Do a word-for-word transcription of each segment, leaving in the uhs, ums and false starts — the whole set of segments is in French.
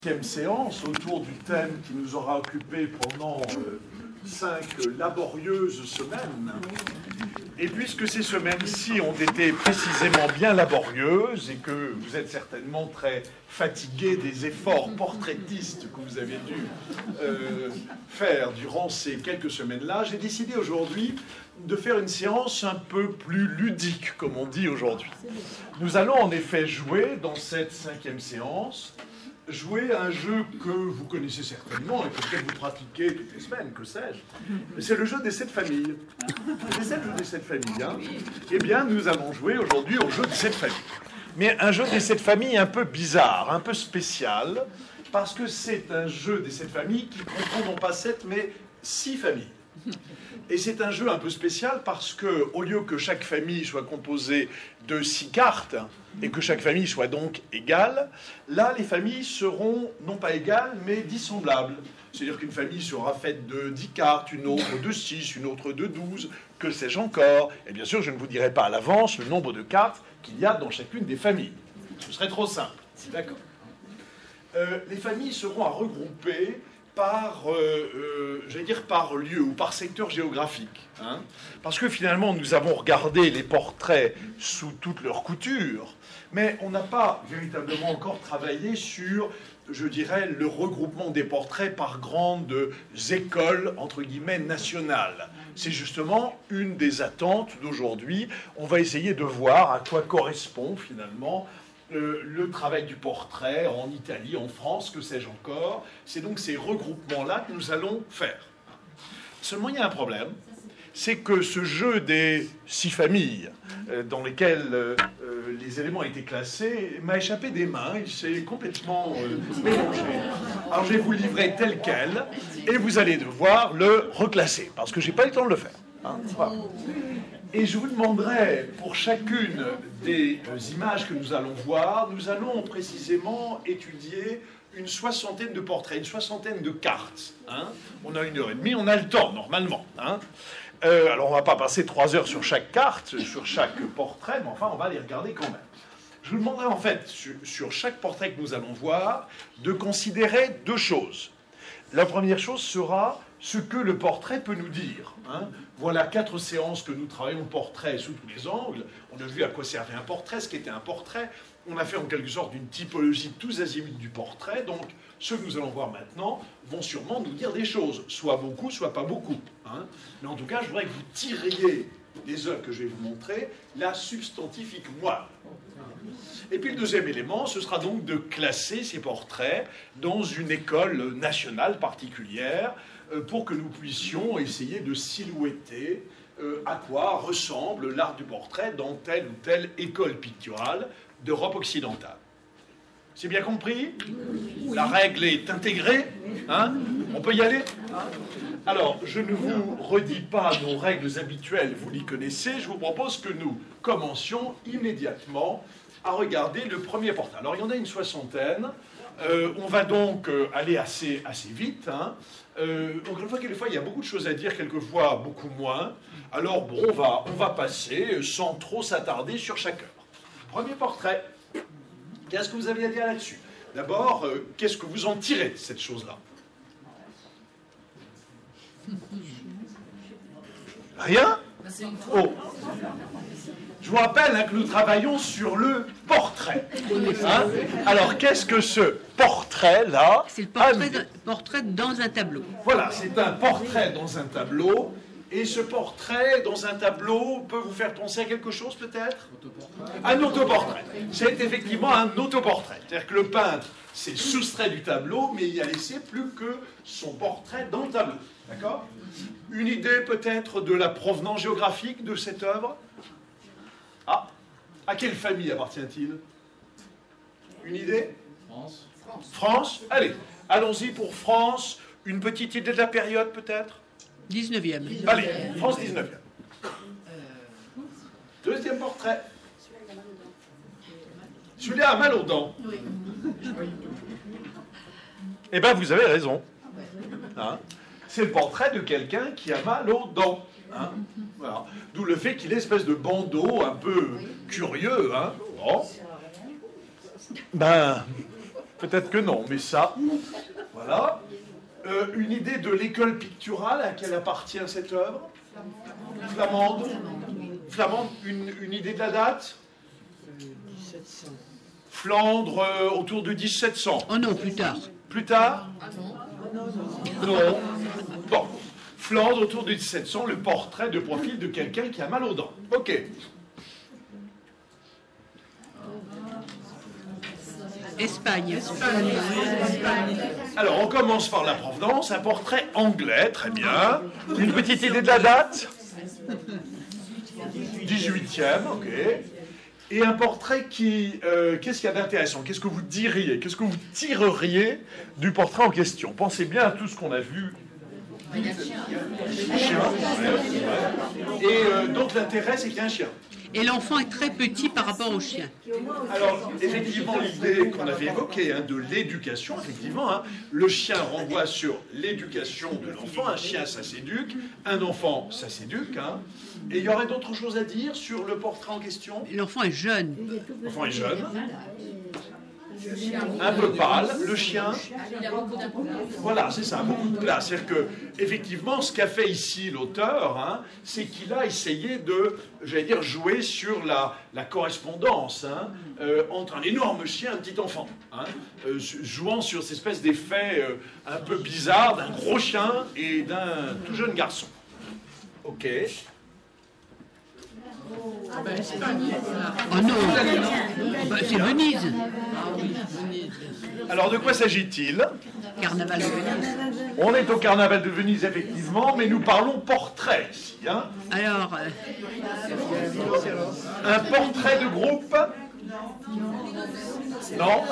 Cinquième séance autour du thème qui nous aura occupé pendant euh, cinq laborieuses semaines. Et puisque ces semaines-ci ont été précisément bien laborieuses et que vous êtes certainement très fatigués des efforts portraitistes que vous avez dû euh, faire durant ces quelques semaines-là, j'ai décidé aujourd'hui de faire une séance un peu plus ludique, comme on dit aujourd'hui. Nous allons en effet jouer dans cette cinquième séance jouer à un jeu que vous connaissez certainement et que peut-être vous pratiquez toutes les semaines, que sais-je. C'est le jeu des sept familles. C'est ça le jeu des sept familles. Hein. Eh bien, nous allons jouer aujourd'hui au jeu des sept familles. Mais un jeu des sept familles un peu bizarre, un peu spécial, parce que c'est un jeu des sept familles qui comprend non pas sept, mais six familles. Et c'est un jeu un peu spécial parce que, au lieu que chaque famille soit composée de six cartes et que chaque famille soit donc égale, là, les familles seront non pas égales, mais dissemblables. C'est-à-dire qu'une famille sera faite de dix cartes, une autre de six, une autre de douze, que sais-je encore. Et bien sûr, je ne vous dirai pas à l'avance le nombre de cartes qu'il y a dans chacune des familles. Ce serait trop simple. D'accord. Euh, les familles seront à regrouper par, euh, euh, j'allais dire par lieu ou par secteur géographique. Hein, parce que finalement, nous avons regardé les portraits sous toute leur couture, mais on n'a pas véritablement encore travaillé sur, je dirais, le regroupement des portraits par grandes écoles, entre guillemets, nationales. C'est justement une des attentes d'aujourd'hui. On va essayer de voir à quoi correspond finalement Euh, le travail du portrait en Italie, en France, que sais-je encore. C'est donc ces regroupements-là que nous allons faire. Seulement, il y a un problème, c'est que ce jeu des six familles euh, dans lesquelles euh, euh, les éléments étaient classés m'a échappé des mains, il s'est complètement euh, mélangé. Alors je vais vous le livrer tel quel, et vous allez devoir le reclasser, parce que je n'ai pas eu le temps de le faire. Hein, voilà. Et je vous demanderai, pour chacune des images que nous allons voir, nous allons précisément étudier une soixantaine de portraits, une soixantaine de cartes. Hein. On a une heure et demie, on a le temps, normalement. Hein. Euh, alors, on ne va pas passer trois heures sur chaque carte, sur chaque portrait, mais enfin, on va les regarder quand même. Je vous demanderai, en fait, sur, sur chaque portrait que nous allons voir, de considérer deux choses. La première chose sera ce que le portrait peut nous dire. Hein. Voilà quatre séances que nous travaillons le portrait sous tous les angles. On a vu à quoi servait un portrait, ce qu'était un portrait. On a fait en quelque sorte une typologie de tous azimuts du portrait. Donc, ceux que nous allons voir maintenant vont sûrement nous dire des choses. Soit beaucoup, soit pas beaucoup. Hein. Mais en tout cas, je voudrais que vous tiriez des œuvres que je vais vous montrer la substantifique moelle. Et puis le deuxième élément, ce sera donc de classer ces portraits dans une école nationale particulière euh, pour que nous puissions essayer de silhouetter euh, à quoi ressemble l'art du portrait dans telle ou telle école picturale d'Europe occidentale. C'est bien compris? La règle est intégrée, hein? On peut y aller? Alors, je ne vous redis pas nos règles habituelles, vous les connaissez. Je vous propose que nous commencions immédiatement à regarder le premier portrait. Alors, il y en a une soixantaine. Euh, on va donc euh, aller assez, assez vite. Hein. Euh, encore une fois, quelquefois, il y a beaucoup de choses à dire, quelquefois beaucoup moins. Alors, bon, on va, on va passer sans trop s'attarder sur chaque œuvre. Premier portrait. Qu'est-ce que vous avez à dire là-dessus? D'abord, euh, qu'est-ce que vous en tirez de cette chose-là? Rien? Oh. Je vous rappelle hein, que nous travaillons sur le portrait. Hein? Alors, qu'est-ce que ce portrait-là? C'est le portrait, de, portrait dans un tableau. Voilà, c'est un portrait dans un tableau. Et ce portrait dans un tableau peut vous faire penser à quelque chose, peut-être? Un autoportrait. C'est effectivement un autoportrait. C'est-à-dire que le peintre s'est soustrait du tableau, mais il a laissé plus que son portrait dans le tableau. D'accord? Une idée, peut-être, de la provenance géographique de cette œuvre? Ah, à quelle famille appartient-il? Une idée? France. France? Allez, allons-y pour France. Une petite idée de la période, peut-être? dix-neuvième. Allez, France dix-neuvième. Deuxième portrait. Celui-là a mal aux dents. Eh bien, vous avez raison. Hein? C'est le portrait de quelqu'un qui a mal aux dents. Hein? Voilà. D'où le fait qu'il ait une espèce de bandeau un peu curieux. Hein? Bon. Ben, Peut-être que non, mais ça, voilà. Euh, une idée de l'école picturale à laquelle appartient cette œuvre? Flamande. Flamande, une, une idée de la date? Flandre, euh, autour de mille sept cents. Oh non, plus tard. Plus tard? Non. Bon. Flandre, autour de mille sept cents, le portrait de profil de quelqu'un qui a mal aux dents. Ok. Espagne. Alors, on commence par la provenance, un portrait anglais, très bien. Une petite idée de la date? dix-huitième, ok. Et un portrait qui... Euh, qu'est-ce qu'il y a d'intéressant? Qu'est-ce que vous diriez? Qu'est-ce que vous tireriez du portrait en question? Pensez bien à tout ce qu'on a vu. Chien. Et euh, donc l'intérêt, c'est qu'il y a un chien. Et l'enfant est très petit par rapport au chien. Alors, effectivement, l'idée qu'on avait évoquée hein, de l'éducation, effectivement, hein, le chien renvoie sur l'éducation de l'enfant. Un chien, ça s'éduque. Un enfant, ça s'éduque. Hein. Et il y aurait d'autres choses à dire sur le portrait en question? L'enfant est jeune. L'enfant est jeune. Un peu pâle, le chien. Voilà, c'est ça, beaucoup de place. C'est-à-dire que, effectivement, ce qu'a fait ici l'auteur, hein, c'est qu'il a essayé de, j'allais dire, jouer sur la, la correspondance hein, euh, entre un énorme chien et un petit enfant, hein, euh, jouant sur cette espèce d'effet euh, un peu bizarre d'un gros chien et d'un tout jeune garçon. Ok. Oh non, bah, c'est Venise. Alors, de quoi s'agit-il? Carnaval de Venise. On est au Carnaval de Venise, effectivement, mais nous parlons portrait ici. Hein. Alors, euh, un portrait de groupe? Non.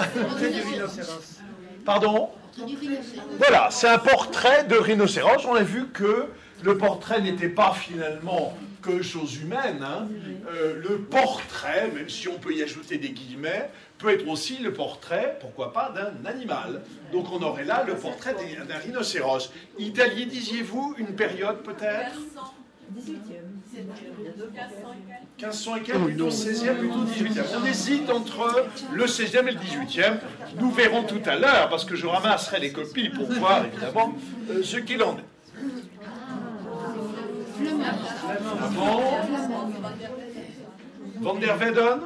Pardon? Voilà, c'est un portrait de rhinocéros. On a vu que le portrait n'était pas finalement que chose humaine. Hein. Euh, le portrait, même si on peut y ajouter des guillemets, peut être aussi le portrait, pourquoi pas, d'un animal. Donc on aurait là le portrait d'un rhinocéros. Italien, disiez-vous, une période peut-être? quinze cents et quelques, plutôt seizième, plutôt dix-huitième. On hésite entre le seizième et le dix-huitième. Nous verrons tout à l'heure, parce que je ramasserai les copies pour voir, évidemment, euh, ce qu'il en est. Avant, Van der Weyden.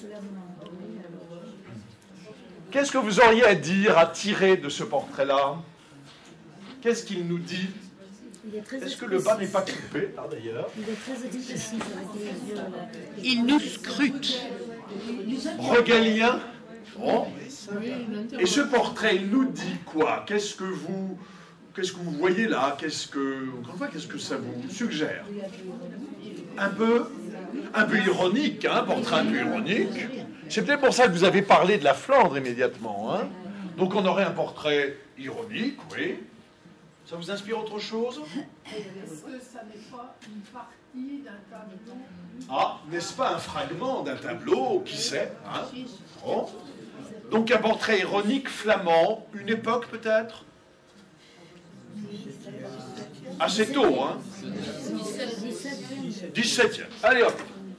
Qu'est-ce que vous auriez à dire, à tirer de ce portrait-là? Qu'est-ce qu'il nous dit? Est-ce que le bas n'est pas coupé, ah, d'ailleurs? Il est très expressif avec les yeux. Là. il nous scrute. Regalien. Bon. Et ce portrait, il nous dit quoi? Qu'est-ce que vous... Qu'est-ce que vous voyez là? Qu'est-ce que, encore une fois, qu'est-ce que ça vous suggère? Un peu, un peu ironique, hein, portrait un peu ironique. C'est peut-être pour ça que vous avez parlé de la Flandre immédiatement. Hein. Donc on aurait un portrait ironique, oui. Ça vous inspire autre chose? Est-ce que ça n'est pas une partie d'un tableau? Ah, n'est-ce pas un fragment d'un tableau? Qui sait hein. Bon. Donc un portrait ironique flamand, une époque peut-être? Assez tôt, hein? dix-septième. Allez hop.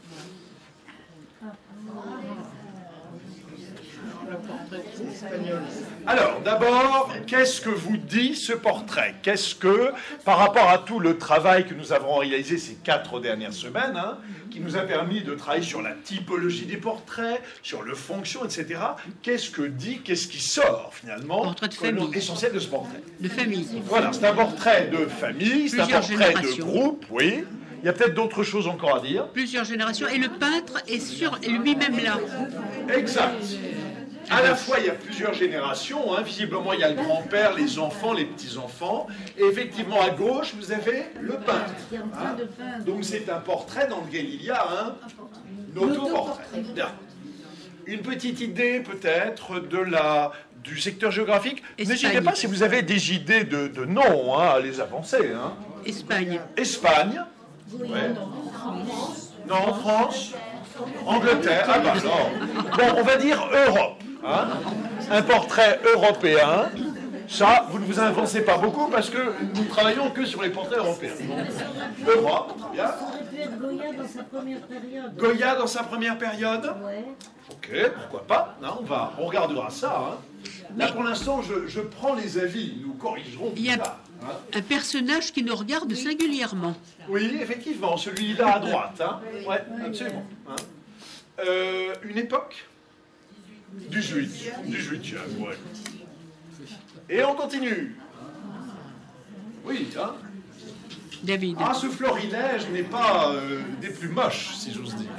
Alors, d'abord, qu'est-ce que vous dit ce portrait? Qu'est-ce que, par rapport à tout le travail que nous avons réalisé ces quatre dernières semaines, hein, qui nous a permis de travailler sur la typologie des portraits, sur le fonction, et cetera, qu'est-ce que dit, qu'est-ce qui sort, finalement, portrait de famille. Essentiel de ce portrait? De famille. Voilà, c'est un portrait de famille, c'est un Plusieurs portrait de générations. groupe, oui. Il y a peut-être d'autres choses encore à dire. Plusieurs générations. Et le peintre est sur lui-même là. Exact. À la fois, il y a plusieurs générations. Hein. Visiblement, il y a le grand-père, les enfants, les petits-enfants. Et effectivement, à gauche, vous avez le peintre. Hein. Donc, c'est un portrait dans lequel il y a un autoportrait. Bien. Une petite idée, peut-être, de la... du secteur géographique. N'hésitez pas, si vous avez des idées de, de noms, hein, à les avancer. Hein. Espagne. Espagne. Ouais. Non, France. Angleterre. Ah bah non. Bon, on va dire Europe. Hein. Un portrait européen. Ça, vous ne vous avancez pas beaucoup parce que nous travaillons que sur les portraits européens. Europe, très bien. Ça aurait pu être Goya dans sa première période. Goya dans sa première période. Ouais. Ok, pourquoi pas. Non, on, va, on regardera ça. Hein. Là, pour l'instant, je, je prends les avis. Nous corrigerons Il y tout a ça. Hein. un personnage qui nous regarde singulièrement. Oui, effectivement, celui-là à droite. Hein. Oui, absolument. Hein. Euh, une époque dix-huit. dix-huitième, oui. Et on continue. Oui, hein. David. Ah, ce florilège n'est pas euh, des plus moches, si j'ose dire.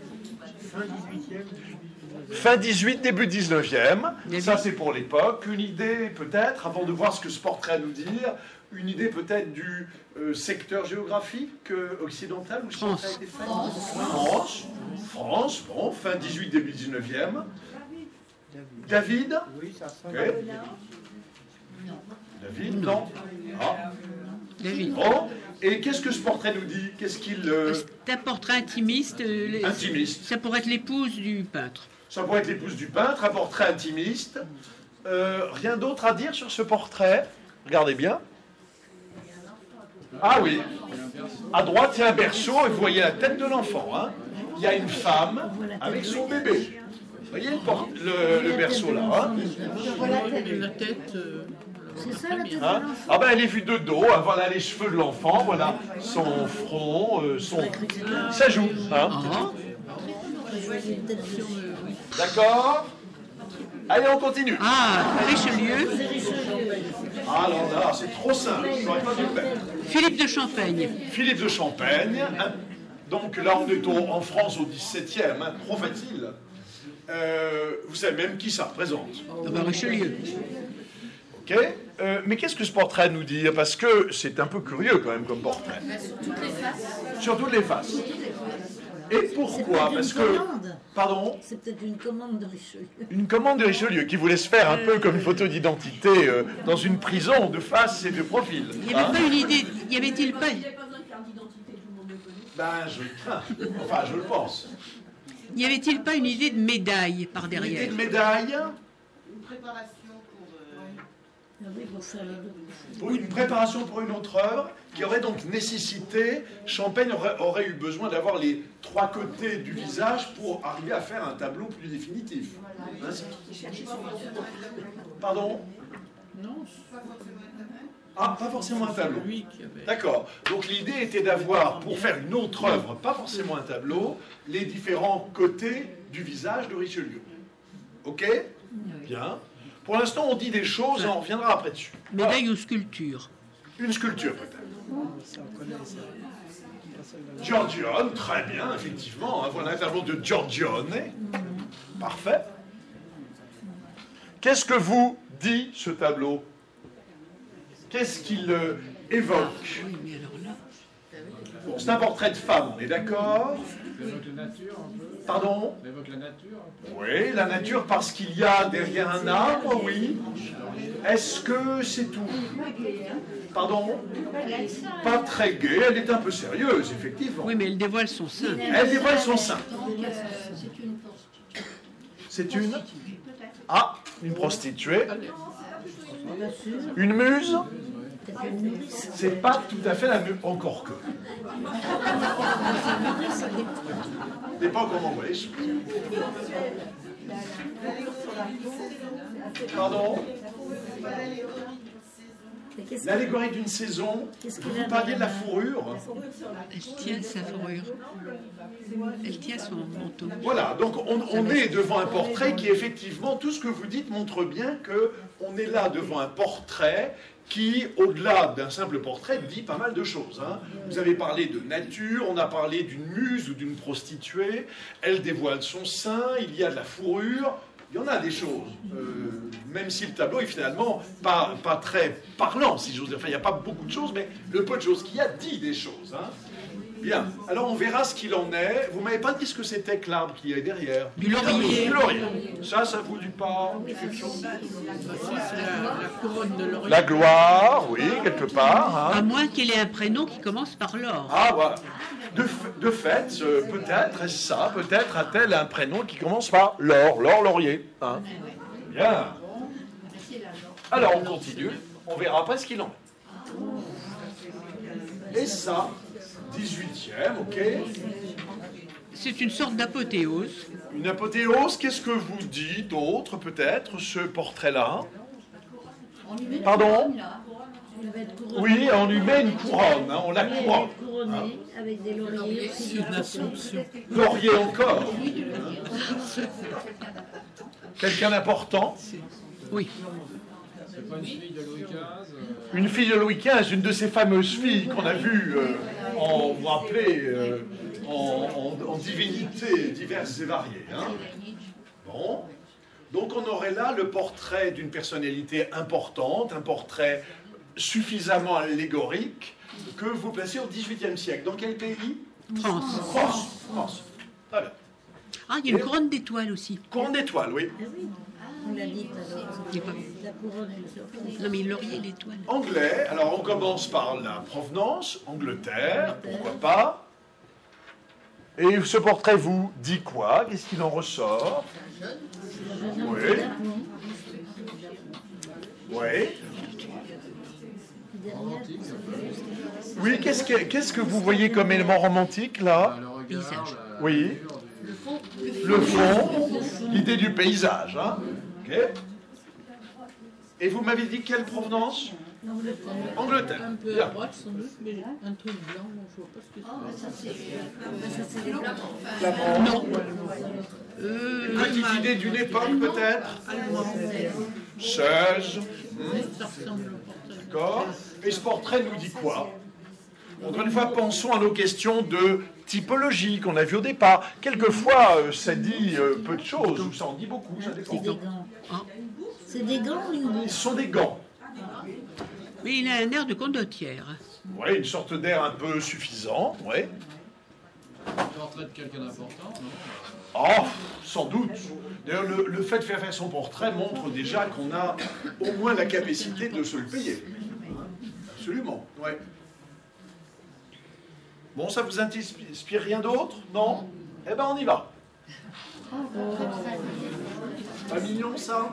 Fin dix-huit, début dix-neuvième. Ça, c'est pour l'époque. Une idée, peut-être, avant de voir ce que ce portrait a à nous dire, une idée peut-être du euh, secteur géographique euh, occidental où France. ça a été fait. France. France, bon, fin dix-huit, début dix-neuvième. David. Oui, ça sent. Okay. David, non. Ah. David. Bon. Et qu'est-ce que ce portrait nous dit? Qu'est-ce qu'il... Euh... C'est un portrait intimiste. euh, les- Intimiste. Ça pourrait être l'épouse du peintre. Ça pourrait être l'épouse du peintre, un portrait intimiste. Euh, rien d'autre à dire sur ce portrait? Regardez bien. Ah oui. À droite, il y a un berceau et vous voyez la tête de l'enfant. Hein. Il y a une femme avec son bébé. Vous voyez le, por- le, le berceau là. Hein. La tête. euh, C'est ça la tête de Hein. l'enfant. Ah ben elle est vue de dos. Hein. Voilà les cheveux de l'enfant. Voilà son front, euh, son... Ça joue. Hein. Ah, D'accord. Allez, on continue. ah, Richelieu. Ah, alors là, c'est trop simple. J'aurais pas dû le faire. Philippe de Champagne. Philippe de Champagne, hein. Donc là on est au- en France au dix-septième, hein, trop facile. Euh, vous savez même qui ça représente. Ah bah, Richelieu. Ok. Euh, mais qu'est-ce que ce portrait a à nous dire? Parce que c'est un peu curieux quand même comme portrait. Sur toutes les faces. Et pourquoi? Parce que... Pardon? C'est peut-être une commande de Richelieu. Une commande de Richelieu qui voulait se faire un peu comme une photo d'identité euh, dans une prison de face et de profil. Il n'y hein. avait pas une idée. Y avait-il pas. Il n'y a pas besoin de carte d'identité, tout le monde le connaît. Ben, je le crains. Enfin, je le pense. Y avait-il pas une idée de médaille par Une idée derrière? de médaille Une préparation pour. euh, Ah oui, pour faire les deux. pour une préparation pour une autre œuvre qui aurait donc nécessité, Champagne aurait, aurait eu besoin d'avoir les trois côtés du visage pour arriver à faire un tableau plus définitif. Hein, c'est- Pardon? Ah, pas forcément un tableau. D'accord. Donc l'idée était d'avoir, pour faire une autre œuvre, pas forcément un tableau, les différents côtés du visage de Richelieu. Ok? Bien. Pour l'instant, on dit des choses, on reviendra après dessus. Médaille ou sculpture? Une sculpture peut-être. Giorgione, très bien, effectivement. Hein, voilà un tableau de Giorgione. Parfait. Qu'est-ce que vous dit ce tableau? Qu'est-ce qu'il euh, évoque? Oui, mais alors là. Bon, c'est un portrait de femme, on est d'accord? Ça évoque la nature un peu. Pardon? Ça évoque la nature un peu. Oui, la nature parce qu'il y a derrière un arbre, oui. Est-ce que c'est tout? Pardon? Pas très gai, elle est un peu sérieuse, effectivement. Oui, mais elle dévoile son sein. Elle dévoile son sein. C'est une? Ah, une prostituée. Une muse? C'est pas tout à fait la même, encore que. Dépend comment on voit les choses. Pardon? L'allégorie d'une saison. Vous parliez de la fourrure. Elle tient sa fourrure. Elle tient son manteau. Voilà, donc on, on est devant un portrait qui, effectivement, tout ce que vous dites montre bien que on est là devant un portrait qui, au-delà d'un simple portrait, dit pas mal de choses. Hein. Vous avez parlé de nature, on a parlé d'une muse ou d'une prostituée, elle dévoile son sein, il y a de la fourrure, il y en a des choses. Euh, même si le tableau est finalement pas, pas très parlant, si j'ose dire. Enfin, il n'y a pas beaucoup de choses, mais le peu de choses qu'il y a dit des choses. Hein. Bien, alors on verra ce qu'il en est. Vous m'avez pas dit ce que c'était que l'arbre qui est derrière. Du laurier. Du laurier. Ça, ça vous dit pas quelque chose? C'est la, la couronne de laurier. La gloire, oui, quelque part. À Hein. moins qu'elle ait un prénom qui commence par l'or. Ah, voilà. De, f- de fait, euh, peut-être est-ce ça, peut-être a-t-elle un prénom qui commence par Laure, Laure Laurier. Hein. Bien. Alors, on continue. On verra après ce qu'il en est. Et ça, dix-huitième, ok. C'est une sorte d'apothéose. Une apothéose, qu'est-ce que vous dit d'autre, peut-être, ce portrait-là? Pardon? Il va être couronné. Oui, on lui met une couronne, hein, on la Oui, elle va couronne. être couronnée avec des lauriers. C'est une assomption. Laurier encore. Quelqu'un d'important? Oui. C'est pas une fille de Louis quinze euh, Une fille de Louis quinze, une de ces fameuses filles qu'on a vues euh, en, vous vous rappelez, euh, en, en- en divinités diverses et variées. Hein. Bon. Donc on aurait là le portrait d'une personnalité importante, un portrait suffisamment allégorique que vous placez au dix-huitième siècle. Dans quel pays? France. France. France. Très bien. Ah, il y a une couronne d'étoiles aussi. Couronne d'étoiles, oui. Ah oui, on l'a dit tout à l'heure. J'ai pas vu. La couronne est Non, mais le laurier, l'étoile. Anglais, alors on commence par la provenance, Angleterre, pourquoi pas. Et ce portrait vous dit quoi? Qu'est-ce qu'il en ressort? Oui. Oui. romantique. Oui, qu'est-ce que, qu'est-ce que vous voyez comme élément romantique là? Le regard, Paysage. la- Oui. Le fond, l'idée du paysage. Hein? Ok. Et vous m'avez dit quelle provenance? Angleterre. Un peu Bien. à droite sans doute, mais un truc blanc, bon, je vois pas ce que c'est. Ça, c'est des blancs. Flamand. Euh, Une petite idée d'une époque peut-être? seize. Ça ressemble au portrait. D'accord. Et ce portrait nous dit quoi? Encore une fois, pensons à nos questions de typologie qu'on a vues au départ. Quelquefois, euh, ça dit euh, peu de choses, ou ça en dit beaucoup, ça dépend. C'est des gants. Ah. C'est des gants ou une Ce bouche? sont des gants. Mais il a un air de condottière. Oui, une sorte d'air un peu suffisant, oui. Portrait de quelqu'un d'important, non? Oh, sans doute. D'ailleurs, le, le fait de faire faire son portrait montre déjà qu'on a au moins la capacité de se le payer. Absolument, oui. Bon, ça vous inspire rien d'autre? Non? Eh ben, on y va. Pas mignon, ça?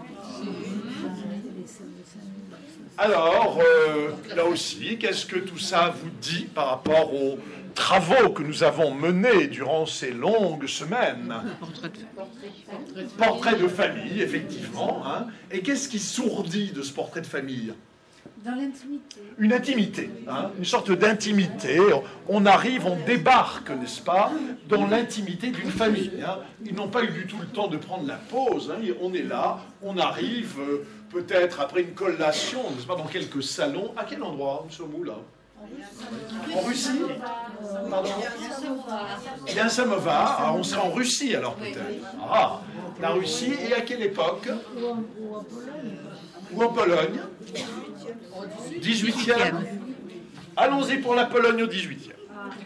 Alors, euh, là aussi, qu'est-ce que tout ça vous dit par rapport aux travaux que nous avons menés durant ces longues semaines? Portrait de... Portrait de famille, effectivement. Hein. Et qu'est-ce qui sourdit de ce portrait de famille? Dans l'intimité. Une intimité, hein, une sorte d'intimité. On arrive, on débarque, n'est-ce pas, dans l'intimité d'une famille. Hein. Ils n'ont pas eu du tout le temps de prendre la pause. Hein. On est là, on arrive euh, peut-être après une collation, n'est-ce pas, dans quelques salons. À quel endroit nous sommes où là? En Russie? Pardon? Il y a un samovar. Ah, on sera en Russie alors peut-être. Ah, la Russie. Et à quelle époque? Ou en, ou en Pologne. Ou en Pologne? dix-huitième. Allons-y pour la Pologne au dix-huitième.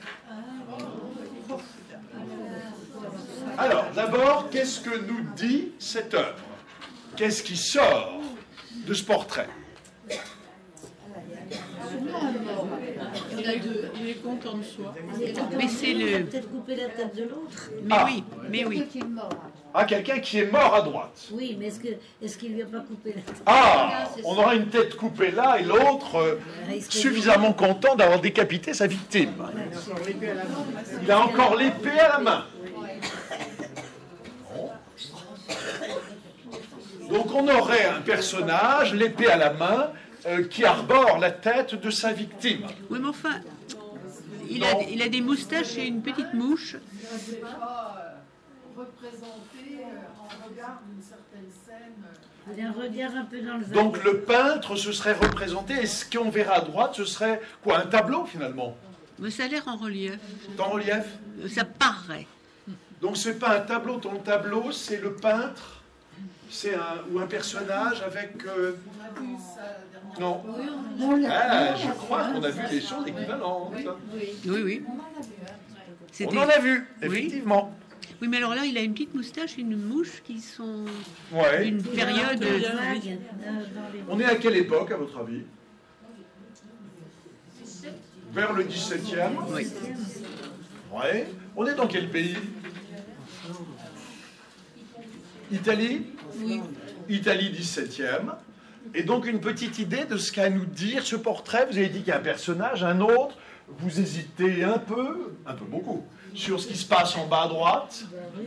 Alors, d'abord, qu'est-ce que nous dit cette œuvre? Qu'est-ce qui sort de ce portrait? Il y en a deux, il est content de soi. Mais c'est Il a le... peut-être coupé la tête de l'autre. Mais Ah. oui, mais oui. Ah, quelqu'un qui est mort à droite. Oui, mais est-ce que est-ce qu'il lui a pas coupé la tête? Ah, on aura une tête coupée là et l'autre euh, suffisamment content d'avoir décapité sa victime. Il a encore l'épée à la main. Donc on aurait un personnage, l'épée à la main, euh, qui arbore la tête de sa victime. Oui, mais enfin, il a, Non. il a des moustaches et une petite mouche. C'est pas euh, représenté euh, en regard d'une certaine scène. euh, Il a un regard un peu dans le verre. Donc le peintre se serait représenté, et ce qu'on verra à droite, ce serait quoi? Un tableau finalement? Mais ça a l'air en relief. En relief? Ça paraît. Donc c'est pas un tableau, dans le tableau, c'est le peintre, c'est un ou un personnage avec. euh, On a vu ça dernièrement. Non. Ah, je crois qu'on a vu des choses équivalentes. Oui, oui. On C'était- en a vu, Oui. effectivement. Oui, mais alors là, il a une petite moustache et une mouche qui sont Ouais. une période. Vague, euh, dans les- On est à quelle époque, à votre avis? Vers le dix-septième. Oui. Ouais. On est dans quel pays? Italie? Oui. Italie dix-septième. Et donc une petite idée de ce qu'a à nous dire ce portrait. Vous avez dit qu'il y a un personnage, un autre. vous hésitez un peu, un peu beaucoup, sur ce qui se passe en bas à droite.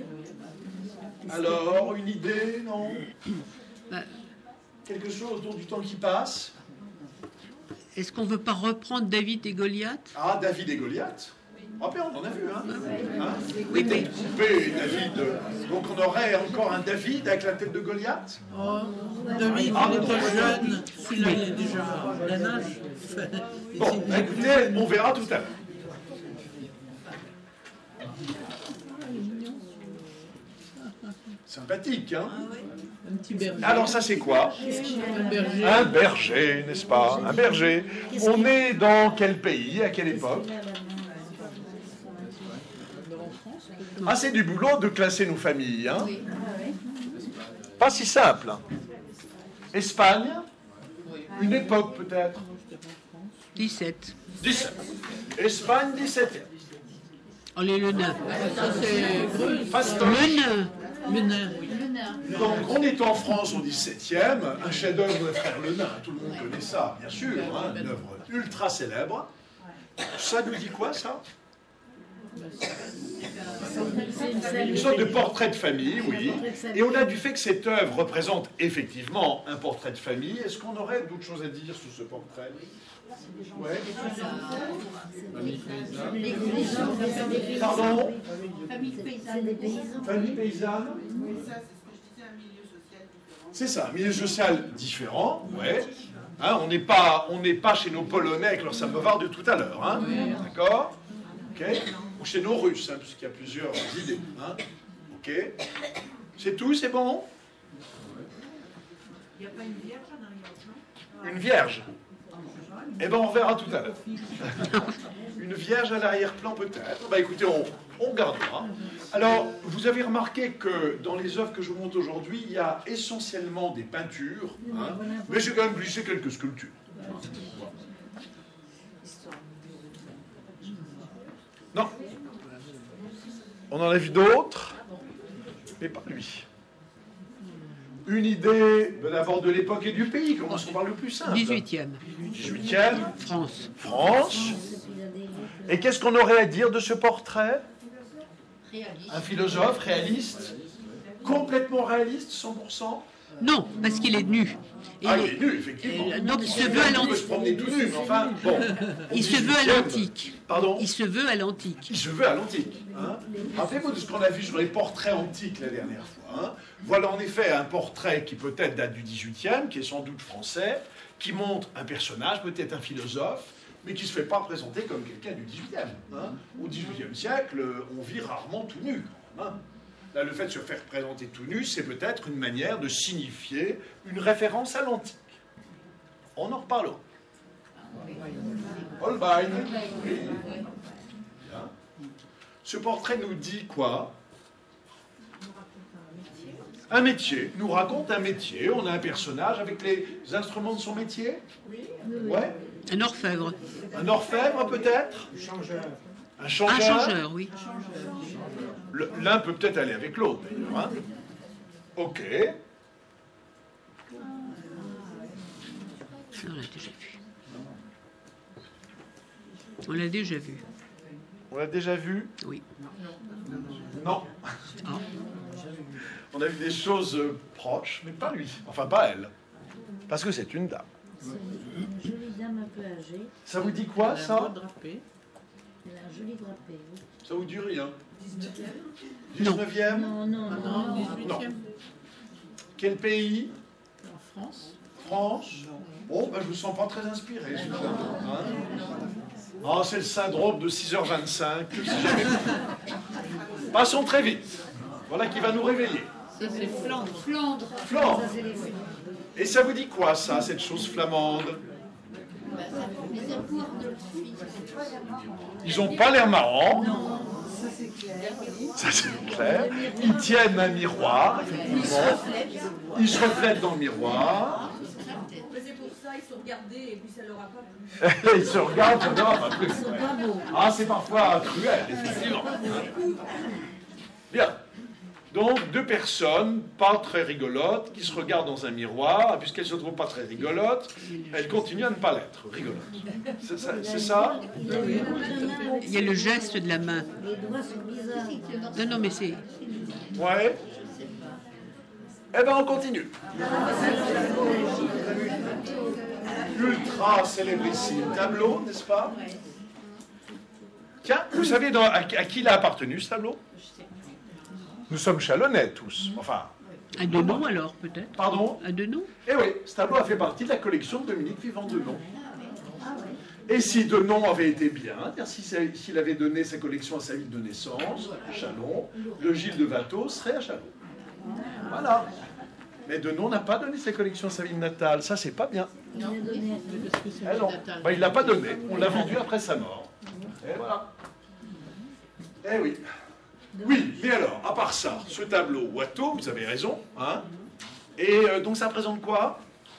Alors, une idée, non? Quelque chose autour du temps qui passe? Est-ce qu'on ne veut pas reprendre David et Goliath? Ah, David et Goliath. Ah ben, on en a vu, hein, hein Oui, mais... Coupé, David. Donc on aurait encore un David avec la tête de Goliath? Oh, David, ah, il bon, était jeune, il est déjà d'un âge. Bon, écoutez, on verra tout à l'heure. Sympathique, hein? Un petit berger. Alors ça c'est quoi? Un berger. Un berger, n'est-ce pas? Un berger. On est dans quel pays, à quelle époque? Ah, c'est du boulot de classer nos familles, hein? Pas si simple. Espagne? Une époque peut-être? dix-sept. dix-sept. Espagne, dix-septième. Allez, le nain. Ça, c'est Greuze. Fastoche. Le nain. Le nain, oui. Donc, on est en France au dix-septième, un chef-d'œuvre de Frère Le Nain, tout le monde connaît ça, bien sûr, hein, une œuvre ultra célèbre. Ça nous dit quoi, ça? Une sorte de portrait de famille, oui. Et au-delà du fait que cette œuvre représente effectivement un portrait de famille, est-ce qu'on aurait d'autres choses à dire sur ce portrait? Ouais. Pardon? Famille paysanne. Famille paysanne? Oui, ça, c'est ce que je disais, un milieu social différent. C'est ça, un milieu social différent, ouais. Hein, on n'est pas, on n'est pas chez nos Polonais avec leur samovar de tout à l'heure, hein. D'accord? Ok. Ou chez nos Russes, hein, puisqu'il y a plusieurs idées. Hein. Ok. C'est tout, c'est bon? Il n'y a pas une vierge en arrière-plan? Une vierge? Eh bien, on verra tout à l'heure. Une vierge à l'arrière-plan, peut-être. Bah, écoutez, on, on gardera. Alors, vous avez remarqué que dans les œuvres que je vous montre aujourd'hui, il y a essentiellement des peintures, hein, mais j'ai quand même glissé quelques sculptures. Non. On en a vu d'autres, mais pas lui. Une idée de d'abord de l'époque et du pays. Commençons par le plus simple. dix-huitième. dix-huitième. France. France. Et qu'est-ce qu'on aurait à dire de ce portrait? Un philosophe réaliste, complètement réaliste, cent pour cent. Non, parce qu'il est nu. Et Ah, il est nu, effectivement. et, donc il se veut à On peut se l'antique. promener tout nu, mais enfin, bon. Il se veut à l'antique. Pardon? Il se veut à l'antique. Il se veut à l'antique. Hein. Rappelez-vous de ce qu'on a vu sur les portraits antiques la dernière fois. Hein. Voilà en effet un portrait qui peut-être date du dix-huitième, qui est sans doute français, qui montre un personnage, peut-être un philosophe, mais qui ne se fait pas présenter comme quelqu'un du dix-huitième. Hein. Au dix-huitième siècle, on vit rarement tout nu. Quand même, hein. Là, le fait de se faire présenter tout nu, c'est peut-être une manière de signifier une référence à l'antique. On en reparlera. Holbein. Oui. Bien. Ce portrait nous dit quoi? Un métier. Nous raconte un métier. On a un personnage avec les instruments de son métier. Ouais. Un orfèvre. Un orfèvre peut-être. Un changeur. Un changeur. Un changeur, oui. L'un peut peut-être aller avec l'autre, d'ailleurs. Hein. Ok. On l'a déjà vu. On l'a déjà vu. On l'a déjà vu? Oui. Non. Ah. On a vu des choses euh, proches, mais pas lui. Enfin, pas elle. Parce que c'est une dame. Une jolie dame un peu âgée. Ça vous dit quoi, Elle a un ça? beau drapé. Elle a un joli drapé. Oui. Ça vous dit rien? Non. dix-neuvième? Non, non, Ah non. non, dix-huitième. Quel pays? En France. France? Bon, ben, je vous sens pas très inspiré. ce soir, hein. Ah, c'est le syndrome de six heures vingt-cinq. que si jamais- Passons très vite. Voilà qui va nous réveiller. Ça, c'est Flandre. Flandre. Flandre. Ça, c'est les filles. Et ça vous dit quoi, ça, cette chose flamande? Les épouses de filles. Ils n'ont pas l'air marrants. Ça, c'est clair. Ça, c'est clair. Ils tiennent un miroir, effectivement. Ils se reflètent dans le miroir. Mais c'est pour ça, ils sont regardés et puis ça leur a pas plu. Ils se regardent, ça ne leur a pas plu. Ils sont pas beaux. Ah, c'est parfois cruel, effectivement. Bien. Donc, deux personnes, pas très rigolotes, qui se regardent dans un miroir, et puisqu'elles ne se trouvent pas très rigolotes, elles continuent à ne pas l'être rigolotes. C'est ça, c'est ça? Il y a le geste de la main. Les doigts sont bizarres. Non, non, mais c'est... Ouais. Eh bien, on continue. Ultra célébrissime tableau, n'est-ce pas? Tiens, vous savez dans, à, à qui il a appartenu ce tableau? Nous sommes chalonnais tous. Enfin. À Denon alors, peut-être? Pardon? À Denon? Eh oui, ce tableau a fait partie de la collection de Dominique Vivant Denon. Et si Denon avait été bien, c'est-à-dire si c'est- s'il avait donné sa collection à sa ville de naissance, Châlons, le Gilles de Watteau serait à Châlons. Voilà. Mais Denon n'a pas donné sa collection à sa ville natale. Ça, c'est pas bien. Il a donné. Parce que c'est Eh non. natal. Bah, il ne l'a pas donné. On l'a vendu après sa mort. Et voilà. Eh oui. Oui, mais alors, à part ça, ce tableau Watteau, vous avez raison, hein. Et euh, donc ça représente quoi?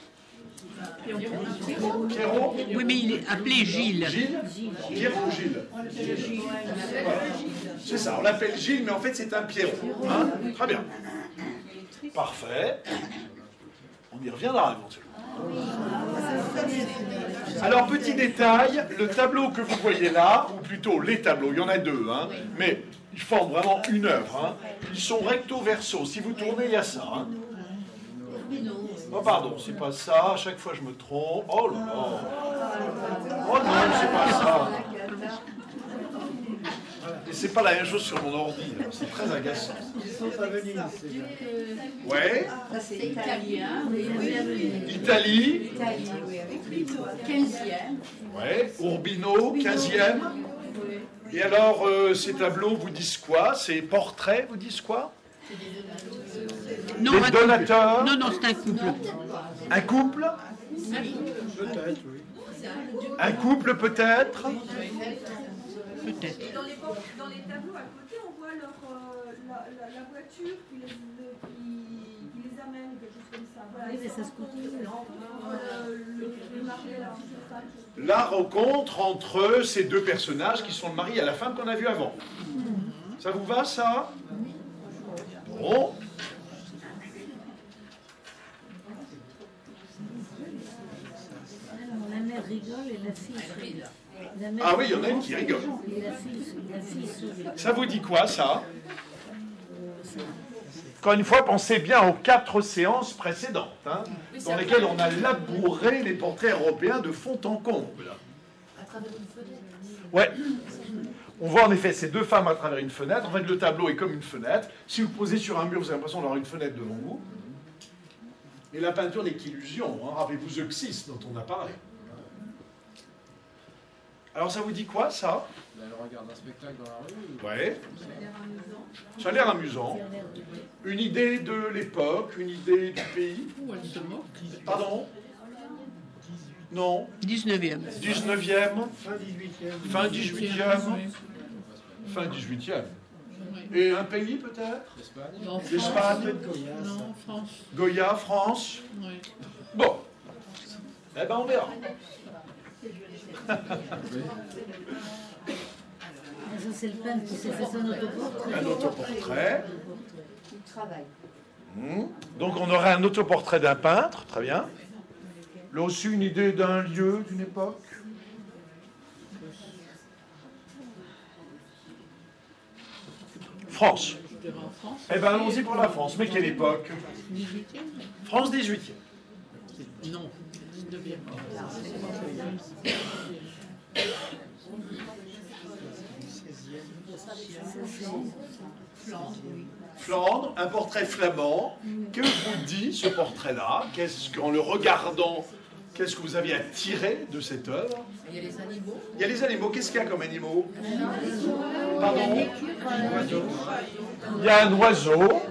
Pierrot? Oui, mais il est appelé Gilles. Gilles? Pierrot ou Gilles? Voilà. C'est ça, on l'appelle Gilles, mais en fait c'est un Pierrot. Hein. Très bien. Parfait. On y reviendra éventuellement. Alors, petit détail, le tableau que vous voyez là, ou plutôt les tableaux, il y en a deux, hein, mais ils forment vraiment une œuvre. Hein. Ils sont recto-verso. Si vous tournez, il y a ça. Hein. Oh, pardon, c'est pas ça. À chaque fois, je me trompe. Oh là là. Oh non, c'est pas ça. Et c'est pas la même chose sur mon ordi. là. C'est très agaçant. Ouais. Ça, c'est italien. Italie. quinzième. Ouais. Urbino, quinzième. Et alors, euh, ces tableaux vous disent quoi? Ces portraits vous disent quoi? Non, Des un couple. donateurs? Non, non, c'est un couple. Un couple? Un couple peut-être? Peut-être. Et dans les, por- dans les tableaux à côté, on voit leur, euh, la, la, la voiture qui les, le- qui, qui les amène, quelque chose comme ça. Voilà, Oui, ils mais sont ça se continue. euh, le, le mari et la femme. La rencontre entre ces deux personnages qui sont le mari et la femme qu'on a vu avant. Ça vous va, ça? Bon. La mère rigole et la fille sourit. La mère Ah oui, il y en a une qui rigole. Et la fille, la fille sourit. Ça vous dit quoi, ça? Encore une fois, pensez bien aux quatre séances précédentes, hein, dans lesquelles on a labouré les portraits européens de fond en comble. Ouais. On voit en effet ces deux femmes à travers une fenêtre. En fait, le tableau est comme une fenêtre. Si vous posez sur un mur, vous avez l'impression d'avoir une fenêtre devant vous. Et la peinture n'est qu'illusion. Hein. Rappelez-vous Zeuxis, dont on a parlé. Alors, ça vous dit quoi, ça? Là, elle regarde un spectacle dans la rue. ou- Ouais. Ça a l'air amusant. Une idée de l'époque, une idée du pays. Ou elle se moque. Pardon? Non. dix-neuvième. dix-neuvième. Fin dix-huitième. Fin dix-huitième. Et un pays peut-être? L'Espagne. En France. L'Espagne. Non, France. Goya, France. Oui. Bon. Eh ben on verra. Ça, c'est le peintre qui s'est fait son autoportrait. Un autoportrait. Il travaille. Hmm. Donc on aurait un autoportrait d'un peintre, très bien. Là aussi une idée d'un lieu, d'une époque. France. Je dirais en France. Eh bien allons-y pour la France. Mais quelle époque? dix-huitième. France dix-huitième. Non, dix-neuvième. Flandre, un portrait flamand. Que vous dit ce portrait-là? Qu'est-ce qu'en le regardant, qu'est-ce que vous aviez à tirer de cette œuvre? Il y a les animaux. Il y a les animaux. Qu'est-ce qu'il y a comme animaux? Pardon? Il y a un oiseau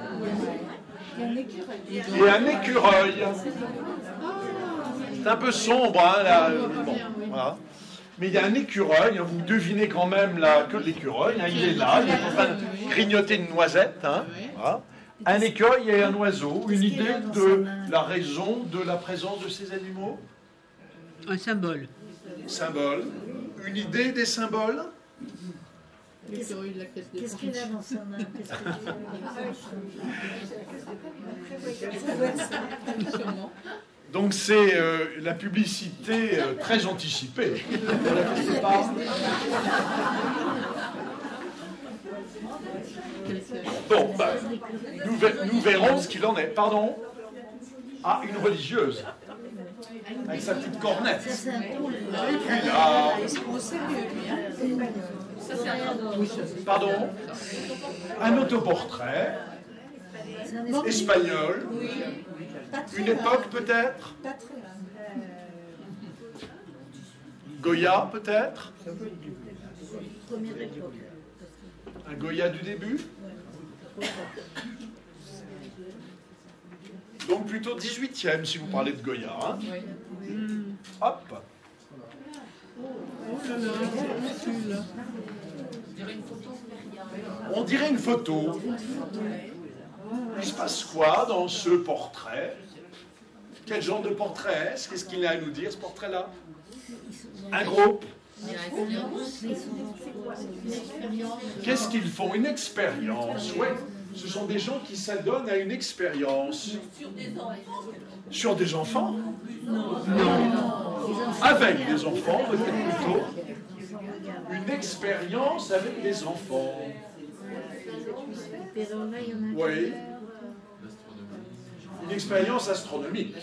et un écureuil. C'est un peu sombre, hein, là. Bon, voilà. Mais il y a un écureuil, hein, vous devinez quand même la queue de l'écureuil, hein, il est là, il est en train de grignoter une noisette. Hein, voilà. Un écueil et un oiseau, une idée de la raison de la présence de ces animaux? Un symbole. Symbole. Une idée des symboles? Qu'est-ce théorie de la caisse qu'est-ce d'épargne. qu'il a dans sa main? Qu'est-ce que tu as? Sûrement. Donc c'est euh, la publicité euh, très anticipée. Bon, bah, nous, ver- nous verrons ce qu'il en est. Pardon? Ah, une religieuse. Avec sa petite Ça, cornette. c'est un ton. Et là, pardon? Un autoportrait. C'est un esprit. Espagnol. Une époque peut-être? Goya peut-être? Première époque. Un Goya du début? Donc plutôt dix-huitième si vous parlez de Goya. Hein? Hop. On dirait une photo. Il se passe quoi dans ce portrait? Quel genre de portrait est-ce? Qu'est-ce qu'il a à nous dire ce portrait-là? Un groupe. Qu'est-ce qu'ils font? Une expérience. Oui. Ce sont des gens qui s'adonnent à une expérience. Sur des enfants? Non. Avec des enfants, peut-être plutôt. Une expérience avec des enfants. Oui. Une expérience astronomique.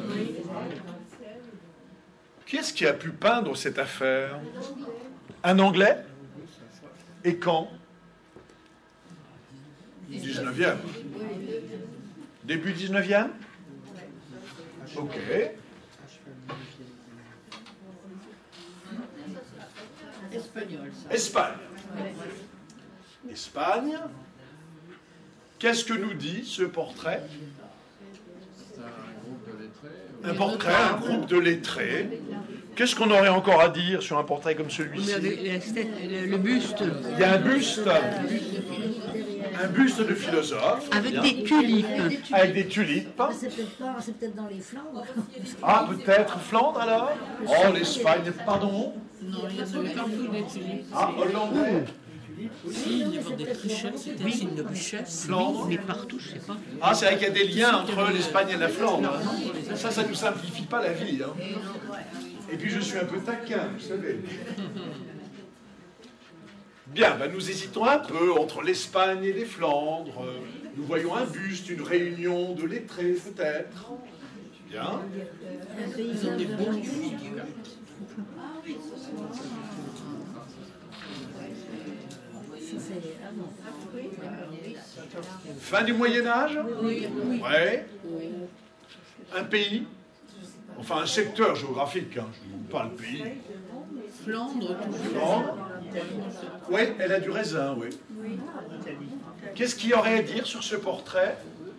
Qui est-ce qui a pu peindre cette affaire? Un Anglais? Et quand? dix-neuvième. Début dix-neuvième? Ok. Espagnol, ça. Espagne. Espagne. Qu'est-ce que nous dit ce portrait? C'est un groupe de lettrés. Un portrait, un groupe de lettrés. Qu'est-ce qu'on aurait encore à dire sur un portrait comme celui-ci? Le, le buste Il y a un buste, un buste de philosophe. avec bien, des tulipes. avec des tulipes. C'est peut-être pas, c'est peut-être dans les Flandres. Ah, peut-être Flandre alors? Oh, l'Espagne, pardon. Non, il y en avait partout des tulipes. Ah, hollandais. Si, il y avait des tricheurs, c'était un signe de richesse. Flandre. Mais partout, je sais pas. Ah, c'est vrai qu'il y a des liens entre l'Espagne et la Flandre. Ça, ça ne nous simplifie pas la vie. Hein. Et puis je suis un peu taquin, vous savez. Bien, ben nous hésitons un peu entre l'Espagne et les Flandres. Nous voyons un buste, une réunion de lettrés, peut-être. Bien. Un paysage de figure. Ça, c'est avant. Fin du Moyen-Âge? Oui, oui. Ouais. Un pays? Enfin, un secteur géographique, hein. Je ne dis pas le pays. Flandre, toujours. Flandre. Oui, elle a du raisin, oui. Qu'est-ce qu'il y aurait à dire sur ce portrait?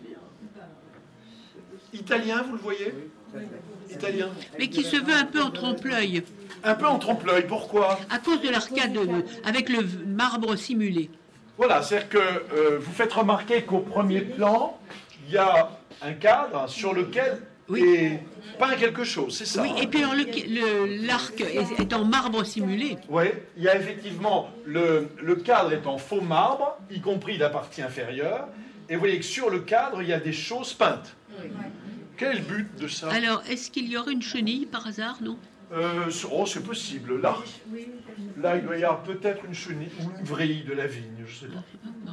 Italien, vous le voyez? Italien. Mais qui se veut un peu en trompe-l'œil, Un peu en trompe-l'œil, pourquoi? à cause de l'arcade euh, avec le marbre simulé. Voilà, c'est-à-dire que euh, vous faites remarquer qu'au premier plan, il y a un cadre sur lequel Oui. est peint quelque chose, c'est ça? Oui, et puis alors, le- le- l'arc est, est en marbre simulé. Oui, il y a effectivement, le, le cadre est en faux marbre, y compris la partie inférieure, et vous voyez que sur le cadre, il y a des choses peintes. Quel est le but de ça? Alors, est-ce qu'il y aurait une chenille par hasard, non? Euh, oh, c'est possible, là. Là, il doit y avoir peut-être une chenille ou une vrille de la vigne, je ne sais pas.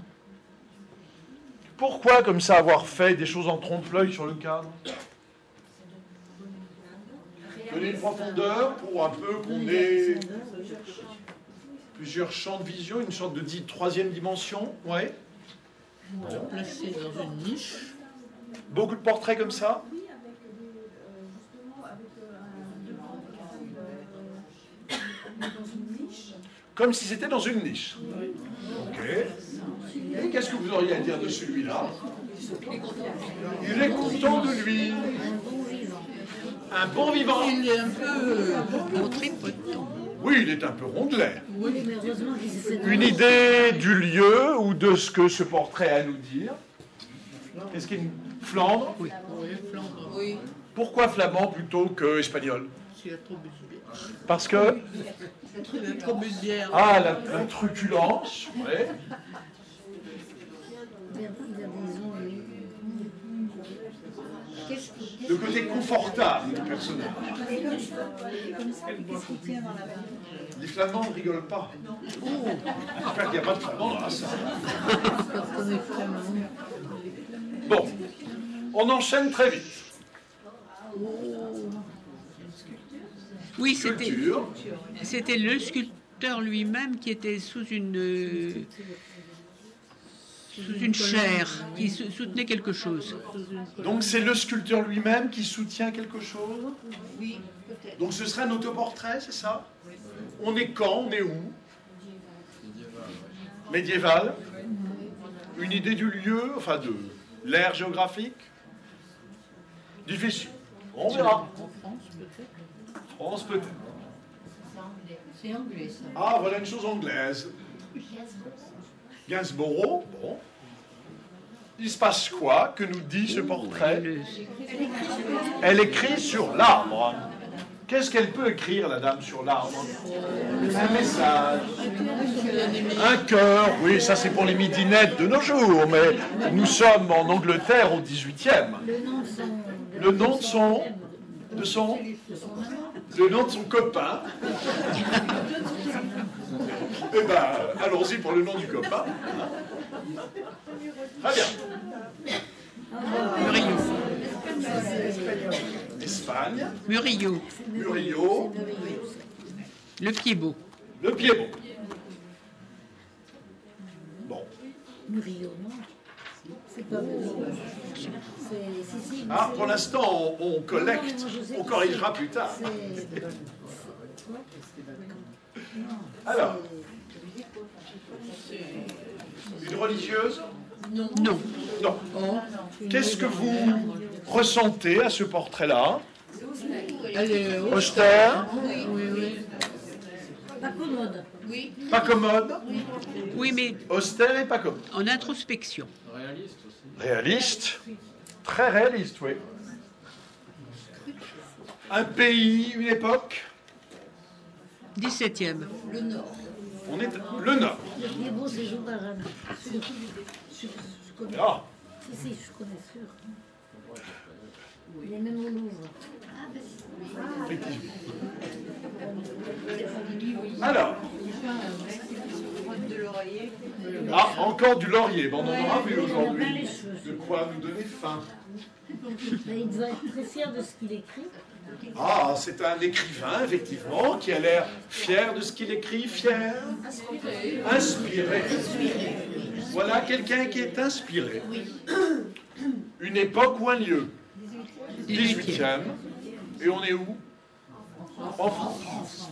Pourquoi, comme ça, avoir fait des choses en trompe-l'œil sur le cadre? Donner une profondeur pour un peu qu'on ait plusieurs champs de vision, une sorte de di- troisième dimension, ouais. Placé dans une niche. Beaucoup de portraits comme ça? Oui, avec des, euh, justement, avec euh, un devant qui arrive euh, dans une niche. Comme si c'était dans une niche. Ok. Et qu'est-ce que vous auriez à dire de celui-là? Il est content de lui. Un bon vivant. Il est un peu. En tripotant. Oui, il est un peu rondelet. Oui, mais heureusement qu'il s'est fait Une idée du lieu ou de ce que ce portrait a à nous dire? Qu'est-ce qu'il y a une Flandre? Oui. Oui, Flandre. Oui. Pourquoi flamand plutôt que espagnol? s'il a trop bu de bière. Parce que... Il a trop bu de bière. Ah, la, la truculence, oui. Il a, il a des ongles. Qu'est-ce que- Le côté confortable du personnage. Comme ça, qu'est-ce qu'il tient dans la main? Les Flamands ne rigolent pas. J'espère qu'il n'y a pas de Flamands dans la salle. Personne n'est flamand. Bon, on enchaîne très vite. Oui, c'était Culture. c'était le sculpteur lui-même qui était sous une euh, sous une chaire, qui sou- soutenait quelque chose. Donc c'est le sculpteur lui-même qui soutient quelque chose. Oui, peut-être. Donc ce serait un autoportrait, c'est ça? On est quand? On est où? Médiéval. Une idée du lieu, enfin de l'ère géographique? Difficile. On verra. En France, peut-être. France peut-être. C'est anglais, ça. Ah, voilà une chose anglaise. Gainsborough, bon. Il se passe quoi? Que nous dit ce portrait? Le- Elle écrit sur l'arbre. Qu'est-ce qu'elle peut écrire, la dame, sur l'arbre? Un message. Un cœur. Oui, ça c'est pour les midinettes de nos jours, mais nous sommes en Angleterre au dix-huitième. Le nom de son... Le nom de son... De son... Le nom de son copain. Eh ben, allons-y pour le nom du copain. Très bien. Murillo. Espagne, Murillo. Murillo, Le Piémont. le Piémont. Bon. Murillo, non? C'est pas Murillo. C'est... Si, si, mais Ah, c'est- pour l'instant, on, on collecte. On corrigera plus tard. C'est... Alors, une religieuse? Non. Non. Oh, Qu'est-ce que vous ressentez à ce portrait-là? elle est Austère, Oui, oui. Pas commode. pas commode, Oui, mais austère et pas commode. en introspection. Réaliste aussi. Réaliste, très réaliste, oui. Un pays, une époque, dix-septième. on est le Nord. Il est beau, c'est Joubaran. Je, je, je connais. Ah, Si, si, je connais sûr. Il est même au Louvre. effectivement. Alors, ah, encore du laurier, bon, on en aura vu aujourd'hui. De quoi nous donner faim. Mais il doit être très fier de ce qu'il écrit. Ah, c'est un écrivain, effectivement, qui a l'air fier de ce qu'il écrit, fier, inspiré. Voilà quelqu'un qui est inspiré. Une époque ou un lieu? dix-huitième. Et on est où? En France.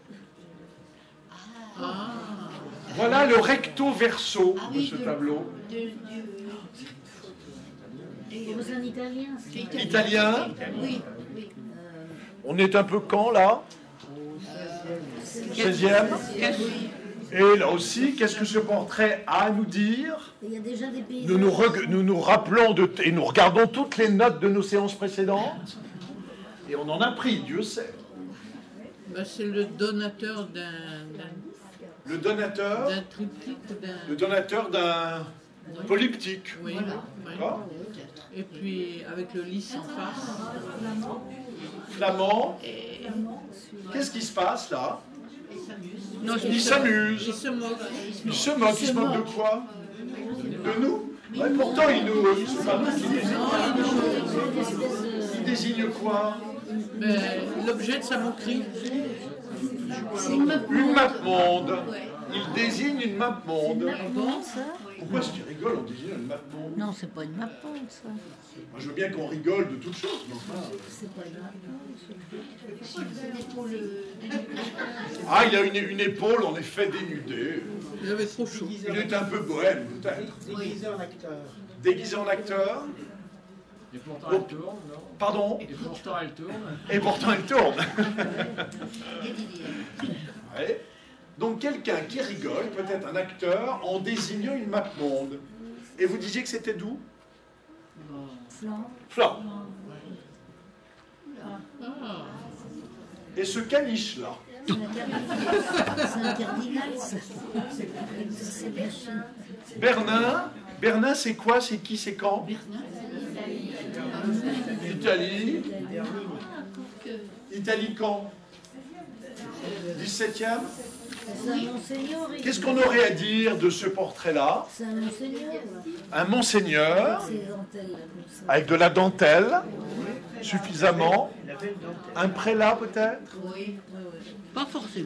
Voilà le recto verso de ce tableau. C'est un italien. c'est- Italien. On est un peu quand là? seizième. Et là aussi, qu'est-ce que ce portrait a à nous dire? Il y a déjà des pays. Nous nous, reg- nous nous rappelons de et nous regardons toutes les notes de nos séances précédentes. Et on en a pris, Dieu sait. Bah, c'est le donateur d'un, d'un, Le donateur, d'un triptyque, d'un... le donateur d'un polyptyque. Oui, oui. D'accord. Et puis avec le lys en face. Flamand. Qu'est-ce qui se passe là? Non, Il Il s'amuse. se moque. Il se moque. Il se moque de quoi? De nous? Ouais, pourtant, il nous. C'est pas nous qui désigne. Il désigne quoi? Mais l'objet de sa moquerie. Une map monde. Il désigne une map monde. Bon, ça? Pourquoi si tu rigoles, on désigne une map monde? Non, c'est pas une maponte, ça. Moi, je veux bien qu'on rigole de toutes choses. Mais enfin... C'est pas une maponte. Ah, il a une, une épaule en effet dénudée. Il avait trop chaud. Il est un peu bohème, peut-être. Déguisé en acteur. Déguisé en acteur. Et pourtant Oh. elle tourne, non? Pardon. Et pourtant elle tourne. Et pourtant, il tourne. Ouais. Donc, quelqu'un qui rigole, peut-être un acteur, en désignant une map monde. Et vous disiez que c'était d'où? Flan. Flan. Ah. Et ce caniche-là, C'est un cardinal. C'est un cardinal, ça. C'est de la Chine. Bernin, Bernin c'est quoi? C'est qui? C'est quand? Italie. Italie quand? dix-septième. C'est un monseigneur. Qu'est-ce qu'on aurait à dire de ce portrait-là? C'est un monseigneur. Un monseigneur, C'est dentelle, là, comme ça. avec de la dentelle, suffisamment. Un prélat peut-être? Pas forcément.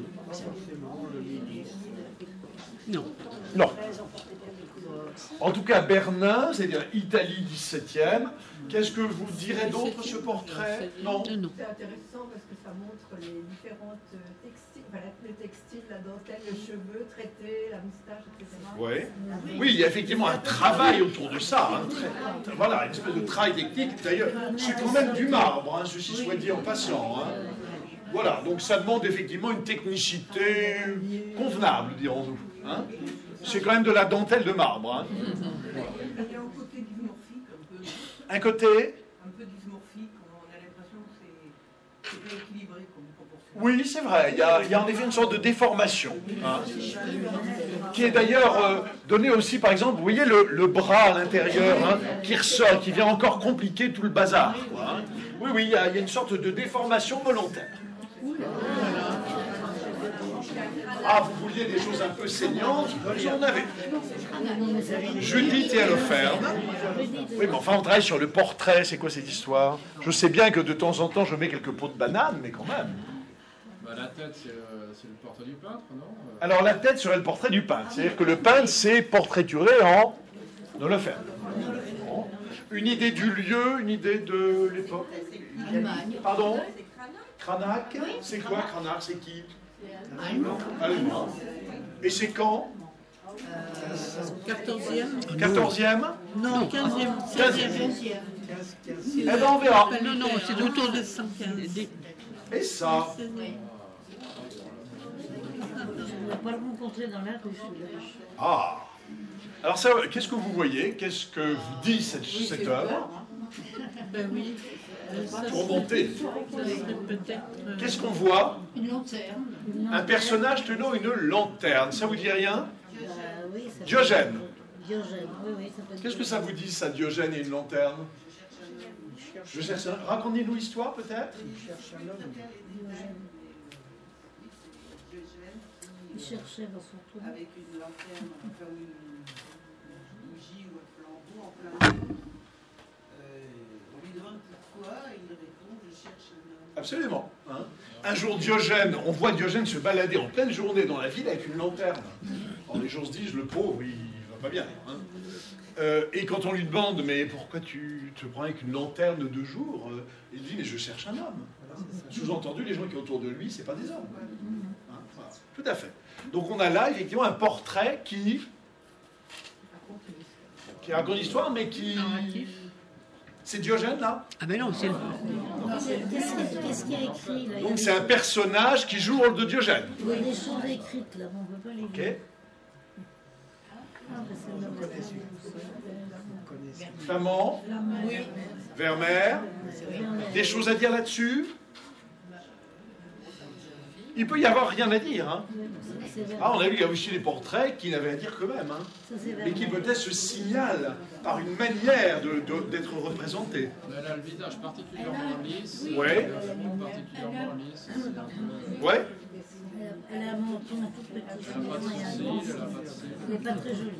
Non. Non. En tout cas, Bernin, c'est-à-dire Italie dix-septième. Qu'est-ce que vous direz d'autre ce portrait? Non. Non, non. C'est intéressant parce que ça montre les différentes textiles, enfin, le textile, la dentelle, les cheveux traités, la moustache, et cetera. Oui. Oui, il y a effectivement un travail autour de ça. Hein, très- voilà, une espèce de travail technique. D'ailleurs, c'est quand même du marbre, hein, ceci soit dit en passant. Hein. Voilà, donc ça demande effectivement une technicité convenable, dirons-nous. Hein. C'est quand même de la dentelle de marbre. Hein. Il y a un côté dysmorphique, un peu, Un côté, un peu dysmorphique, on a l'impression que c'est c'est pas équilibré comme proportion. oui, c'est vrai, il y, a, il y a en effet une sorte de déformation. Hein, qui est d'ailleurs euh, donnée aussi, par exemple, vous voyez le, le bras à l'intérieur, hein, qui ressort, qui vient encore compliquer tout le bazar. Quoi, hein. Oui, oui, il y, a, il y a une sorte de déformation volontaire. Ah, vous vouliez des choses un peu saignantes, vous en avez. Judith et Holoferne. Oui, mais enfin, on travaille sur le portrait, c'est quoi cette histoire? Je sais bien que de temps en temps, je mets quelques pots de banane, mais quand même. Bah, la tête, c'est le, c'est le portrait du peintre, non? Alors, la tête serait le portrait du peintre. C'est-à-dire que le peintre, c'est portraituré en Holoferne. Bon. Une idée du lieu, une idée de l'époque. Pardon? Cranach? C'est quoi Cranach? C'est qui? Allemand. Et c'est quand? quatorzième. quatorzième? Non, quinzième. quinzième. Eh bien, on verra. Non, non, c'est autour de cent quinze. Et ça? Je ne vais pas le rencontrer dans la rue, celui-là. Ah. Alors, ça, qu'est-ce que vous voyez? Qu'est-ce que vous dit cette, cette œuvre? Ben oui. Euh, ça Pour serait- monter. ça serait peut-être. euh, Qu'est-ce qu'on voit? Une lanterne. Un personnage tenant une lanterne. Ça vous dit rien? Bah, oui, ça peut- Diogène. Diogène, oui, oui, ça peut être Qu'est-ce que ça vous dit, ça, Diogène et une lanterne? Je cherche un... Racontez-nous l'histoire, peut-être? Il cherchait dans son trou. Avec une lanterne, enfin une bougie ou un flambeau en plein jour. Euh, on lui demande pourquoi, et il répond, je cherche un homme. Absolument. Hein. Un jour, Diogène, on voit Diogène se balader en pleine journée dans la ville avec une lanterne. Alors les gens se disent, le pauvre, il va pas bien. Hein. Euh, et quand on lui demande, mais pourquoi tu te prends avec une lanterne de jour, euh, il dit, mais je cherche un homme. Sous-entendu, les gens qui sont autour de lui, c'est pas des hommes. Hein, voilà. Tout à fait. Donc on a là, effectivement, un portrait qui... qui raconte l'histoire, mais qui... C'est Diogène, là? Ah ben non, c'est le... Qu'est-ce qu'il qu'est-ce qu'il y a écrit là? Donc c'est un personnage qui joue le rôle de Diogène. Il y a des choses écrites là, mais on ne peut pas les Ok. lire. Ah, bah, c'est le nom. Flamand, Vermeer, des choses à dire là-dessus? Il peut y avoir rien à dire. Hein. Ah, on a vu qu'il y a aussi des portraits qui n'avaient à dire que même, hein, mais qui peut-être se signalent par une manière de- de- d'être représentés. Elle a le visage particulièrement lisse. Ouais. Le front particulièrement lisse. c'est un peu- Ouais. Elle a un menton tout petit. Elle n'a pas de cils, elle n'a pas de cils. Elle n'est pas très jolie.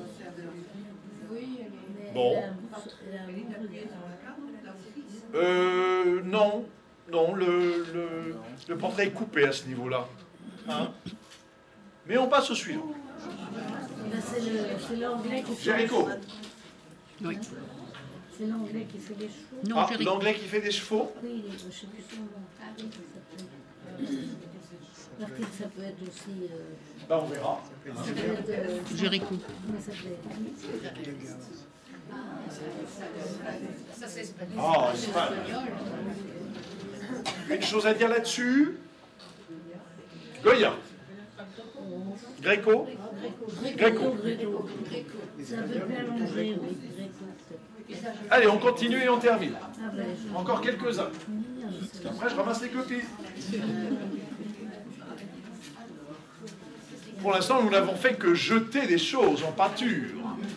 Mais Bon. elle a un beau- elle a un beau regard. Euh, non, non, le, le, le portrait est coupé à ce niveau-là. Hein. Mais on passe au suivant. Là, c'est le- c'est l'anglais qui fait les Jéricho. chevaux. Oui. C'est l'anglais qui fait les chevaux. Non, Ah, Jéricho. l'anglais qui fait des chevaux? Oui, je ne sais plus son nom. Ah oui, ça peut. Parce que ça peut être aussi. Euh, Bah, on verra. ça peut être. Euh, Jéricho. comment ça s'appelle? Ah, Espagne. Une chose à dire là-dessus? Goya. Gréco? Gréco. Gréco. C'est un peu plus allongé, oui. Gréco. Allez, on continue et on termine. Ah ben, je- Encore quelques-uns. mignon, ça. Après, je ramasse les copies. Pour l'instant, nous n'avons fait que jeter des choses en pâture.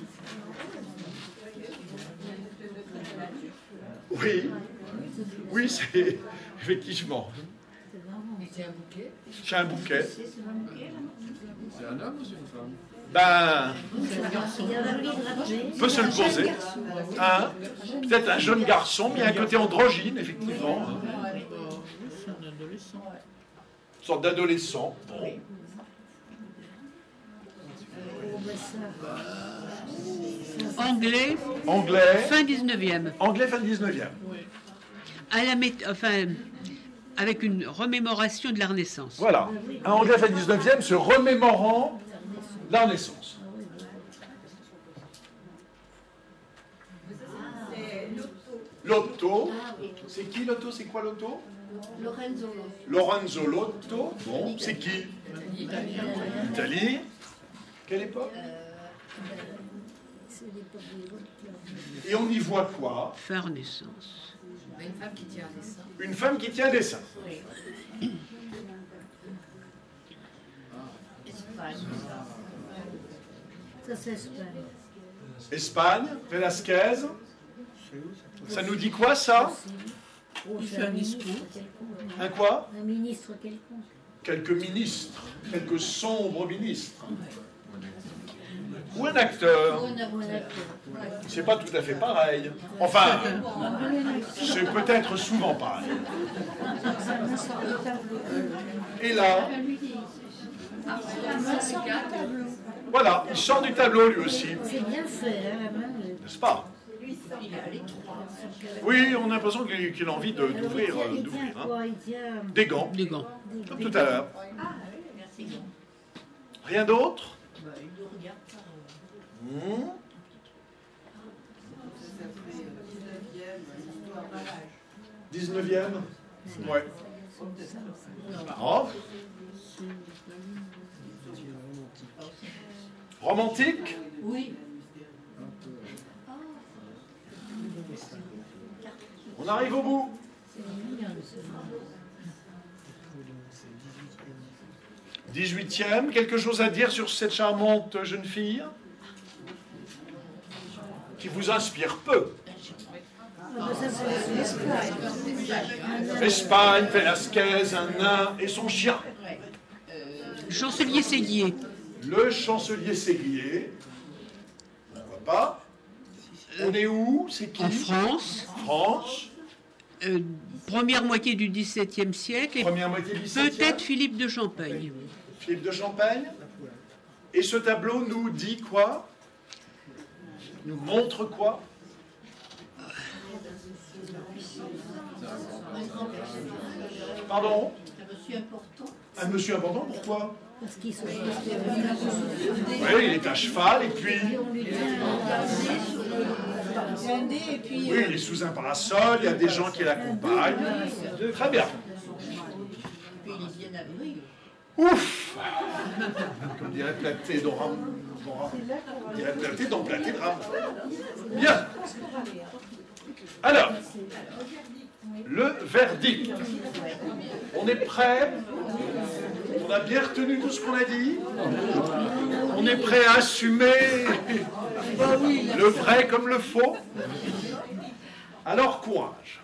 Oui, oui, c'est effectivement. C'est un bouquet. C'est un bouquet. C'est un bouquet, là. C'est un homme ou c'est une femme? Ben, Il y a un lit drapé. on peut se le poser. Hein? Peut-être un jeune garçon, mais il y a un côté androgyne, effectivement. C'est un adolescent. Une sorte d'adolescent. Bon. Oh, ben ça. Anglais, Anglais. fin dix-neuvième. Anglais fin dix-neuvième. À la mét- enfin, avec une remémoration de la Renaissance. Voilà. Un anglais fin dix-neuvième se remémorant la Renaissance. Lotto. C'est qui Lotto? C'est quoi Lotto? Lorenzo. Lorenzo Lotto. Bon, c'est qui? Italie. Quelle époque? C'est l'époque des autres. Et on y voit quoi? Fin Renaissance. Une femme qui tient un dessin. Une femme qui tient un dessin. Ça, c'est Espagne. Espagne, Velasquez. Ça nous dit quoi ça? Oh, Il c'est fait un ministre discours. quelconque. Un quoi? Un ministre quelconque. Quelques ministres, quelques sombres ministres. Ou un acteur. Ou un acteur. C'est pas tout à fait pareil. Enfin, c'est peut-être souvent pareil. Et là, voilà, il sort du tableau lui aussi, C'est bien fait, hein, la main. n'est-ce pas? Oui, on a l'impression qu'il qu'il a envie de- Alors, il d'ouvrir tient- euh, il d'ouvrir, tient hein. quoi? Il tient Des gants, Des gants. des- comme des- tout à l'heure. Rien d'autre? Hmm. dix-neuvième. Ouais. Oh. Romantique? Oui. On arrive au bout. dix-huitième, quelque chose à dire sur cette charmante jeune fille qui vous inspire peu? Ah, ben, ça, c'est l'Espagne. Espagne, Velasquez, un nain et son chien. Chancelier Séguier. Le chancelier Séguier. Pourquoi pas? On est où? C'est qui? En France, France. euh, première moitié du XVIIe siècle, et Première moitié du dix-septième. peut-être Philippe de Champagne. Philippe de Champagne. Et ce tableau nous dit quoi? Nous montre quoi? Pardon? Un monsieur important. Un monsieur important, pourquoi? Parce qu'il se Oui, il est à cheval et puis... on lui tient Et puis, Oui, il est sous un parasol, il y a des gens qui l'accompagnent. Très bien. puis ils viennent à Brigue. Ouf! Comme dirait Platé dans Ram... dans Ram- dirait Platé dans Platé de Ram. Bien. Alors, le verdict. On est prêt? On a bien retenu tout ce qu'on a dit? On est prêt à assumer le vrai comme le faux? Alors, courage.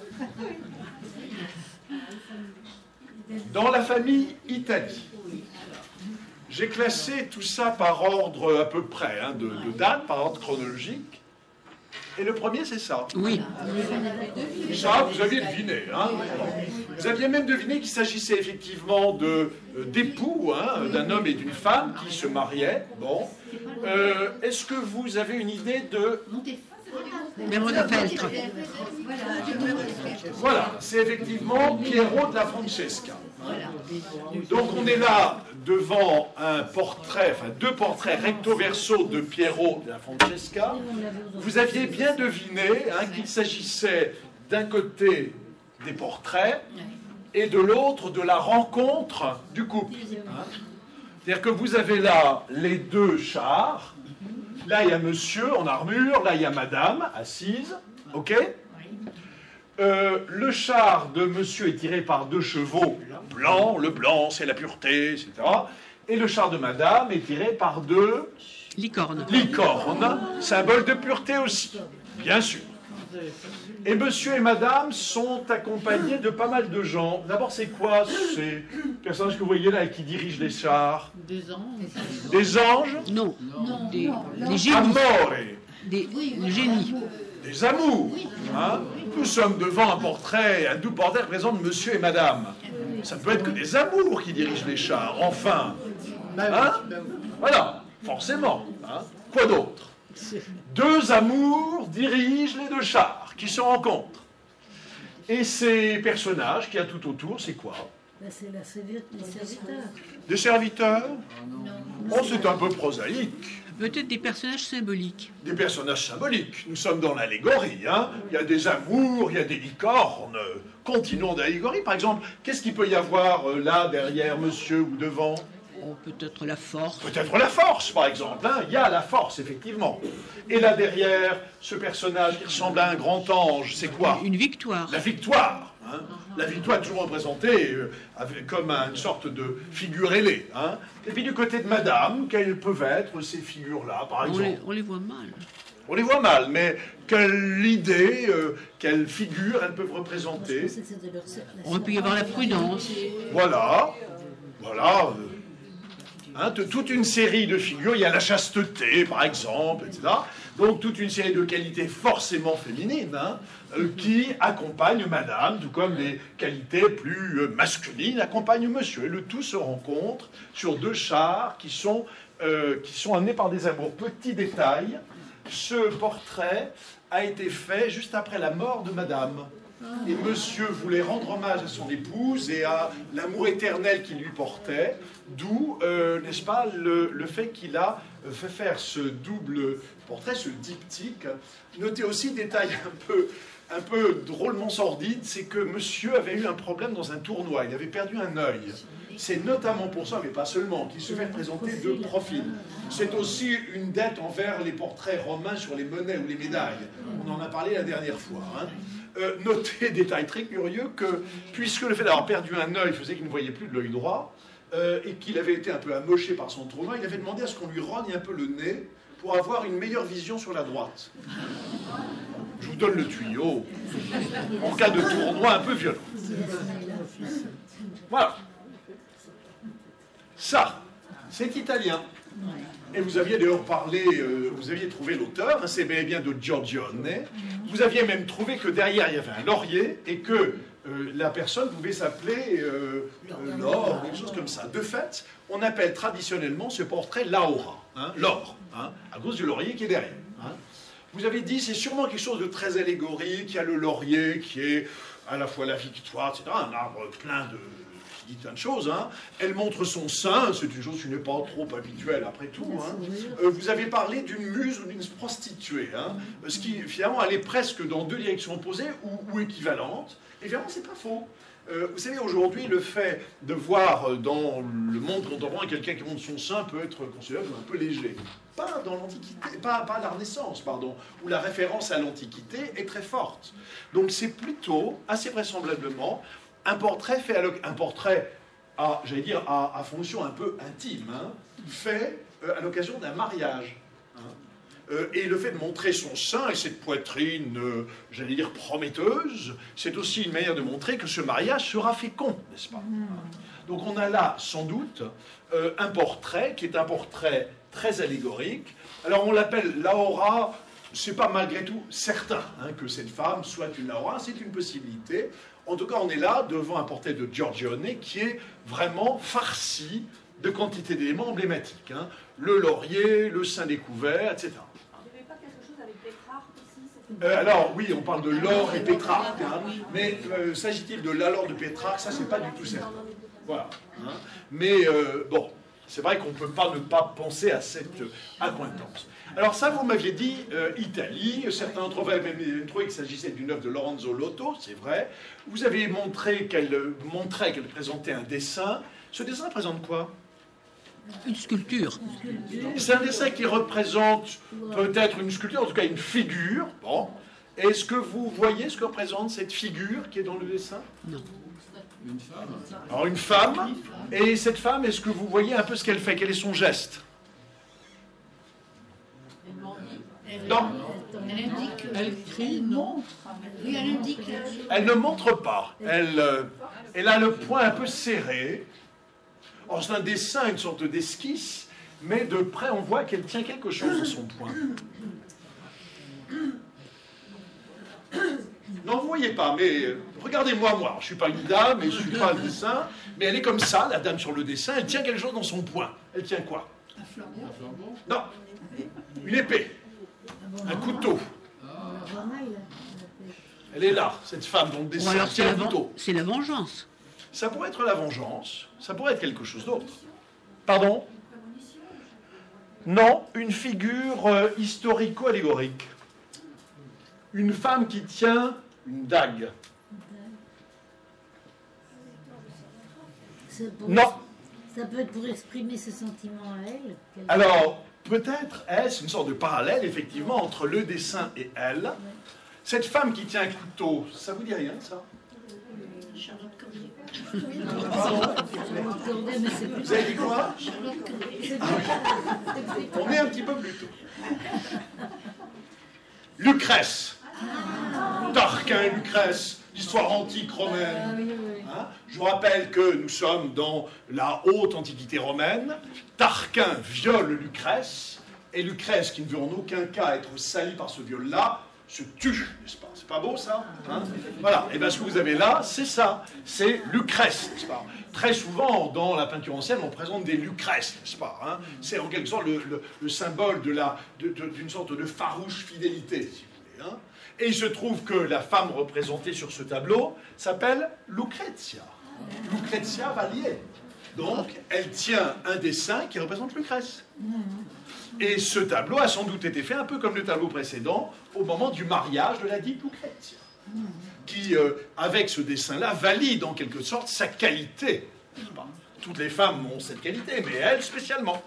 Dans la famille Italie, j'ai classé tout ça par ordre à peu près, hein, de, de date, par ordre chronologique. Et le premier, c'est ça. Oui. Ça, vous aviez deviné. Hein. Vous aviez même deviné qu'il s'agissait effectivement de, euh, d'époux, hein, d'un homme et d'une femme qui se mariaient. Bon. Euh, est-ce que vous avez une idée de... Bermond de Feltre. Voilà, c'est effectivement Piero de la Francesca. Donc on est là devant un portrait, enfin deux portraits recto verso de Piero de la Francesca. Vous aviez bien deviné hein, qu'il s'agissait d'un côté des portraits et de l'autre de la rencontre du couple. Hein. C'est-à-dire que vous avez là les deux chars Là, il y a monsieur en armure, là, il y a madame assise, ok? Euh, le char de monsieur est tiré par deux chevaux blancs, le blanc c'est la pureté, et cetera. Et le char de madame est tiré par deux licornes, licornes, symbole de pureté aussi, bien sûr. Et monsieur et madame sont accompagnés de pas mal de gens. D'abord, c'est quoi ces personnages que vous voyez là et qui dirigent les chars? Des anges. Des anges? Non, Non, des, non, des génies. Amore. Des Oui, oui, génies. Des amours. Hein? Nous sommes devant un portrait, un doux portrait représentant monsieur et madame. Ça ne peut être que des amours qui dirigent les chars, enfin. Hein? Voilà, forcément. Hein? Quoi d'autre? Deux amours dirigent les deux chars qui se rencontrent. Et ces personnages qu'il y a tout autour, c'est quoi? Ben, c'est la serviette des serviteurs. Des serviteurs? Non. Oh, c'est un peu prosaïque. Peut-être des personnages symboliques. Des personnages symboliques. Nous sommes dans l'allégorie. Hein. Il y a des amours, il y a des licornes. Continuons d'allégorie. Par exemple, qu'est-ce qu'il peut y avoir euh, là, derrière monsieur ou devant? Oh, peut-être la force. Peut-être la force, par exemple. Hein. Il y a la force, effectivement. Et là, derrière, ce personnage qui ressemble à un grand ange, c'est quoi? Une victoire. La victoire. Hein. La victoire est toujours représentée euh, avec, comme une sorte de figure ailée. Hein. Et puis du côté de madame, quelles peuvent être ces figures-là, par On exemple? les, on les voit mal. On les voit mal, mais quelle idée, euh, quelle figure elles peuvent Moi, je représenter? pensais que c'était leur la On aurait pu y avoir la prudence. Voilà, voilà. euh, hein, de- toute une série de figures. Il y a la chasteté, par exemple, et cetera. Donc toute une série de qualités forcément féminines hein, euh, qui accompagnent madame, tout comme les qualités plus euh, masculines accompagnent monsieur. Et le tout se rencontre sur deux chars qui sont, euh, qui sont amenés par des amours. Petit détail, ce portrait a été fait juste après la mort de madame. Et monsieur voulait rendre hommage à son épouse et à l'amour éternel qu'il lui portait, d'où, euh, n'est-ce pas, le, le fait qu'il a fait faire ce double portrait, ce diptyque. Notez aussi, détail un peu, un peu drôlement sordide, c'est que monsieur avait eu un problème dans un tournoi, il avait perdu un œil. C'est notamment pour ça, mais pas seulement, qu'il se fait présenter de profil. C'est aussi une dette envers les portraits romains sur les monnaies ou les médailles. On en a parlé la dernière fois. Hein. Euh, notez, détail très curieux, que puisque le fait d'avoir perdu un œil faisait qu'il ne voyait plus de l'œil droit, euh, et qu'il avait été un peu amoché par son tournoi, il avait demandé à ce qu'on lui rogne un peu le nez pour avoir une meilleure vision sur la droite. Je vous donne le tuyau, en cas de tournoi un peu violent. Voilà. Ça, c'est italien. Et vous aviez d'ailleurs parlé, euh, vous aviez trouvé l'auteur, hein, c'est bel et bien de Giorgione. Vous aviez même trouvé que derrière il y avait un laurier et que euh, la personne pouvait s'appeler euh, euh, Laure, quelque chose comme ça. De fait, on appelle traditionnellement ce portrait Laura, hein, l'or, hein, à cause du laurier qui est derrière. Hein. Vous avez dit c'est sûrement quelque chose de très allégorique, il y a le laurier qui est à la fois la victoire, et cetera, un arbre plein de... dit plein de choses, hein. Elle montre son sein, c'est une chose qui n'est pas trop habituelle après tout. Hein. Euh, vous avez parlé d'une muse ou d'une prostituée, hein, ce qui finalement allait presque dans deux directions opposées ou, ou équivalentes, et finalement c'est pas faux. Euh, vous savez, aujourd'hui, le fait de voir dans le monde contemporain quelqu'un qui montre son sein peut être considéré comme un peu léger. Pas dans l'Antiquité, pas, pas à la Renaissance, pardon, où la référence à l'Antiquité est très forte. Donc c'est plutôt, assez vraisemblablement, un portrait fait à un portrait à, j'allais dire, à, à fonction un peu intime, hein, fait euh, à l'occasion d'un mariage. Hein. Euh, et le fait de montrer son sein et cette poitrine, euh, j'allais dire, prometteuse, c'est aussi une manière de montrer que ce mariage sera fécond, n'est-ce pas? Mmh. Donc on a là, sans doute, euh, un portrait qui est un portrait très allégorique. Alors on l'appelle Laura, c'est pas malgré tout certain hein, que cette femme soit une Laura, c'est une possibilité. En tout cas, on est là devant un portrait de Giorgione qui est vraiment farci de quantité d'éléments emblématiques. Hein. Le laurier, le sein découvert, et cetera. Il n'y avait pas quelque chose avec Pétrarque aussi? Euh, alors, oui, on parle de l'or et Pétrarque, hein, mais euh, s'agit-il de l'alors de Pétrarque? Ça, c'est pas du tout certain. Voilà. Hein. Mais euh, bon, c'est vrai qu'on ne peut pas ne pas penser à cette accointance. Alors ça, vous m'aviez dit euh, Italie, certains d'entre vous avaient même trouvé qu'il s'agissait d'une œuvre de Lorenzo Lotto, c'est vrai. Vous avez montré qu'elle montrait qu'elle présentait un dessin. Ce dessin présente quoi? Une sculpture. C'est un dessin qui représente peut-être une sculpture, en tout cas une figure. Bon. Est-ce que vous voyez ce que représente cette figure qui est dans le dessin? Non. Une femme. Alors une femme. Et cette femme, est-ce que vous voyez un peu ce qu'elle fait? Quel est son geste? Non. Elle indique. Elle crie, non. Oui, elle indique. Elle ne montre pas. Elle, euh, elle a le poing un peu serré. Alors c'est un dessin, une sorte d'esquisse, mais de près on voit qu'elle tient quelque chose dans son poing. Non, vous ne voyez pas, mais euh, regardez-moi, moi. Je ne suis pas une dame, et je ne suis pas le dessin, mais elle est comme ça, la dame sur le dessin, elle tient quelque chose dans son poing. Elle tient quoi? Un flambeau. Un flambeau. Non, une épée, un couteau. Elle est là, cette femme dont le Ou dessin alors c'est tient la, un ven- couteau. c'est la vengeance. Ça pourrait être la vengeance, ça pourrait être quelque chose d'autre. Pardon? Non, une figure euh, historico-allégorique. Une femme qui tient une dague. Ça peut- Non. Ça peut être pour exprimer ses sentiments à elle. qu'elle- Alors, peut-être est-ce une sorte de parallèle, effectivement, entre le dessin et elle. Cette femme qui tient un couteau, ça vous dit rien, ça? Charlotte Corday. Vous avez dit quoi? Charlotte Corday. On est un petit peu plus tôt. Lucrèce. Tarquin et Lucrèce, l'histoire antique romaine. Hein? Je vous rappelle que nous sommes dans la haute antiquité romaine. Tarquin viole Lucrèce, et Lucrèce, qui ne veut en aucun cas être salie par ce viol-là, se tue, n'est-ce pas? C'est pas beau, ça? Hein? Voilà, et bien ce que vous avez là, c'est ça, c'est Lucrèce, n'est-ce pas? Très souvent, dans la peinture ancienne, on présente des Lucrèces, n'est-ce pas? Hein? C'est en quelque sorte le, le, le symbole de la, de, de, d'une sorte de farouche fidélité, si vous voulez. Hein? Et il se trouve que la femme représentée sur ce tableau s'appelle Lucrezia. Lucrezia Vallier. Donc, elle tient un dessin qui représente Lucrèce. Et ce tableau a sans doute été fait un peu comme le tableau précédent au moment du mariage de la dite Lucrezia, qui, euh, avec ce dessin-là, valide en quelque sorte sa qualité. Toutes les femmes ont cette qualité, mais elle spécialement.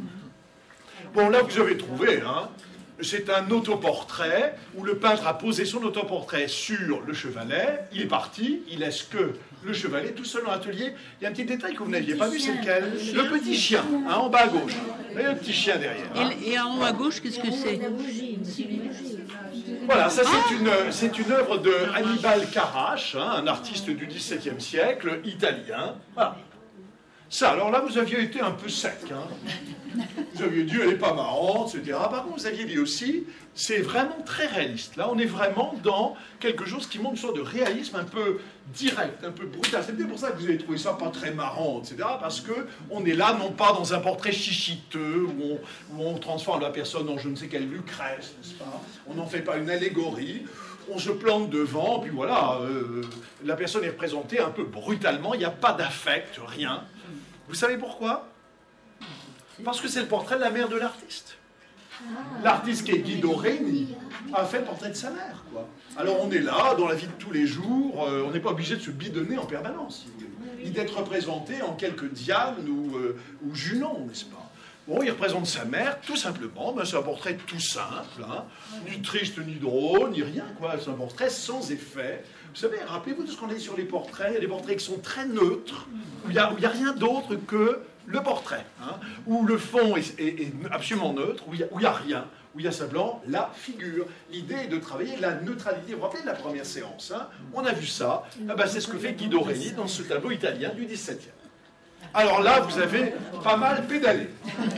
Bon, là, vous avez trouvé, hein, c'est un autoportrait où le peintre a posé son autoportrait sur le chevalet, il est parti, il laisse que le chevalet tout seul dans l'atelier. Il y a un petit détail que vous n'aviez pas vu, c'est lequel? Le petit chien, hein, en bas à gauche. Vous voyez le petit chien derrière. Hein. Et, et en haut à gauche, qu'est-ce que c'est? La bougie, monsieur, les bougies. Voilà, ça c'est une, c'est une œuvre de Hannibal Carrache, hein, un artiste du dix-septième siècle, italien. Voilà. Ça, alors là, vous aviez été un peu sec. Hein. Vous aviez dit, elle n'est pas marrante, et cetera. Par contre, vous aviez dit aussi, c'est vraiment très réaliste. Là, on est vraiment dans quelque chose qui montre une sorte de réalisme un peu direct, un peu brutal. C'est peut-être pour ça que vous avez trouvé ça pas très marrant, et cetera. Parce qu'on est là, non pas dans un portrait chichiteux, où on, où on transforme la personne en je ne sais quelle Lucrèce, n'est-ce pas? On n'en fait pas une allégorie. On se plante devant, puis voilà, euh, la personne est représentée un peu brutalement, il n'y a pas d'affect, rien. Vous savez pourquoi? Parce que c'est le portrait de la mère de l'artiste. L'artiste qui est Guido Reni a fait le portrait de sa mère, quoi. Alors on est là, dans la vie de tous les jours, euh, on n'est pas obligé de se bidonner en permanence, si vous voulez, ni d'être représenté en quelques Diane ou, euh, ou Junon, n'est-ce pas? Bon, il représente sa mère, tout simplement, ben, c'est un portrait tout simple, hein, ni triste, ni drôle, ni rien, quoi. C'est un portrait sans effet. Vous savez, rappelez-vous de ce qu'on a dit sur les portraits, il y a des portraits qui sont très neutres, où il n'y a, a rien d'autre que le portrait, hein, où le fond est, est, est absolument neutre, où il n'y a, a rien, où il y a simplement la figure. L'idée est de travailler la neutralité. Vous vous rappelez de la première séance, hein, on a vu ça, ah ben, c'est ce que fait Guido Reni dans ce tableau italien du dix-septième. Alors là, vous avez pas mal pédalé.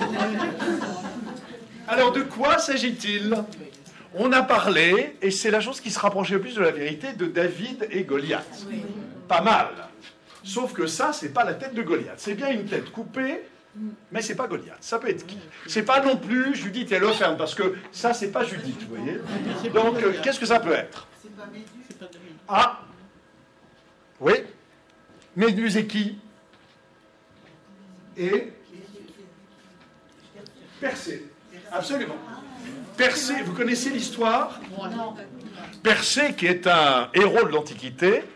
Alors de quoi s'agit-il? On a parlé, et c'est la chose qui se rapprochait le plus de la vérité, de David et Goliath. Pas mal. Sauf que ça, c'est pas la tête de Goliath. C'est bien une tête coupée, mais c'est pas Goliath. Ça peut être qui? C'est pas non plus Judith et Holoferne, parce que ça, c'est pas Judith, vous voyez. Donc, euh, qu'est-ce que ça peut être? C'est pas Méduse. C'est pas Méduse. Ah oui. Méduse et qui? Et Persée. Absolument. Persée, vous connaissez l'histoire? Persée, qui est un héros de l'Antiquité,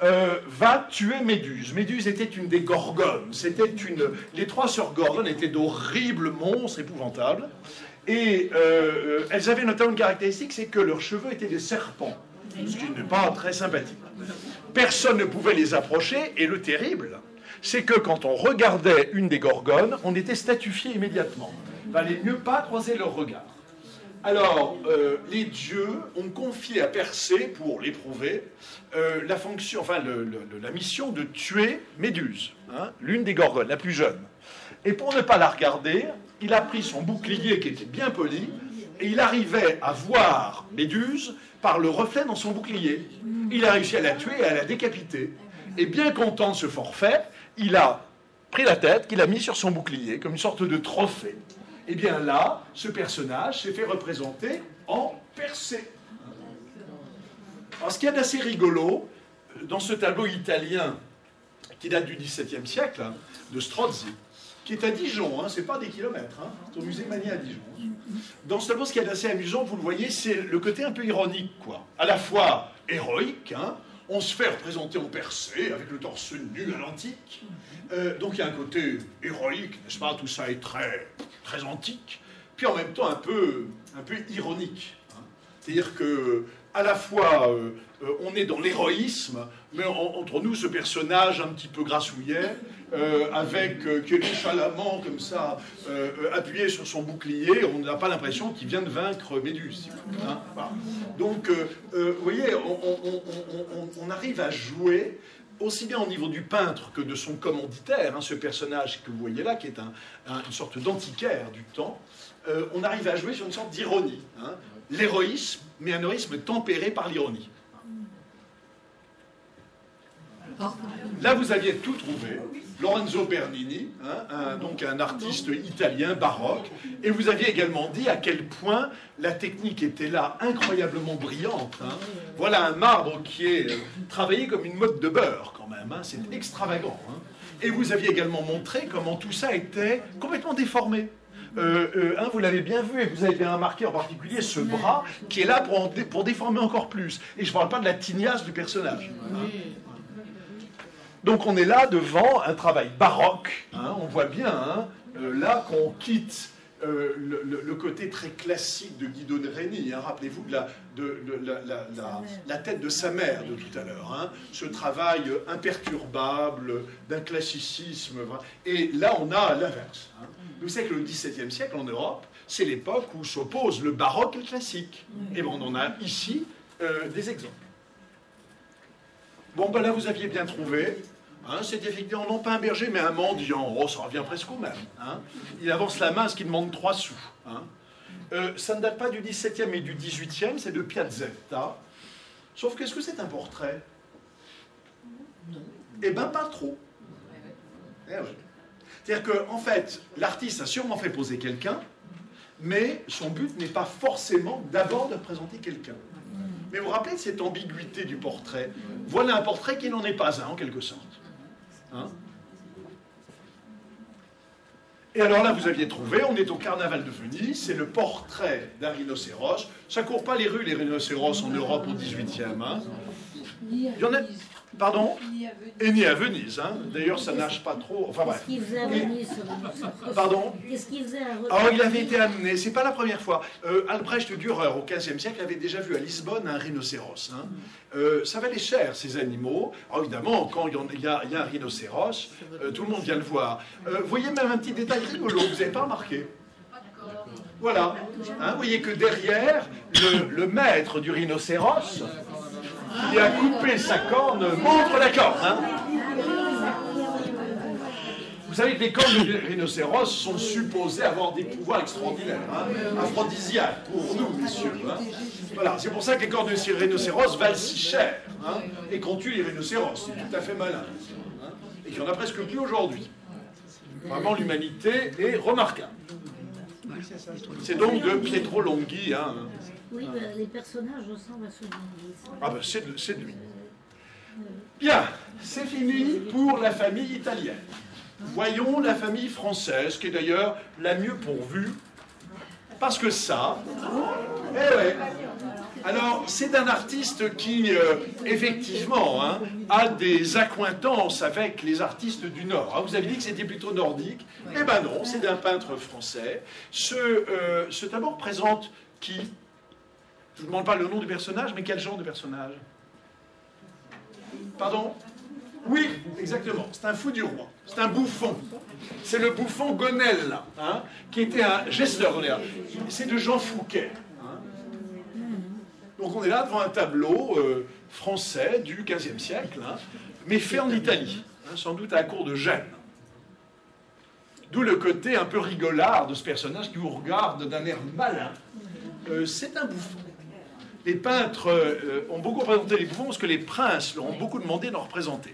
euh, va tuer Méduse. Méduse était une des gorgones. C'était une... Les trois sœurs gorgones étaient d'horribles monstres épouvantables. Et euh, elles avaient notamment une caractéristique, c'est que leurs cheveux étaient des serpents, ce qui n'est pas très sympathique. Personne ne pouvait les approcher, et le terrible, c'est que quand on regardait une des gorgones, on était statufié immédiatement. Il valait mieux pas croiser leur regard. Alors, euh, les dieux ont confié à Persée, pour l'éprouver, euh, la fonction, enfin, le, le, la mission de tuer Méduse, hein, l'une des gorgones, la plus jeune. Et pour ne pas la regarder, il a pris son bouclier qui était bien poli, et il arrivait à voir Méduse par le reflet dans son bouclier. Il a réussi à la tuer et à la décapiter. Et bien content de ce forfait, il a pris la tête qu'il a mis sur son bouclier, comme une sorte de trophée. Et bien là, ce personnage s'est fait représenter en Persée. Alors, ce qu'il y a d'assez rigolo, dans ce tableau italien qui date du dix-septième siècle, hein, de Strozzi, qui est à Dijon, hein, c'est pas des kilomètres, hein, c'est au musée Magny à Dijon. Dans ce tableau, ce qui est assez amusant, vous le voyez, c'est le côté un peu ironique, quoi. À la fois héroïque, hein, on se fait représenter en Persée, avec le torse nu à l'antique, euh, donc il y a un côté héroïque, n'est-ce pas, tout ça est très, très antique, puis en même temps un peu, un peu ironique. Hein. C'est-à-dire que, à la fois, euh, euh, on est dans l'héroïsme, mais en, entre nous, ce personnage un petit peu grassouillet, euh, avec euh, qui est nonchalamment comme ça, euh, euh, appuyé sur son bouclier, on n'a pas l'impression qu'il vient de vaincre Méduse. Hein, voilà. Donc, euh, euh, vous voyez, on, on, on, on, on arrive à jouer aussi bien au niveau du peintre que de son commanditaire, hein, ce personnage que vous voyez là, qui est un, un, une sorte d'antiquaire du temps, euh, on arrive à jouer sur une sorte d'ironie. Hein, l'héroïsme, mais un héroïsme tempéré par l'ironie. Là, vous aviez tout trouvé. Lorenzo Bernini, hein, un, donc un artiste italien baroque, et vous aviez également dit à quel point la technique était là incroyablement brillante. Hein. Voilà un marbre qui est euh, travaillé comme une motte de beurre quand même, hein, c'est extravagant. Hein. Et vous aviez également montré comment tout ça était complètement déformé. Euh, euh, hein, vous l'avez bien vu, et vous avez bien remarqué en particulier ce bras qui est là pour, en dé pour déformer encore plus. Et je ne parle pas de la tignasse du personnage. Hein. Donc on est là devant un travail baroque, hein, on voit bien hein, euh, là qu'on quitte euh, le, le, le côté très classique de Guido Reni, hein, rappelez-vous de, la, de, de la, la, la, la tête de sa mère de tout à l'heure, hein, ce travail imperturbable d'un classicisme, et là on a l'inverse. Hein. Vous savez que le dix-septième siècle en Europe, c'est l'époque où s'opposent le baroque et le classique, et bon, on en a ici euh, des exemples. Bon, ben là, vous aviez bien trouvé. Hein, c'est effectivement non pas un berger, mais un mendiant. Oh, ça revient presque au même. Hein. Il avance la main, ce qui demande trois sous. Hein. Euh, ça ne date pas du dix-septième, mais du dix-huitième. C'est de Piazzetta. Sauf qu'est-ce que c'est un portrait? Eh bien, pas trop. Eh ouais. C'est-à-dire qu'en en fait, l'artiste a sûrement fait poser quelqu'un, mais son but n'est pas forcément d'abord de présenter quelqu'un. Mais vous vous rappelez de cette ambiguïté du portrait? Voilà un portrait qui n'en est pas un, en quelque sorte. Hein? Et alors là, vous aviez trouvé, on est au carnaval de Venise, c'est le portrait d'un rhinocéros. Ça ne court pas les rues, les rhinocéros, en Europe au dix-huitième. Hein? Il y en a... Pardon? Et ni à Venise. Hein? D'ailleurs, ça nage pas trop. Enfin bref. Qu'est-ce qu'il faisait à Venise? Pardon? Qu'est-ce qu'il faisait à Venise? Alors, il avait été amené, c'est pas la première fois. Euh, Albrecht Dürer, au quinzième siècle, avait déjà vu à Lisbonne un rhinocéros. Hein. Euh, ça valait cher, ces animaux. Alors, évidemment, quand il y a, il y a un rhinocéros, euh, tout le monde vient le voir. Euh, vous voyez même un petit détail rigolo, vous n'avez pas remarqué? Voilà. Hein, vous voyez que derrière, le, le maître du rhinocéros, qui a coupé sa corne, montre la corne. Hein. Vous savez que les cornes de rhinocéros sont supposées avoir des pouvoirs extraordinaires, hein, aphrodisiaques pour nous, messieurs. Hein. Voilà, c'est pour ça que les cornes de rhinocéros valent si cher, hein, et qu'on tue les rhinocéros, c'est tout à fait malin. Hein, et qu'il n'y en a presque plus aujourd'hui. Vraiment, l'humanité est remarquable. C'est donc de Pietro Longhi. Hein. Oui, ben, les personnages ressemblent à ceux de Longhi. Ah ben, c'est de, c'est de lui. Bien, c'est fini pour la famille italienne. Voyons la famille française, qui est d'ailleurs la mieux pourvue, parce que ça, eh ouais, Alors, c'est un artiste qui, euh, effectivement, hein, a des accointances avec les artistes du Nord. Ah, vous avez dit que c'était plutôt nordique. Eh ben non, c'est un peintre français. Ce, euh, ce tableau représente qui? Je ne vous demande pas le nom du personnage, mais quel genre de personnage? Pardon? Oui, exactement. C'est un fou du roi. C'est un bouffon. C'est le bouffon Gonel, là, hein, qui était un gesteur. C'est de Jean Fouquet. Hein. Donc on est là devant un tableau euh, français du quinzième siècle, hein, mais fait en Italie, hein, sans doute à la cour de Gênes. D'où le côté un peu rigolard de ce personnage qui vous regarde d'un air malin. Euh, c'est un bouffon. Les peintres euh, ont beaucoup représenté les bouffons parce que les princes leur ont beaucoup demandé d'en représenter.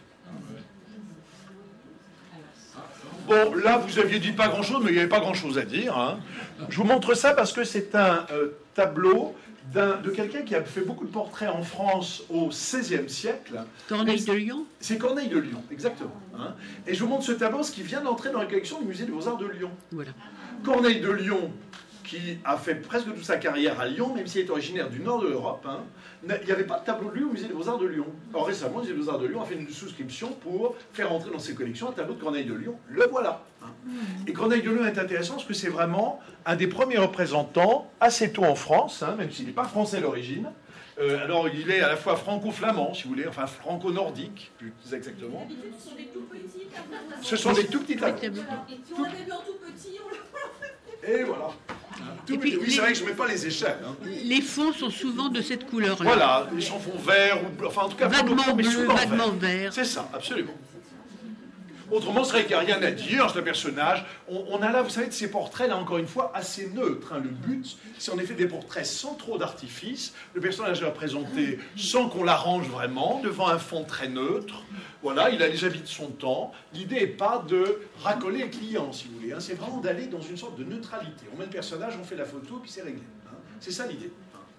Bon, là, vous aviez dit pas grand-chose, mais il n'y avait pas grand-chose à dire. Hein. Je vous montre ça parce que c'est un euh, tableau de quelqu'un qui a fait beaucoup de portraits en France au seizième siècle. Corneille de Lyon? C'est Corneille de Lyon, exactement. Hein. Et je vous montre ce tableau, ce qui vient d'entrer dans la collection du Musée des Beaux-Arts de Lyon. Voilà. Corneille de Lyon, qui a fait presque toute sa carrière à Lyon, même s'il est originaire du nord de l'Europe, hein, il n'y avait pas de tableau de lui au Musée des Beaux-Arts de Lyon. Alors récemment, le Musée des Beaux-Arts de Lyon a fait une souscription pour faire entrer dans ses collections un tableau de Corneille de Lyon. Le voilà. Hein. Et Corneille de Lyon est intéressant parce que c'est vraiment un des premiers représentants assez tôt en France, hein, même s'il n'est pas français d'origine. Euh, alors il est à la fois franco-flamand, si vous voulez, enfin franco-nordique, plus exactement. D'habitude, ce sont des tout petits tableaux. Ce sont des tout petits tableaux. Si on a des blancs tout petits, on le... Et voilà. Tout Et puis, oui, les... c'est vrai que je ne mets pas les échelles. Hein. Les fonds sont souvent de cette couleur-là. Voilà, les champs font vert, ou bleu, enfin en tout cas... Vaguement bleu, vaguement vert. vert. C'est ça, absolument. Autrement, ce serait qu'il n'y a rien à dire, c'est un personnage. On, on a là, vous savez, de ces portraits, là encore une fois, assez neutres. Hein. Le but, c'est en effet des portraits sans trop d'artifice. Le personnage est représenté sans qu'on l'arrange vraiment, devant un fond très neutre. Voilà, il a les habits de son temps. L'idée n'est pas de racoler le client, si vous voulez. Hein. C'est vraiment d'aller dans une sorte de neutralité. On met le personnage, on fait la photo, puis c'est réglé. Hein. C'est ça l'idée.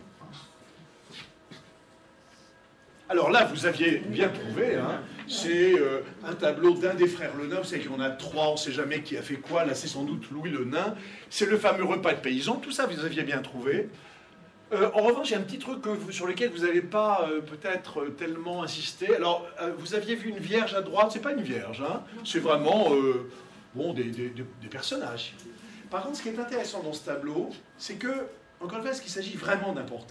Alors là, vous aviez bien trouvé, hein, c'est euh, un tableau d'un des frères Le Nain, vous savez qu'il y en a trois, on ne sait jamais qui a fait quoi, là c'est sans doute Louis Le Nain, c'est le fameux repas de paysans, tout ça vous aviez bien trouvé. Euh, en revanche, il y a un petit truc que vous, sur lequel vous n'avez pas euh, peut-être euh, tellement insisté. Alors, euh, vous aviez vu une vierge à droite, c'est pas une vierge, hein, c'est vraiment euh, bon, des, des, des, des personnages. Par contre, ce qui est intéressant dans ce tableau, c'est que, encore une fois, est-ce qu'il s'agit vraiment d'un portrait ?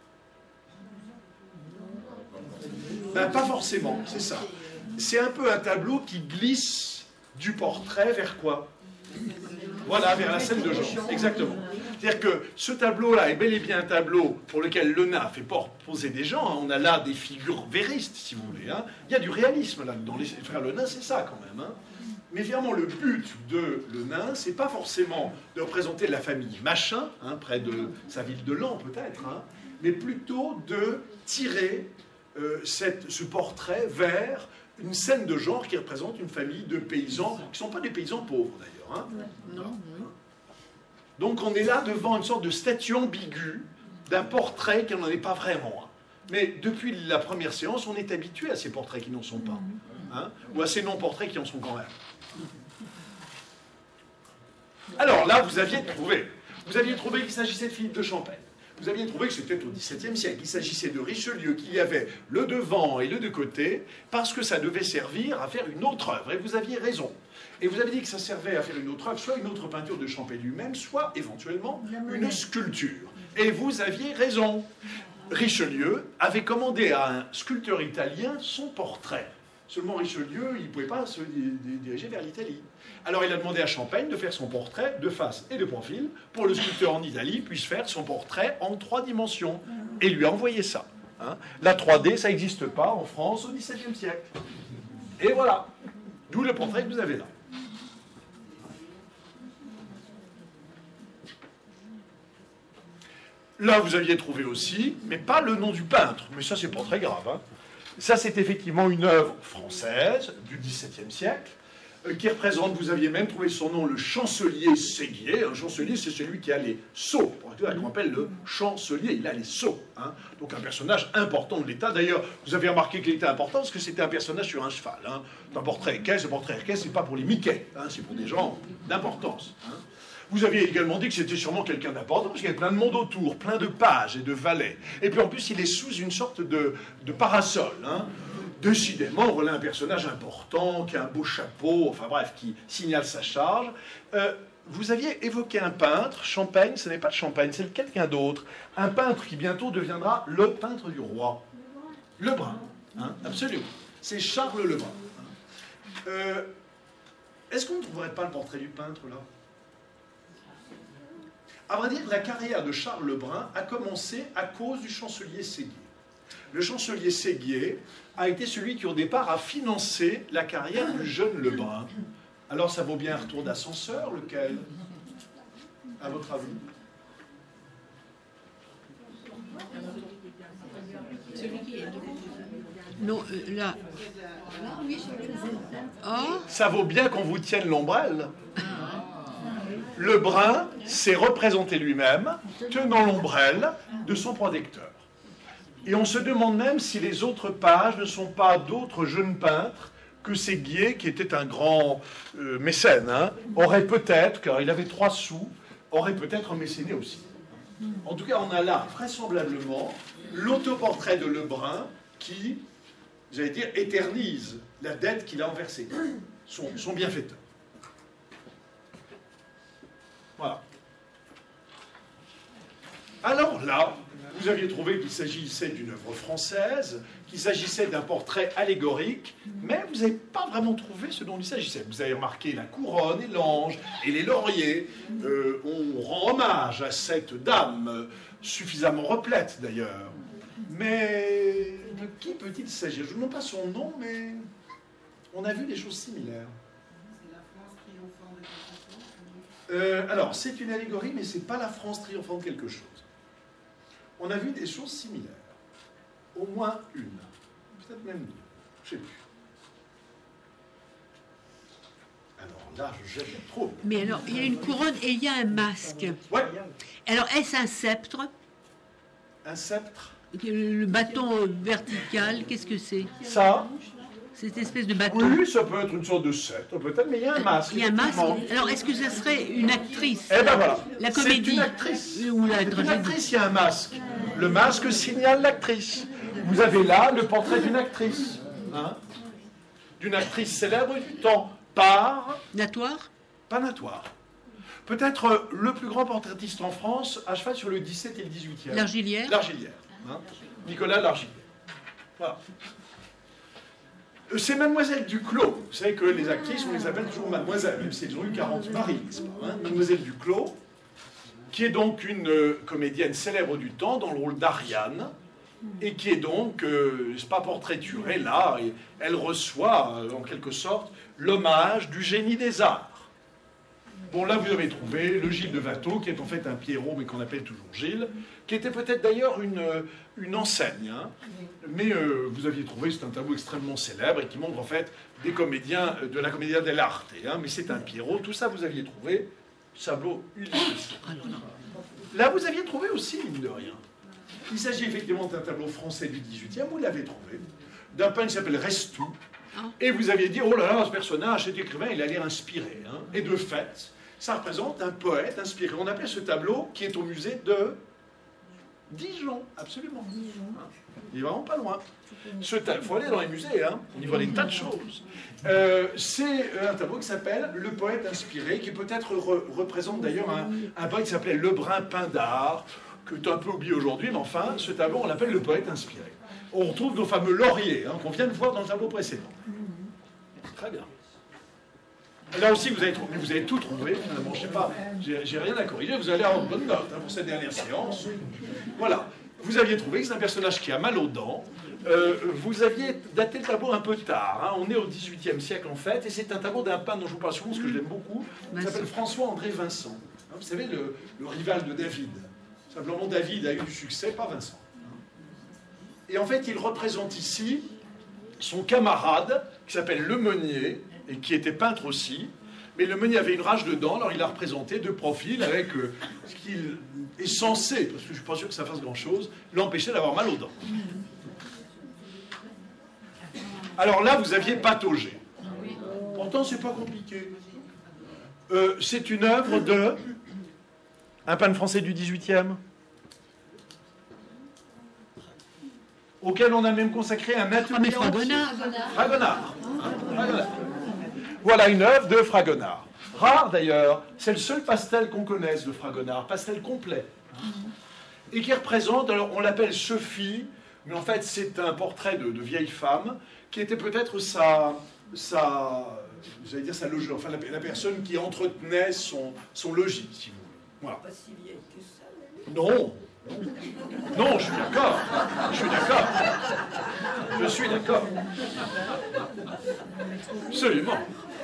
Ben, pas forcément, c'est ça. C'est un peu un tableau qui glisse du portrait vers quoi? Voilà, vers la scène de genre, exactement. C'est-à-dire que ce tableau-là est bel et bien un tableau pour lequel Le Nain a fait poser des gens. Hein. On a là des figures véristes, si vous voulez. Hein. Il y a du réalisme là dans les frères Le Nain, c'est ça quand même. Hein. Mais vraiment, le but de Le Nain, c'est pas forcément de représenter la famille Machin, hein, près de sa ville de Laon peut-être, hein, mais plutôt de tirer euh, cette, ce portrait vers une scène de genre qui représente une famille de paysans, qui ne sont pas des paysans pauvres d'ailleurs. Hein. Non, oui. Donc on est là devant une sorte de statue ambiguë d'un portrait qui n'en est pas vraiment. Mais depuis la première séance, on est habitué à ces portraits qui n'en sont pas. Hein, ou à ces non-portraits qui en sont quand même. Alors là, vous aviez trouvé. Vous aviez trouvé qu'il s'agissait de Philippe de Champaigne. Vous aviez trouvé que c'était au dix-septième siècle. Il s'agissait de Richelieu, qu'il y avait le devant et le de côté, parce que ça devait servir à faire une autre œuvre. Et vous aviez raison. Et vous avez dit que ça servait à faire une autre œuvre, soit une autre peinture de Champaigne lui-même, soit éventuellement une sculpture. Et vous aviez raison. Richelieu avait commandé à un sculpteur italien son portrait. Seulement Richelieu, il ne pouvait pas se diriger vers l'Italie. Alors il a demandé à Champaigne de faire son portrait de face et de profil pour que le sculpteur en Italie puisse faire son portrait en trois dimensions. Et lui a envoyé ça. Hein. La trois D, ça n'existe pas en France au dix-septième siècle. Et voilà. D'où le portrait que vous avez là. Là, vous aviez trouvé aussi, mais pas le nom du peintre. Mais ça, c'est pas très grave. Hein. Ça, c'est effectivement une œuvre française du dix-septième siècle, euh, qui représente, vous aviez même trouvé son nom, le chancelier Séguier. Un chancelier, c'est celui qui a les sceaux, qu'on appelle le chancelier. Il a les sceaux. Hein. Donc un personnage important de l'État. D'ailleurs, vous avez remarqué qu'il était important parce que c'était un personnage sur un cheval. Hein. Un portrait équestre, un portrait équestre, c'est pas pour les Mickey, hein, c'est pour des gens d'importance. Hein. Vous aviez également dit que c'était sûrement quelqu'un d'important, parce qu'il y avait plein de monde autour, plein de pages et de valets. Et puis en plus, il est sous une sorte de, de parasol. Hein. Décidément, voilà un personnage important, qui a un beau chapeau, enfin bref, qui signale sa charge. Euh, vous aviez évoqué un peintre, Champagne, ce n'est pas de Champagne, c'est quelqu'un d'autre. Un peintre qui bientôt deviendra le peintre du roi. Lebrun, hein, absolument. C'est Charles Lebrun. Hein. Euh, Est-ce qu'on ne trouverait pas le portrait du peintre, là? À vrai dire, la carrière de Charles Lebrun a commencé à cause du chancelier Séguier. Le chancelier Séguier a été celui qui, au départ, a financé la carrière du jeune Lebrun. Alors, ça vaut bien un retour d'ascenseur, lequel? À votre avis? Celui qui est debout. Non, euh, là. Oh, Ça vaut bien qu'on vous tienne l'ombrelle. Lebrun s'est représenté lui-même, tenant l'ombrelle de son protecteur. Et on se demande même si les autres pages ne sont pas d'autres jeunes peintres que Séguier, qui était un grand euh, mécène, hein, aurait peut-être, car il avait trois sous, aurait peut-être mécéné aussi. En tout cas, on a là, vraisemblablement, l'autoportrait de Lebrun qui, j'allais dire, éternise la dette qu'il a envers Séguier, son, son bienfaiteur. Voilà. Alors là, vous aviez trouvé qu'il s'agissait d'une œuvre française, qu'il s'agissait d'un portrait allégorique, mais vous n'avez pas vraiment trouvé ce dont il s'agissait. Vous avez remarqué la couronne et l'ange et les lauriers. Euh, on rend hommage à cette dame, suffisamment replète d'ailleurs. Mais de qui peut-il s'agir? Je ne vous demande pas son nom, mais on a vu des choses similaires. C'est la France triomphante de quelque chose. Euh, alors, c'est une allégorie, mais ce n'est pas la France triomphante de quelque chose. On a vu des choses similaires. Au moins une. Peut-être même deux. Je ne sais plus. Alors là, je jette trop. mais alors, il y a une couronne et il y a un masque. Ouais, Alors, est-ce un sceptre? un sceptre. Le bâton vertical, qu'est-ce que c'est? Ça, Cette espèce de bâton. oui, ça peut être une sorte de sceptre, peut-être, mais il y a un masque. Il y a un masque. effectivement. Alors, est-ce que ce serait une actrice? Eh ben voilà. La C'est comédie. une actrice. Ou la C'est une tragédie. actrice, il y a un masque. Le masque signale l'actrice. Vous avez là le portrait d'une actrice. Hein, d'une actrice célèbre du temps. Par Natoire? Panatoire. Peut-être euh, le plus grand portraitiste en France, à cheval sur le dix-sept et le dix-huitième. L'Argilière? L'Argilière. Hein, Nicolas L'Argilière. Voilà. Euh, C'est Mademoiselle Duclos. Vous savez que les actrices, on les appelle toujours Mademoiselle, même si elles ont eu quarante maris, n'est-ce pas, hein. Mademoiselle Duclos, qui est donc une euh, comédienne célèbre du temps, dans le rôle d'Ariane, et qui est donc, euh, c'est pas portraiturée là, et elle reçoit, euh, en quelque sorte, l'hommage du génie des arts. Bon, là, vous avez trouvé le Gilles de Watteau, qui est en fait un Pierrot, mais qu'on appelle toujours Gilles, qui était peut-être d'ailleurs une, euh, une enseigne. Hein. Mais euh, vous aviez trouvé, c'est un tableau extrêmement célèbre, et qui montre en fait des comédiens euh, de la Commedia dell'arte. Hein. Mais c'est un Pierrot, tout ça, vous aviez trouvé, tableau illustration. Là, vous aviez trouvé aussi, mine de rien. Il s'agit effectivement d'un tableau français du dix-huitième, vous l'avez trouvé, d'un peintre qui s'appelle Restou, et vous aviez dit, oh là là, ce personnage, cet écrivain, il a l'air inspiré. Hein. Et de fait, ça représente un poète inspiré. On appelle ce tableau, qui est au musée de Dijon, absolument. Hein. Il est vraiment pas loin. Il faut aller dans les musées, hein. On y voit des tas de choses. Euh, c'est un tableau qui s'appelle Le poète inspiré, qui peut-être re représente d'ailleurs un, un poète qui s'appelait Lebrun Pindare, que tu as un peu oublié aujourd'hui, mais enfin, ce tableau, on l'appelle Le poète inspiré. On retrouve nos fameux lauriers, hein, qu'on vient de voir dans le tableau précédent. Très bien. Là aussi, vous avez, trouvé, vous avez tout trouvé, finalement. Je ne sais pas, j'ai rien à corriger, vous allez avoir une bonne note hein, pour cette dernière séance. Voilà. Vous aviez trouvé que c'est un personnage qui a mal aux dents. Euh, vous aviez daté le tableau un peu tard. Hein. On est au dix-huitième siècle, en fait, et c'est un tableau d'un peintre dont je vous parle souvent, parce que je l'aime beaucoup. Il s'appelle François-André Vincent. Hein, vous savez, le, le rival de David. Simplement, David a eu du succès, pas Vincent. Et en fait, il représente ici son camarade, qui s'appelle Le Meunier, et qui était peintre aussi. Mais Le Meunier avait une rage de dents, alors il a représenté de profil avec euh, ce qu'il est censé, parce que je ne suis pas sûr que ça fasse grand-chose, l'empêcher d'avoir mal aux dents. Alors là, vous aviez pataugé. Pourtant, c'est pas compliqué. Euh, c'est une œuvre de Un peintre français du dix-huitième, auquel on a même consacré un atelier. Ah, mais Fragonard. Fragonard. Fragonard. Voilà une œuvre de Fragonard. Rare d'ailleurs, c'est le seul pastel qu'on connaisse de Fragonard, pastel complet. Et qui représente, alors on l'appelle Sophie, mais en fait c'est un portrait de, de vieille femme, qui était peut-être sa, sa, j'allais dire sa logis, enfin la, la personne qui entretenait son, son logis, si vous voulez. Voilà. Pas si vieille que ça. Non, non, je suis d'accord, je suis d'accord, je suis d'accord, absolument.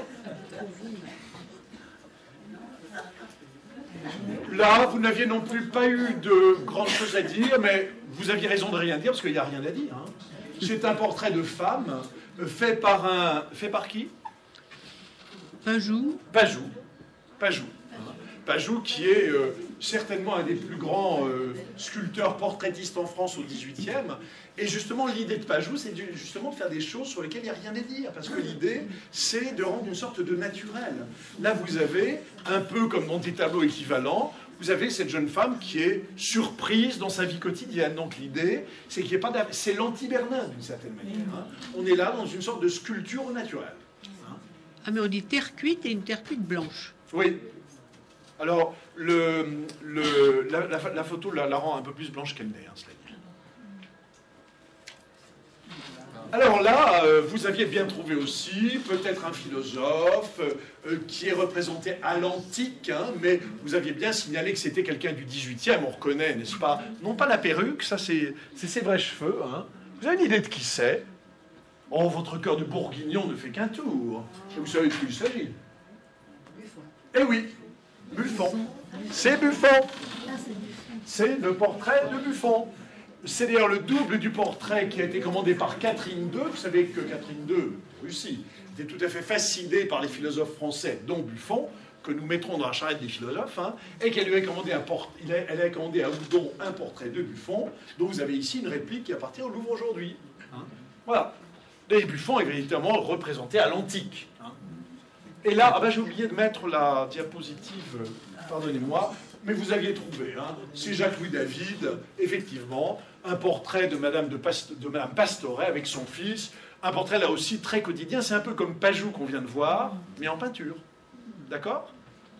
Là, vous n'aviez non plus pas eu de grandes choses à dire, mais vous aviez raison de rien dire, parce qu'il n'y a rien à dire. Hein. C'est un portrait de femme, fait par un... Fait par qui? Pajou. Pajou. Pajou. Pajou qui est euh, certainement un des plus grands euh, sculpteurs portraitistes en France au dix-huitième. Et justement, l'idée de Pajou, c'est justement de faire des choses sur lesquelles il n'y a rien à dire. Parce que l'idée, c'est de rendre une sorte de naturel. Là, vous avez, un peu comme dans des tableaux équivalents, vous avez cette jeune femme qui est surprise dans sa vie quotidienne. Donc l'idée, c'est qu'il n'y ait pas d'av- c'est l'anti-Bernin, d'une certaine manière. Hein. On est là dans une sorte de sculpture au naturel. Hein. Ah, mais on dit terre cuite et une terre cuite blanche. Oui. Alors, le, le, la, la, la photo la, la rend un peu plus blanche qu'elle n'est, hein, cela dit. Alors là, euh, vous aviez bien trouvé aussi peut-être un philosophe euh, qui est représenté à l'antique, hein, mais vous aviez bien signalé que c'était quelqu'un du dix-huitième, on reconnaît, n'est-ce pas? Non pas la perruque, ça c'est ses vrais cheveux. Hein. Vous avez une idée de qui c'est? Oh, votre cœur de bourguignon ne fait qu'un tour. Et vous savez de qui il s'agit? Eh oui, Buffon. C'est Buffon. C'est le portrait de Buffon. C'est d'ailleurs le double du portrait qui a été commandé par Catherine deux. Vous savez que Catherine deux, Russie, était tout à fait fascinée par les philosophes français, dont Buffon, que nous mettrons dans la charrette des philosophes, hein, et qu'elle lui a commandé, un port... Elle a commandé à Houdon un portrait de Buffon, dont vous avez ici une réplique qui appartient au Louvre aujourd'hui. Hein. Voilà. Et Buffon est véritablement représenté à l'antique. Hein. Et là, ah ben, j'ai oublié de mettre la diapositive, pardonnez-moi, mais vous aviez trouvé, hein, c'est Jacques-Louis David, effectivement, un portrait de Madame, de, Past de Madame Pastoret avec son fils, un portrait là aussi très quotidien, c'est un peu comme Pajou qu'on vient de voir, mais en peinture. D'accord?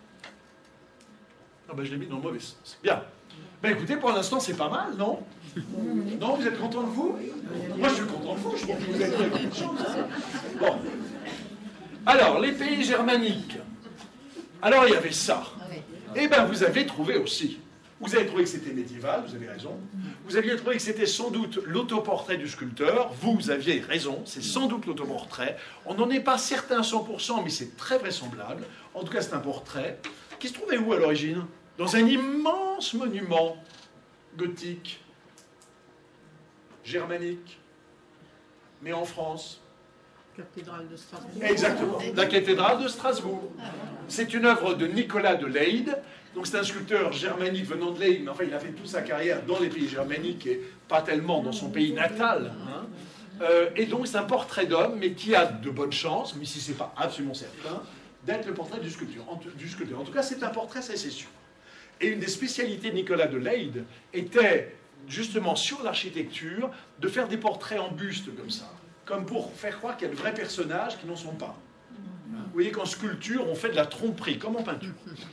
Ah ben, je l'ai mis dans le mauvais sens. Bien. Ben écoutez, pour l'instant, c'est pas mal, non? Non, vous êtes content de vous? Moi, je suis content de vous, je pense que vous avez dit quelque chose. Bon. Alors, les pays germaniques. Alors, il y avait ça. Eh bien, vous avez trouvé aussi. Vous avez trouvé que c'était médiéval, vous avez raison. Vous aviez trouvé que c'était sans doute l'autoportrait du sculpteur. Vous aviez raison, c'est sans doute l'autoportrait. On n'en est pas certain à cent pour cent, mais c'est très vraisemblable. En tout cas, c'est un portrait qui se trouvait où à l'origine? Dans un immense monument gothique, germanique, mais en France. Cathédrale de Strasbourg. Exactement, la cathédrale de Strasbourg. C'est une œuvre de Nicolas de Leyde. Donc c'est un sculpteur germanique venant de Leyde, mais enfin il a fait toute sa carrière dans les pays germaniques et pas tellement dans son pays natal. Hein. Euh, et donc c'est un portrait d'homme, mais qui a de bonnes chances, mais si c'est pas absolument certain, d'être le portrait du sculpteur. En, du sculpteur. En tout cas, c'est un portrait, ça c'est sûr. Et une des spécialités de Nicolas de Leyde était justement sur l'architecture de faire des portraits en buste comme ça, comme pour faire croire qu'il y a de vrais personnages qui n'en sont pas. Vous voyez qu'en sculpture, on fait de la tromperie, comme en peinture.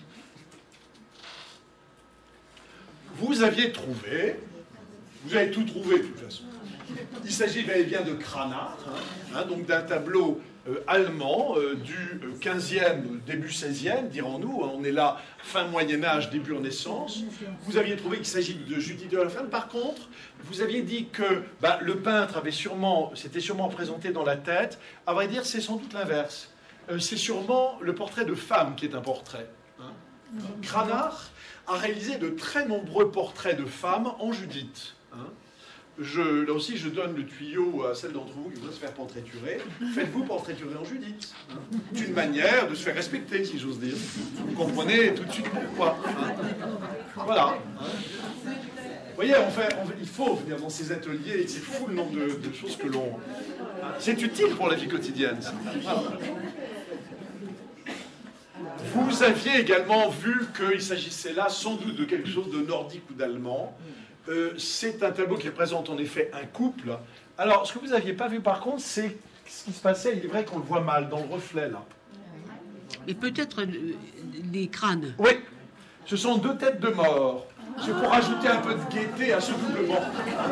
Vous aviez trouvé, vous avez tout trouvé de toute façon. Il s'agit bel et bien de Cranach, hein, hein, donc d'un tableau euh, allemand euh, du quinzième, début seizième, dirons-nous. On est là, fin Moyen-Âge, début Renaissance. Vous aviez trouvé qu'il s'agit de Judith de la Femme. Par contre, vous aviez dit que bah, le peintre avait sûrement, s'était sûrement présenté dans la tête. À vrai dire, c'est sans doute l'inverse. Euh, c'est sûrement le portrait de femme qui est un portrait. Hein. Cranach a réalisé de très nombreux portraits de femmes en Judith. Hein. Je, là aussi, je donne le tuyau à celles d'entre vous qui voudraient se faire portraiturer. Faites-vous portraiturer en Judith. Hein. D'une manière de se faire respecter, si j'ose dire. Vous comprenez tout de suite pourquoi. Hein. Voilà. Hein. Vous voyez, on fait, on fait, il faut venir dans ces ateliers, c'est fou le nombre de, de choses que l'on... Hein. C'est utile pour la vie quotidienne. Ça. Voilà. Vous aviez également vu qu'il s'agissait là sans doute de quelque chose de nordique ou d'allemand. Euh, c'est un tableau qui représente en effet un couple. Alors, ce que vous n'aviez pas vu par contre, c'est ce qui se passait, il est vrai qu'on le voit mal dans le reflet là. Et peut-être euh, les crânes. Oui, ce sont deux têtes de mort. C'est pour ajouter un peu de gaieté à ce double mort.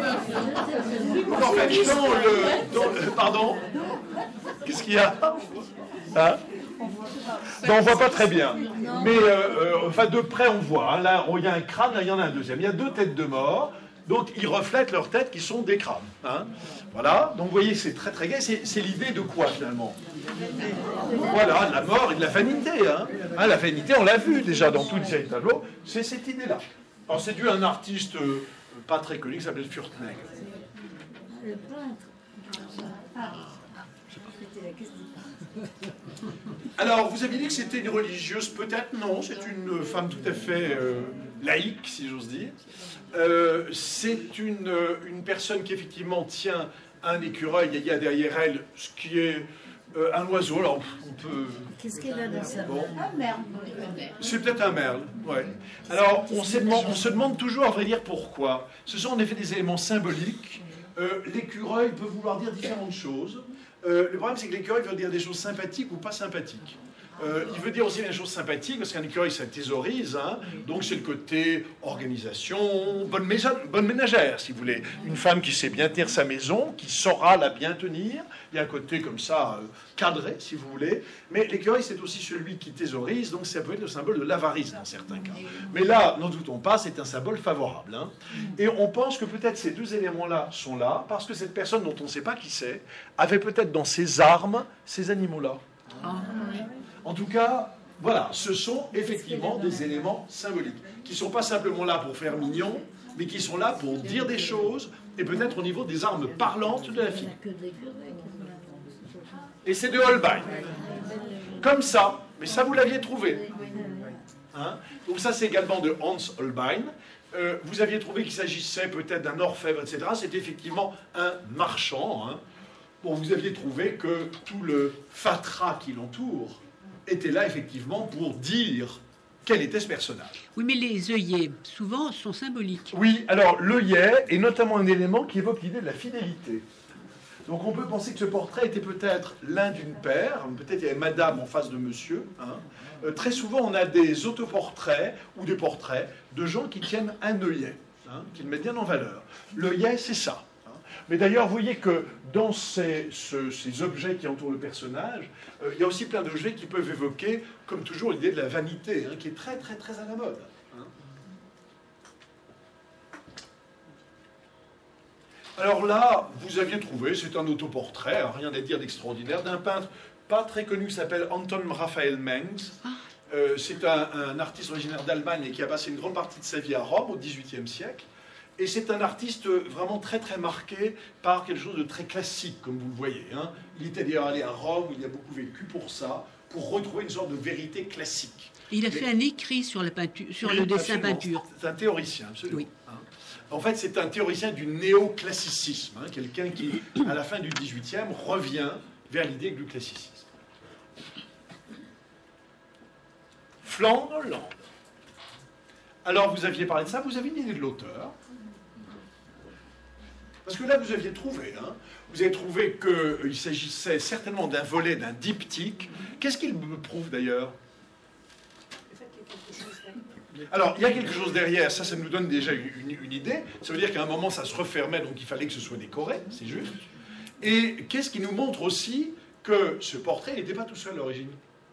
En fait, dans le... Dans le pardon? Qu'est-ce qu'il y a? Hein? Non, on voit pas très bien. Mais euh, euh, enfin, de près, on voit. Hein. Là, il y a un crâne, là, il y en a un deuxième. Il y a deux têtes de mort. Donc, ils reflètent leurs têtes qui sont des crânes. Hein. Voilà. Donc, vous voyez, c'est très, très gai. C'est l'idée de quoi, finalement? Voilà, de la mort et de la vanité. Hein. Hein, la vanité, on l'a vu déjà dans tous les tableaux. C'est cette idée-là. Alors, c'est dû à un artiste euh, pas très connu qui s'appelle Furtnägel. Le peintre. Ah, c'était la question. Alors, vous avez dit que c'était une religieuse, peut-être? Non, c'est une femme tout à fait euh, laïque, si j'ose dire. Euh, c'est une, une personne qui, effectivement, tient un écureuil, et il y a derrière elle ce qui est euh, un oiseau. Alors, on peut... Qu'est-ce qu'elle a dans sa main? Bon. Ah, merde. C'est peut-être un merle, ouais. Alors, on se, demande, on se demande toujours, à vrai dire, pourquoi. Ce sont en effet des éléments symboliques. Euh, l'écureuil peut vouloir dire différentes choses. Euh, le problème, c'est que l'écureuil veut dire des choses sympathiques ou pas sympathiques. Euh, il veut dire aussi des choses sympathiques, parce qu'un écureuil, ça thésaurise, hein, donc c'est le côté organisation, bonne, maison, bonne ménagère, si vous voulez. Une femme qui sait bien tenir sa maison, qui saura la bien tenir. Il y a un côté comme ça, euh, cadré, si vous voulez. Mais l'écureuil, c'est aussi celui qui thésaurise, donc ça peut être le symbole de l'avarice dans certains cas. Mais là, n'en doutons pas, c'est un symbole favorable. Hein. Et on pense que peut-être ces deux éléments-là sont là, parce que cette personne dont on ne sait pas qui c'est, avait peut-être dans ses armes ces animaux-là. En tout cas, voilà, ce sont effectivement des éléments symboliques, qui ne sont pas simplement là pour faire mignon, mais qui sont là pour dire des choses, et peut-être au niveau des armes parlantes de la fille. Et c'est de Holbein. Comme ça, mais ça vous l'aviez trouvé. Hein? Donc ça c'est également de Hans Holbein. Euh, vous aviez trouvé qu'il s'agissait peut-être d'un orfèvre, et cetera. C'est effectivement un marchand. Hein. Bon, vous aviez trouvé que tout le fatras qui l'entoure était là effectivement pour dire quel était ce personnage. Oui, mais les œillets, souvent, sont symboliques. Oui, alors l'œillet est notamment un élément qui évoque l'idée de la fidélité. Donc on peut penser que ce portrait était peut-être l'un d'une paire, peut-être il y avait madame en face de monsieur. Hein. Euh, très souvent on a des autoportraits ou des portraits de gens qui tiennent un œillet, hein, qui le mettent bien en valeur. L'œillet, c'est ça. Mais d'ailleurs, vous voyez que dans ces, ce, ces objets qui entourent le personnage, euh, il y a aussi plein d'objets qui peuvent évoquer, comme toujours, l'idée de la vanité, hein, qui est très, très, très à la mode. Hein. Alors là, vous aviez trouvé, c'est un autoportrait, hein, rien à dire d'extraordinaire, d'un peintre pas très connu qui s'appelle Anton Raphael Mengs. Euh, c'est un, un artiste originaire d'Allemagne et qui a passé une grande partie de sa vie à Rome au dix-huitième siècle. Et c'est un artiste vraiment très très marqué par quelque chose de très classique, comme vous le voyez. Hein. Il était d'ailleurs allé à Rome, où il a beaucoup vécu pour ça, pour retrouver une sorte de vérité classique. Il a fait un écrit sur, la peinture, sur oui, le dessin peinture. C'est un théoricien, absolument. Oui. Hein. En fait, c'est un théoricien du néoclassicisme, hein, quelqu'un qui, à la fin du dix-huitième, revient vers l'idée du classicisme. Flandre, Hollande. Alors, vous aviez parlé de ça, vous avez une idée de l'auteur. Parce que là, vous aviez trouvé, hein, vous avez trouvé qu'il s'agissait certainement d'un volet, d'un diptyque. Qu'est-ce qu'il me prouve d'ailleurs? Alors, il y a quelque chose derrière, ça, ça nous donne déjà une, une, une idée. Ça veut dire qu'à un moment, ça se refermait, donc il fallait que ce soit décoré, c'est juste. Et qu'est-ce qui nous montre aussi que ce portrait n'était pas tout seul à l'origine?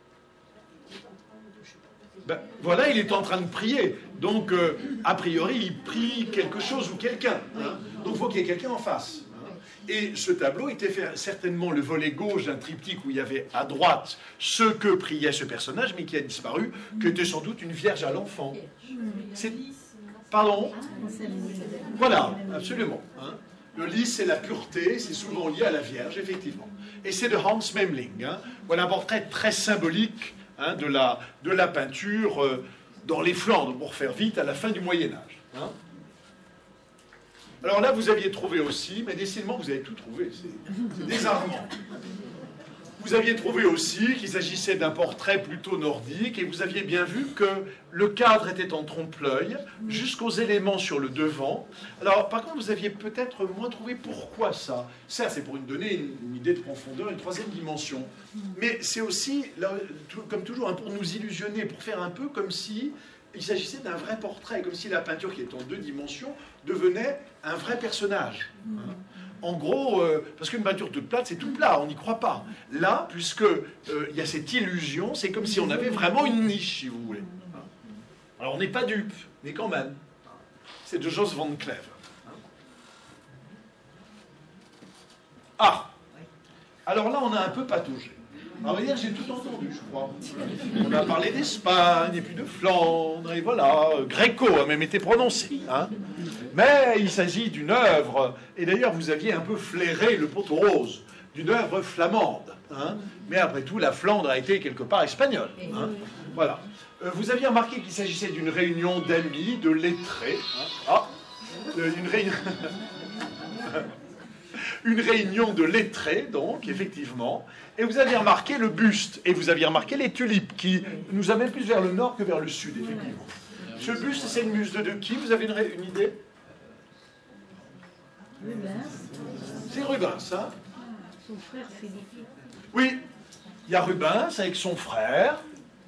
Ben, voilà, il est en train de prier. Donc, euh, a priori, il prie quelque chose ou quelqu'un. Hein. Donc, il faut qu'il y ait quelqu'un en face. Hein. Et ce tableau était fait, certainement le volet gauche d'un triptyque où il y avait à droite ce que priait ce personnage, mais qui a disparu, qui était sans doute une vierge à l'enfant. C'est... Pardon? Voilà, absolument. Hein. Le lys, c'est la pureté, c'est souvent lié à la Vierge, effectivement. Et c'est de Hans Memling. Hein. Voilà un portrait très symbolique hein, de, la, de la peinture euh, dans les Flandres, pour faire vite, à la fin du Moyen-Âge. Hein. Alors là, vous aviez trouvé aussi, mais décidément, vous avez tout trouvé. C'est, c'est désarmant. Vous aviez trouvé aussi qu'il s'agissait d'un portrait plutôt nordique et vous aviez bien vu que le cadre était en trompe-l'œil jusqu'aux éléments sur le devant. Alors, par contre, vous aviez peut-être moins trouvé pourquoi ça. Ça, c'est pour une donner une, une idée de profondeur, une troisième dimension. Mais c'est aussi, là, tout, comme toujours, hein, pour nous illusionner, pour faire un peu comme si il s'agissait d'un vrai portrait, comme si la peinture qui est en deux dimensions devenait un vrai personnage. Hein. En gros, euh, parce qu'une peinture toute plate, c'est tout plat, on n'y croit pas. Là, puisque euh, il y a cette illusion, c'est comme si on avait vraiment une niche, si vous voulez. Alors, on n'est pas dupe, mais quand même. C'est de Jos van Cleve. Ah! Alors là, on a un peu pataugé. On va dire, j'ai tout entendu, je crois. On a parlé d'Espagne, et puis de Flandre, et voilà. Gréco a même été prononcé. Hein. Mais il s'agit d'une œuvre, et d'ailleurs, vous aviez un peu flairé le poteau rose, d'une œuvre flamande. Hein. Mais après tout, la Flandre a été quelque part espagnole. Hein. Voilà. Euh, vous aviez remarqué qu'il s'agissait d'une réunion d'amis, de lettrés. Hein. Ah, euh, une réunion... Une réunion de lettrés, donc, effectivement. Et vous aviez remarqué le buste. Et vous aviez remarqué les tulipes, qui nous amènent plus vers le nord que vers le sud, effectivement. Ce buste, c'est une buste de qui? Vous avez une, une idée? C'est Rubens, hein? Son frère Philippe. Oui, il y a Rubens avec son frère.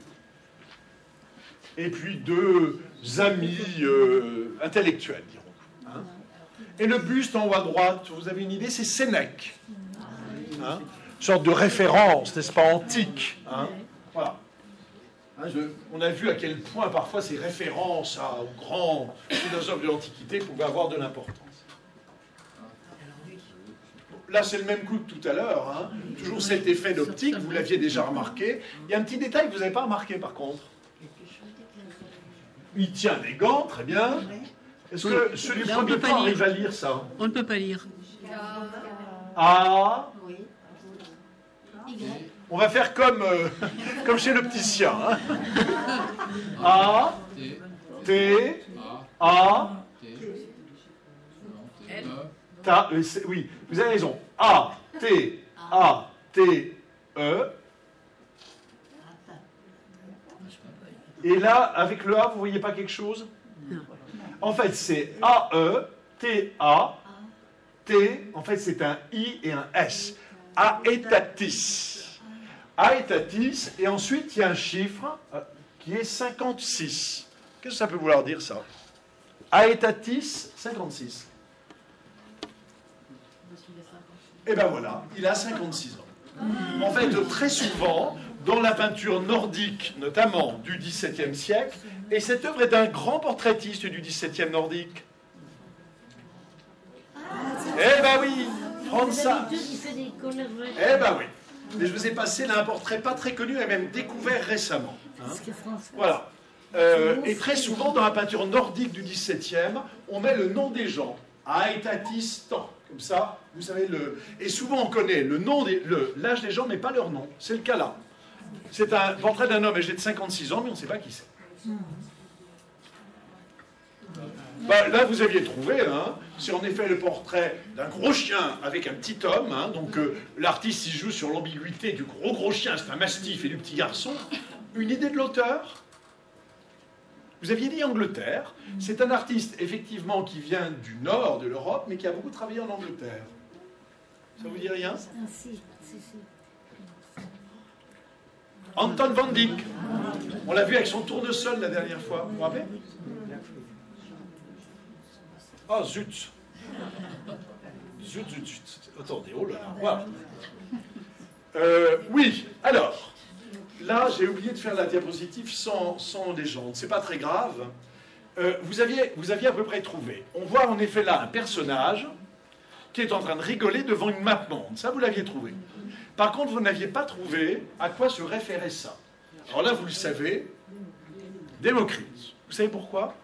Et puis deux amis euh, intellectuels, dirons. Hein? Et le buste en haut à droite, vous avez une idée, c'est Sénèque. Hein, une sorte de référence, n'est-ce pas, antique. Hein, voilà. Hein, je, on a vu à quel point parfois ces références à, aux grands philosophes de l'Antiquité pouvaient avoir de l'importance. Là, c'est le même coup que tout à l'heure. Hein, toujours cet effet d'optique, vous l'aviez déjà remarqué. Il y a un petit détail que vous n'avez pas remarqué, par contre. Il tient des gants, très bien. Est-ce que oui. Ceux du Là, premier plan arrivent à lire ça? On ne peut pas lire. A. On va faire comme, euh, comme chez l'opticien. Hein. A. T. A. Ta, euh, oui, vous avez raison. A. T. A. T. E. Et là, avec le A, vous ne voyez pas quelque chose? Non. En fait, c'est A E, T A, T, en fait, c'est un I et un S. Aetatis. Aetatis, et ensuite, il y a un chiffre euh, qui est cinquante-six. Qu'est-ce que ça peut vouloir dire, ça? Aetatis, cinquante-six. Et ben voilà, il a cinquante-six ans. En fait, très souvent, dans la peinture nordique, notamment du dix-septième siècle, et cette œuvre est d'un grand portraitiste du dix-septième nordique. Eh ben oui, Franz Sachs. Eh ben oui. Mais je vous ai passé là un portrait pas très connu et même découvert récemment. Hein. Voilà. Euh, et très souvent, dans la peinture nordique du dix-septième, on met le nom des gens. Aetatis tant. Comme ça, vous savez, le... et souvent on connaît le nom des... le... l'âge des gens, mais pas leur nom. C'est le cas là. C'est un portrait d'un homme âgé de cinquante-six ans, mais on ne sait pas qui c'est. Bah, là, vous aviez trouvé, hein, c'est en effet le portrait d'un gros chien avec un petit homme. Hein, donc, euh, l'artiste, il joue sur l'ambiguïté du gros gros chien, c'est un mastif, et du petit garçon. Une idée de l'auteur? Vous aviez dit Angleterre. C'est un artiste, effectivement, qui vient du nord de l'Europe, mais qui a beaucoup travaillé en Angleterre. Ça vous dit rien? Anton van Dyck. On l'a vu avec son tournesol la dernière fois. Vous vous rappelez? Ah, zut. Zut, zut, zut. Attendez, oh là là. Voilà. Euh, oui, alors, là, j'ai oublié de faire la diapositive sans, sans légende. C'est pas très grave. Euh, vous, aviez, vous aviez à peu près trouvé. On voit en effet là un personnage qui est en train de rigoler devant une map monde. Ça, vous l'aviez trouvé. Par contre, vous n'aviez pas trouvé à quoi se référait ça. Alors là, vous le savez, Démocrite. Vous savez pourquoi?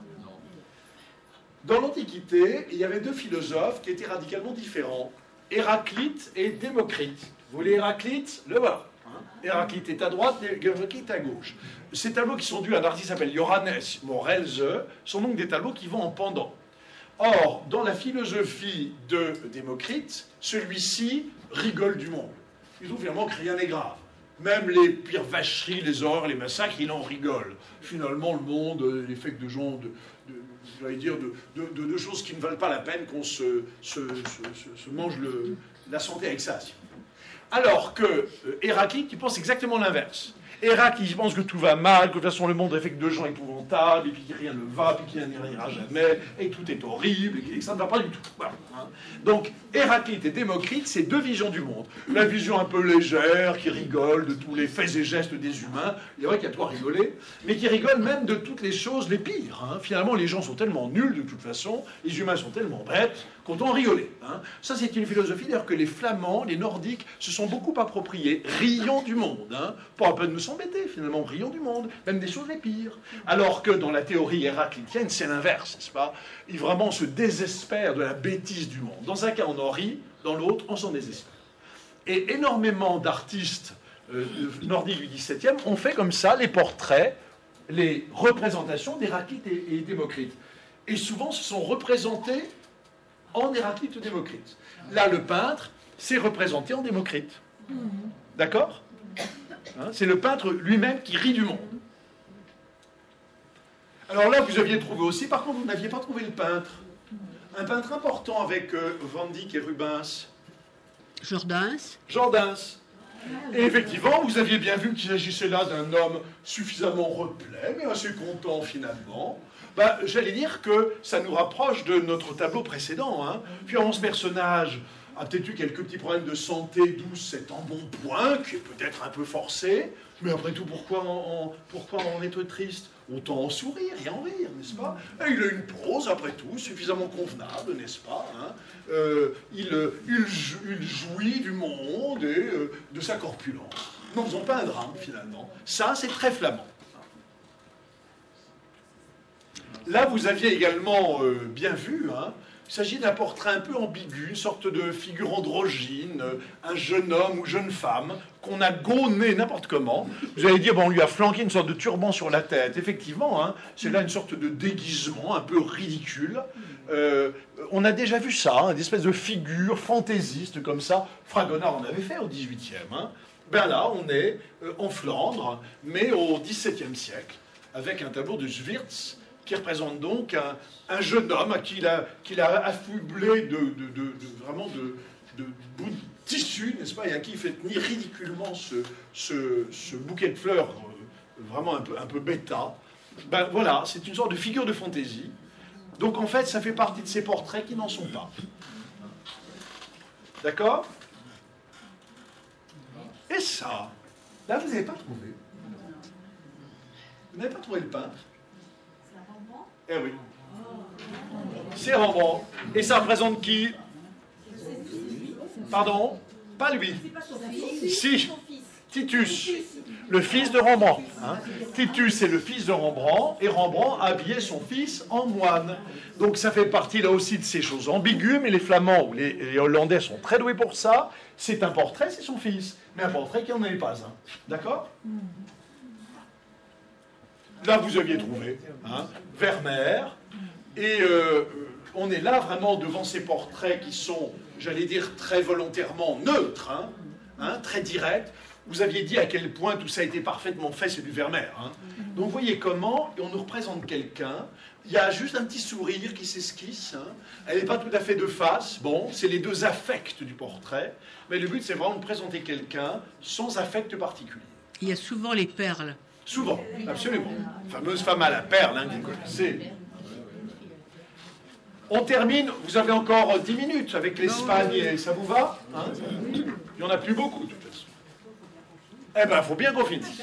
Dans l'Antiquité, il y avait deux philosophes qui étaient radicalement différents, Héraclite et Démocrite. Vous voulez Héraclite? Le voilà. Héraclite est à droite, Démocrite à gauche. Ces tableaux qui sont dus à un artiste qui s'appelle Johannes Morelze sont donc des tableaux qui vont en pendant. Or, dans la philosophie de Démocrite, celui-ci rigole du monde. il trouve finalement que rien n'est grave. Même les pires vacheries, les horreurs, les massacres, il en rigole. Finalement, le monde est fait que de gens, de, de, j'allais dire, de, de, de, de choses qui ne valent pas la peine qu'on se, se, se, se mange le, la santé avec ça. Alors que euh, Héraclite, il pense exactement l'inverse. Héraclite, il pense que tout va mal, que de toute façon le monde est fait que de gens épouvantables, et puis que rien ne va, puis qu'il n'ira jamais, et que tout est horrible, et que ça ne va pas du tout. Voilà, hein. Donc, Héraclite et Démocrite, c'est deux visions du monde. La vision un peu légère, qui rigole de tous les faits et gestes des humains, il est vrai qu'il y a de quoi rigoler, mais qui rigole même de toutes les choses les pires. Hein. Finalement, les gens sont tellement nuls de toute façon, les humains sont tellement bêtes, qu'on doit en rigoler. Hein. Ça, c'est une philosophie d'ailleurs que les Flamands, les Nordiques, se sont beaucoup appropriés. Rions du monde. Hein. Pas à peine de s'embêter, finalement, rions du monde, même des choses les pires. Alors que dans la théorie héraclitienne, c'est l'inverse, n'est-ce pas? Il vraiment se désespère de la bêtise du monde. Dans un cas, on en rit, dans l'autre, on s'en désespère. Et énormément d'artistes euh, nordiques du dix-septième ont fait comme ça les portraits, les représentations d'Héraclite et, et Démocrite. Et souvent, se sont représentés en Héraclite ou Démocrite. Là, le peintre s'est représenté en Démocrite. D'accord? Hein, c'est le peintre lui-même qui rit du monde. Alors là, vous aviez trouvé aussi, par contre, vous n'aviez pas trouvé le peintre. Un peintre important avec euh, Van Dyck et Rubens. Jordaens. Jordaens. Et effectivement, vous aviez bien vu qu'il s'agissait là d'un homme suffisamment replet, mais assez content finalement. Ben, j'allais dire que ça nous rapproche de notre tableau précédent. Hein. Finalement, ce personnage a peut-être eu quelques petits problèmes de santé, d'où cet embonpoint, qui est peut-être un peu forcé. Mais après tout, pourquoi en, en, pourquoi en être triste? Autant en sourire et en rire, n'est-ce pas? Et il a une prose, après tout, suffisamment convenable, n'est-ce pas? Hein, euh, il, il, il jouit du monde et euh, de sa corpulence. N'en faisons pas un drame, finalement. Ça, c'est très flamand. Là, vous aviez également euh, bien vu, hein, il s'agit d'un portrait un peu ambigu, une sorte de figure androgyne, euh, un jeune homme ou jeune femme qu'on a gauné n'importe comment. Vous allez dire, bon, on lui a flanqué une sorte de turban sur la tête. Effectivement, hein, c'est là une sorte de déguisement un peu ridicule. Euh, on a déjà vu ça, hein, une espèce de figure fantaisiste comme ça. Fragonard en avait fait au dix-huitième. Hein. Ben là, on est euh, en Flandre, mais au dix-septième siècle, avec un tableau de Zwirtz, qui représente donc un, un jeune homme à qui il a, qui a affublé de, de, de, de vraiment de, de bouts de tissu, n'est-ce pas, et à qui il fait tenir ridiculement ce, ce, ce bouquet de fleurs euh, vraiment un peu, un peu bêta. Ben voilà, c'est une sorte de figure de fantaisie. Donc en fait, ça fait partie de ces portraits qui n'en sont pas. D'accord? Et ça, là, vous n'avez pas trouvé. Vous n'avez pas trouvé le peintre? Eh oui. C'est Rembrandt. Et ça représente qui? Pardon? Pas lui. Si. Titus. Le fils de Rembrandt. Hein. Titus est le fils de Rembrandt, et Rembrandt habillait son fils en moine. Donc ça fait partie là aussi de ces choses ambiguës, mais les Flamands ou les, les Hollandais sont très doués pour ça. C'est un portrait, c'est son fils. Mais un portrait qui n'en est pas un. D'accord? Là, vous aviez trouvé hein, Vermeer, et euh, on est là vraiment devant ces portraits qui sont, j'allais dire, très volontairement neutres, hein, hein, très directs. Vous aviez dit à quel point tout ça a été parfaitement fait, c'est du Vermeer. Hein. Donc, vous voyez comment, et on nous représente quelqu'un, il y a juste un petit sourire qui s'esquisse, hein. Elle n'est pas tout à fait de face, bon, c'est les deux affects du portrait, mais le but, c'est vraiment de présenter quelqu'un sans affect particulier. Il y a souvent les perles. Souvent, absolument. Fameuse femme à la perle, hein, que vous connaissez. On termine, vous avez encore dix minutes avec l'Espagne, et ça vous va hein? Il n'y en a plus beaucoup, de toute façon. Eh bien, il faut bien qu'on finisse.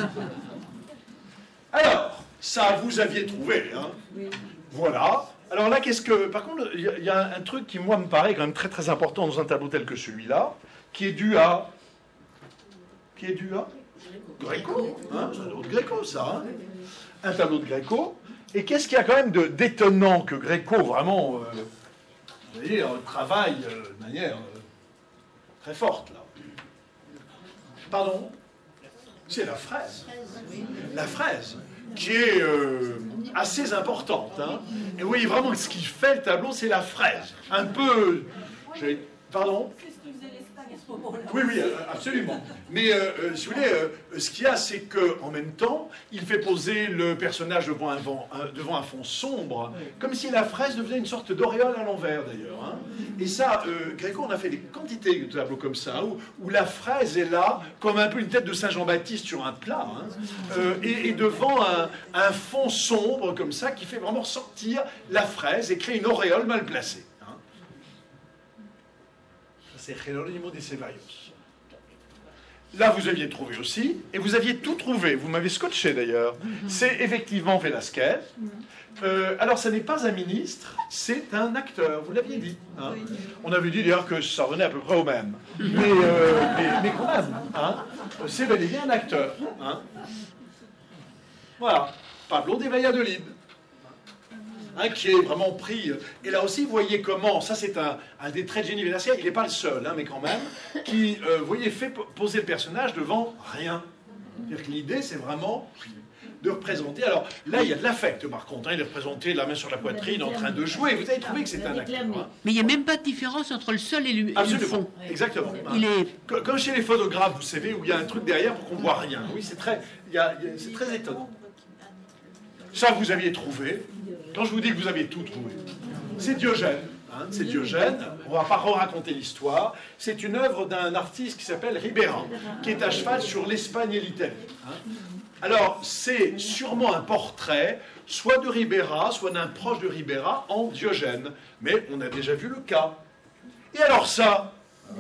Alors, ça, vous aviez trouvé. Hein? Voilà. Alors là, qu'est-ce que... Par contre, il y, y a un truc qui, moi, me paraît quand même très, très important dans un tableau tel que celui-là, qui est dû à... Qui est dû à... Gréco, hein, c'est un tableau de Gréco, ça. Hein. Un tableau de Gréco. Et qu'est-ce qu'il y a quand même de, d'étonnant que Gréco, vraiment, euh, vous voyez, euh, travaille euh, de manière euh, très forte, là. Pardon? C'est la fraise. La fraise, qui est euh, assez importante. Hein. Et vous voyez vraiment que ce qui fait le tableau, c'est la fraise. Un peu... J'ai... Pardon? C'est ce qui faisait l'Espagne à ce moment. Oui, oui, absolument. Mais euh, euh, si vous voulez, euh, ce qu'il y a, c'est qu'en même temps, il fait poser le personnage devant un, vent, un, devant un fond sombre, comme si la fraise devenait une sorte d'auréole à l'envers, d'ailleurs. Hein. Et ça, euh, Gréco, on a fait des quantités de tableaux comme ça, où, où la fraise est là, comme un peu une tête de Saint Jean-Baptiste sur un plat, hein, euh, et, et devant un, un fond sombre, comme ça, qui fait vraiment sortir la fraise et créer une auréole mal placée. Hein. C'est Jerónimo de Ceballos. Là, vous aviez trouvé aussi, et vous aviez tout trouvé. Vous m'avez scotché d'ailleurs. C'est effectivement Velázquez. Euh, alors, ce n'est pas un ministre, c'est un acteur. Vous l'aviez dit. Hein. On avait dit d'ailleurs que ça revenait à peu près au même. Mais, euh, mais, mais quand même, hein, c'est bel et bien un acteur. Hein. Voilà, Pablo de Valladolid. Hein, qui est vraiment pris. Et là aussi, vous voyez comment, ça c'est un, un des traits de génie Velázquez, il n'est pas le seul, hein, mais quand même, qui, euh, vous voyez, fait poser le personnage devant rien. C'est-à-dire que l'idée, c'est vraiment de représenter. Alors là, il y a de l'affect, par contre. Hein, il est représenté, la main sur la poitrine, en train de jouer. Vous avez trouvé que c'est un acteur. Hein. Mais il n'y a même pas de différence entre le sol et le, et le fond. Exactement. Il est... Comme chez les photographes, vous savez, où il y a un truc derrière pour qu'on ne voit rien. Oui, c'est très, il y a, il y a, c'est très étonnant. Ça, vous aviez trouvé. Quand je vous dis que vous aviez tout trouvé, c'est Diogène. Hein, c'est Diogène. On ne va pas raconter l'histoire. C'est une œuvre d'un artiste qui s'appelle Ribera, qui est à cheval sur l'Espagne et l'Italie. Hein. Alors, c'est sûrement un portrait, soit de Ribera, soit d'un proche de Ribera, en Diogène. Mais on a déjà vu le cas. Et alors ça,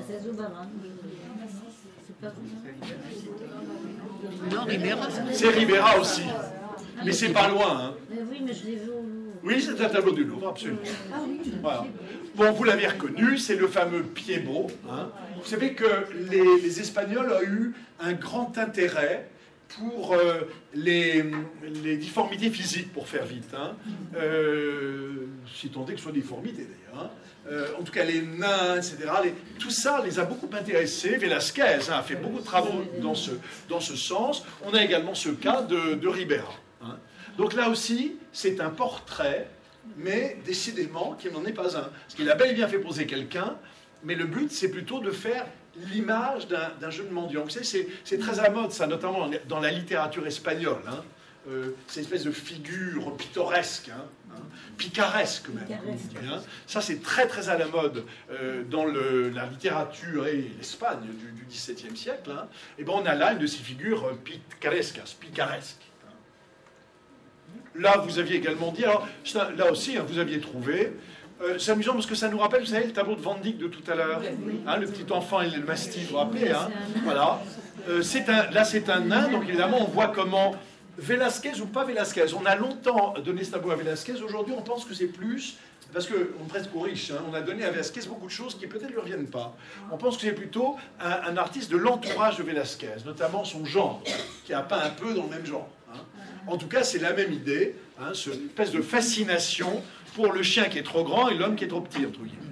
non, Ribera. C'est Ribera aussi. Mais c'est pas loin. Hein. Mais oui, mais je l'ai vu au Louvre. Oui, c'est un tableau du Louvre, absolument. Voilà. Bon, vous l'avez reconnu, c'est le fameux Piébo. Hein. Vous savez que les, les Espagnols ont eu un grand intérêt pour euh, les, les difformités physiques, pour faire vite. Hein. Euh, si tant est que ce soit des difformités, d'ailleurs. Hein. Euh, en tout cas, les nains, et cetera. Les, tout ça les a beaucoup intéressés. Velázquez hein, a fait beaucoup de travaux dans ce, dans ce sens. On a également ce cas de, de Ribera. Hein. Donc là aussi, c'est un portrait, mais décidément qu'il n'en est pas un. Parce qu'il a bel et bien fait poser quelqu'un, mais le but, c'est plutôt de faire l'image d'un jeune mendiant. Vous savez, c'est très à la mode, ça, notamment dans la littérature espagnole. Hein. Euh, cette espèce de figure pittoresque, hein, hein, picaresque même, comme on dit, hein. Ça c'est très très à la mode euh, dans le, la littérature et l'Espagne du, du dix-septième siècle. Hein. Et ben on a là une de ces figures picaresques, picaresques. Hein. Là vous aviez également dit, alors là aussi hein, vous aviez trouvé. Euh, c'est amusant parce que ça nous rappelle, vous savez, le tableau de Van Dyck de tout à l'heure, hein, le petit enfant et le mastif, vous vous rappelez, hein, voilà. Euh, un, là c'est un nain, donc évidemment on voit comment Velázquez ou pas Velázquez. On a longtemps donné ce tableau à Velázquez. Aujourd'hui, on pense que c'est plus, parce qu'on est presque riche, hein, on a donné à Velázquez beaucoup de choses qui peut-être ne lui reviennent pas. On pense que c'est plutôt un, un artiste de l'entourage de Velázquez, notamment son gendre, qui a peint un peu dans le même genre. Hein. En tout cas, c'est la même idée, hein, cette espèce de fascination pour le chien qui est trop grand et l'homme qui est trop petit, entre guillemets.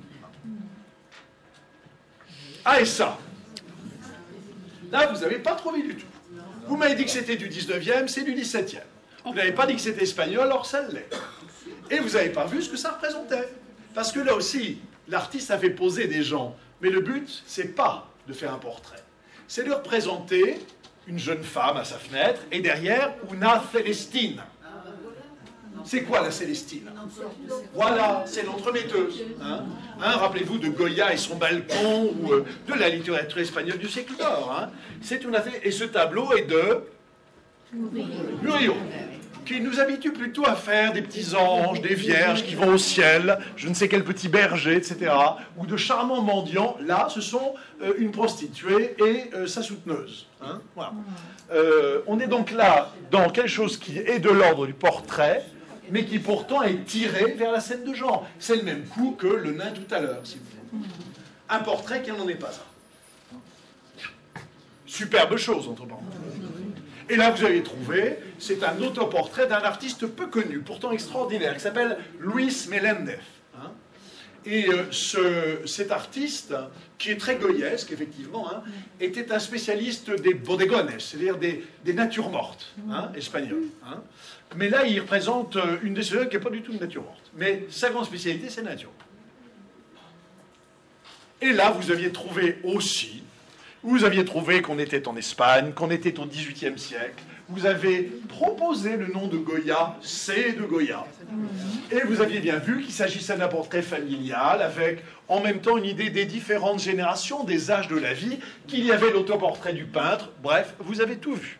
Ah, et ça, là, vous n'avez pas trouvé du tout. Vous m'avez dit que c'était du dix-neuvième, c'est du dix-septième. Vous n'avez pas dit que c'était espagnol, or ça l'est. Et vous n'avez pas vu ce que ça représentait. Parce que là aussi, l'artiste a fait poser des gens. Mais le but, c'est pas de faire un portrait. C'est de représenter une jeune femme à sa fenêtre, et derrière, una Célestine. C'est quoi la Célestine? Voilà, c'est l'entremetteuse. Hein hein, rappelez-vous de Goya et son balcon, ou euh, de la littérature espagnole du siècle d'or. Hein. C'est une affaire. Et ce tableau est de Murillo, qui nous habitue plutôt à faire des petits anges, des vierges qui vont au ciel, je ne sais quel petit berger, et cetera, ou de charmants mendiants. Là, ce sont euh, une prostituée et euh, sa souteneuse. Hein. Voilà. Euh, on est donc là dans quelque chose qui est de l'ordre du portrait, mais qui pourtant est tiré vers la scène de genre. C'est le même coup que le nain tout à l'heure, si vous voulez. Un portrait qui n'en est pas un. Superbe chose, entre parenthèses. Et là, vous avez trouvé, c'est un autoportrait d'un artiste peu connu, pourtant extraordinaire, qui s'appelle Luis Meléndez. Hein. Et euh, ce, cet artiste, qui est très goyesque, effectivement, hein, était un spécialiste des bodegones, c'est-à-dire des, des natures mortes, hein, espagnoles. Hein. Mais là, il représente une des œuvres qui n'est pas du tout une nature morte. Mais sa grande spécialité, c'est la nature. Et là, vous aviez trouvé aussi Vous aviez trouvé qu'on était en Espagne, qu'on était au dix-huitième siècle. Vous avez proposé le nom de Goya, c'est de Goya. Et vous aviez bien vu qu'il s'agissait d'un portrait familial avec en même temps une idée des différentes générations, des âges de la vie, qu'il y avait l'autoportrait du peintre. Bref, vous avez tout vu.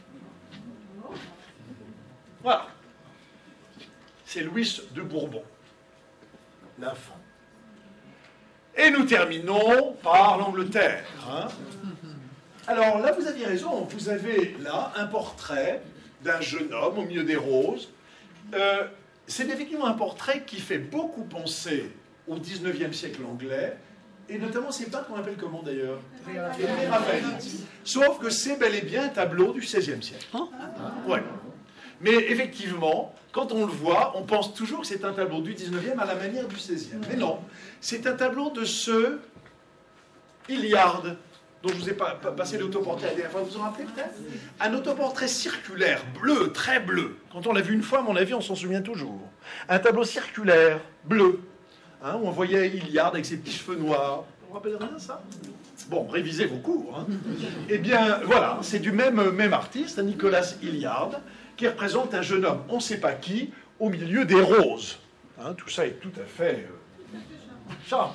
Voilà. C'est Louis de Bourbon, l'infant. Et nous terminons par l'Angleterre. Hein. Alors là, vous aviez raison, vous avez là un portrait d'un jeune homme au milieu des roses. Euh, c'est effectivement un portrait qui fait beaucoup penser au dix-neuvième siècle anglais, et notamment ces peintres qu'on appelle comment d'ailleurs? Les Raphaélites. Sauf que c'est bel et bien un tableau du seizième siècle. Ouais. Mais effectivement, quand on le voit, on pense toujours que c'est un tableau du dix-neuvième à la manière du seizième. Mais non, c'est un tableau de ce Hilliard, dont je vous ai pas, pas passé l'autoportrait la dernière fois, vous vous en rappelez peut-être? Un autoportrait circulaire, bleu, très bleu. Quand on l'a vu une fois, à mon avis, on s'en souvient toujours. Un tableau circulaire, bleu, hein, où on voyait Hilliard avec ses petits cheveux noirs. Vous vous rappelez rien, ça? Bon, révisez vos cours. Hein. Eh bien, voilà, c'est du même, même artiste, Nicolas Hilliard, qui représente un jeune homme, on ne sait pas qui, au milieu des roses. Hein, tout ça est tout à fait... Euh... Ça.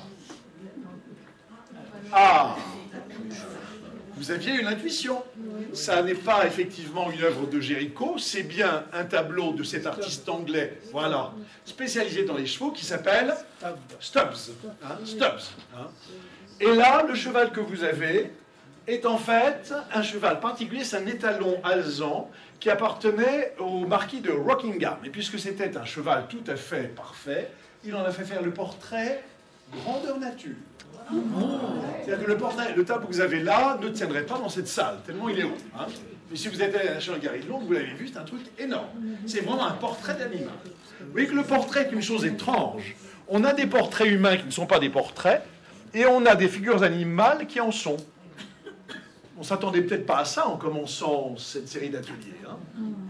Ah, vous aviez une intuition. Ça n'est pas effectivement une œuvre de Géricault, c'est bien un tableau de cet artiste anglais, voilà, spécialisé dans les chevaux, qui s'appelle Stubbs. Hein, Stubbs hein. Et là, le cheval que vous avez est en fait un cheval particulier, c'est un étalon alezan qui appartenait au marquis de Rockingham. Et puisque c'était un cheval tout à fait parfait, il en a fait faire le portrait grandeur nature. C'est-à-dire que le portrait, le tableau que vous avez là ne tiendrait pas dans cette salle, tellement il est haut. Hein. Mais si vous êtes allé à la Château-Garry de Londres, vous l'avez vu, c'est un truc énorme. C'est vraiment un portrait d'animal. Vous voyez que le portrait est une chose étrange. On a des portraits humains qui ne sont pas des portraits, et on a des figures animales qui en sont. On ne s'attendait peut-être pas à ça en commençant cette série d'ateliers. Hein.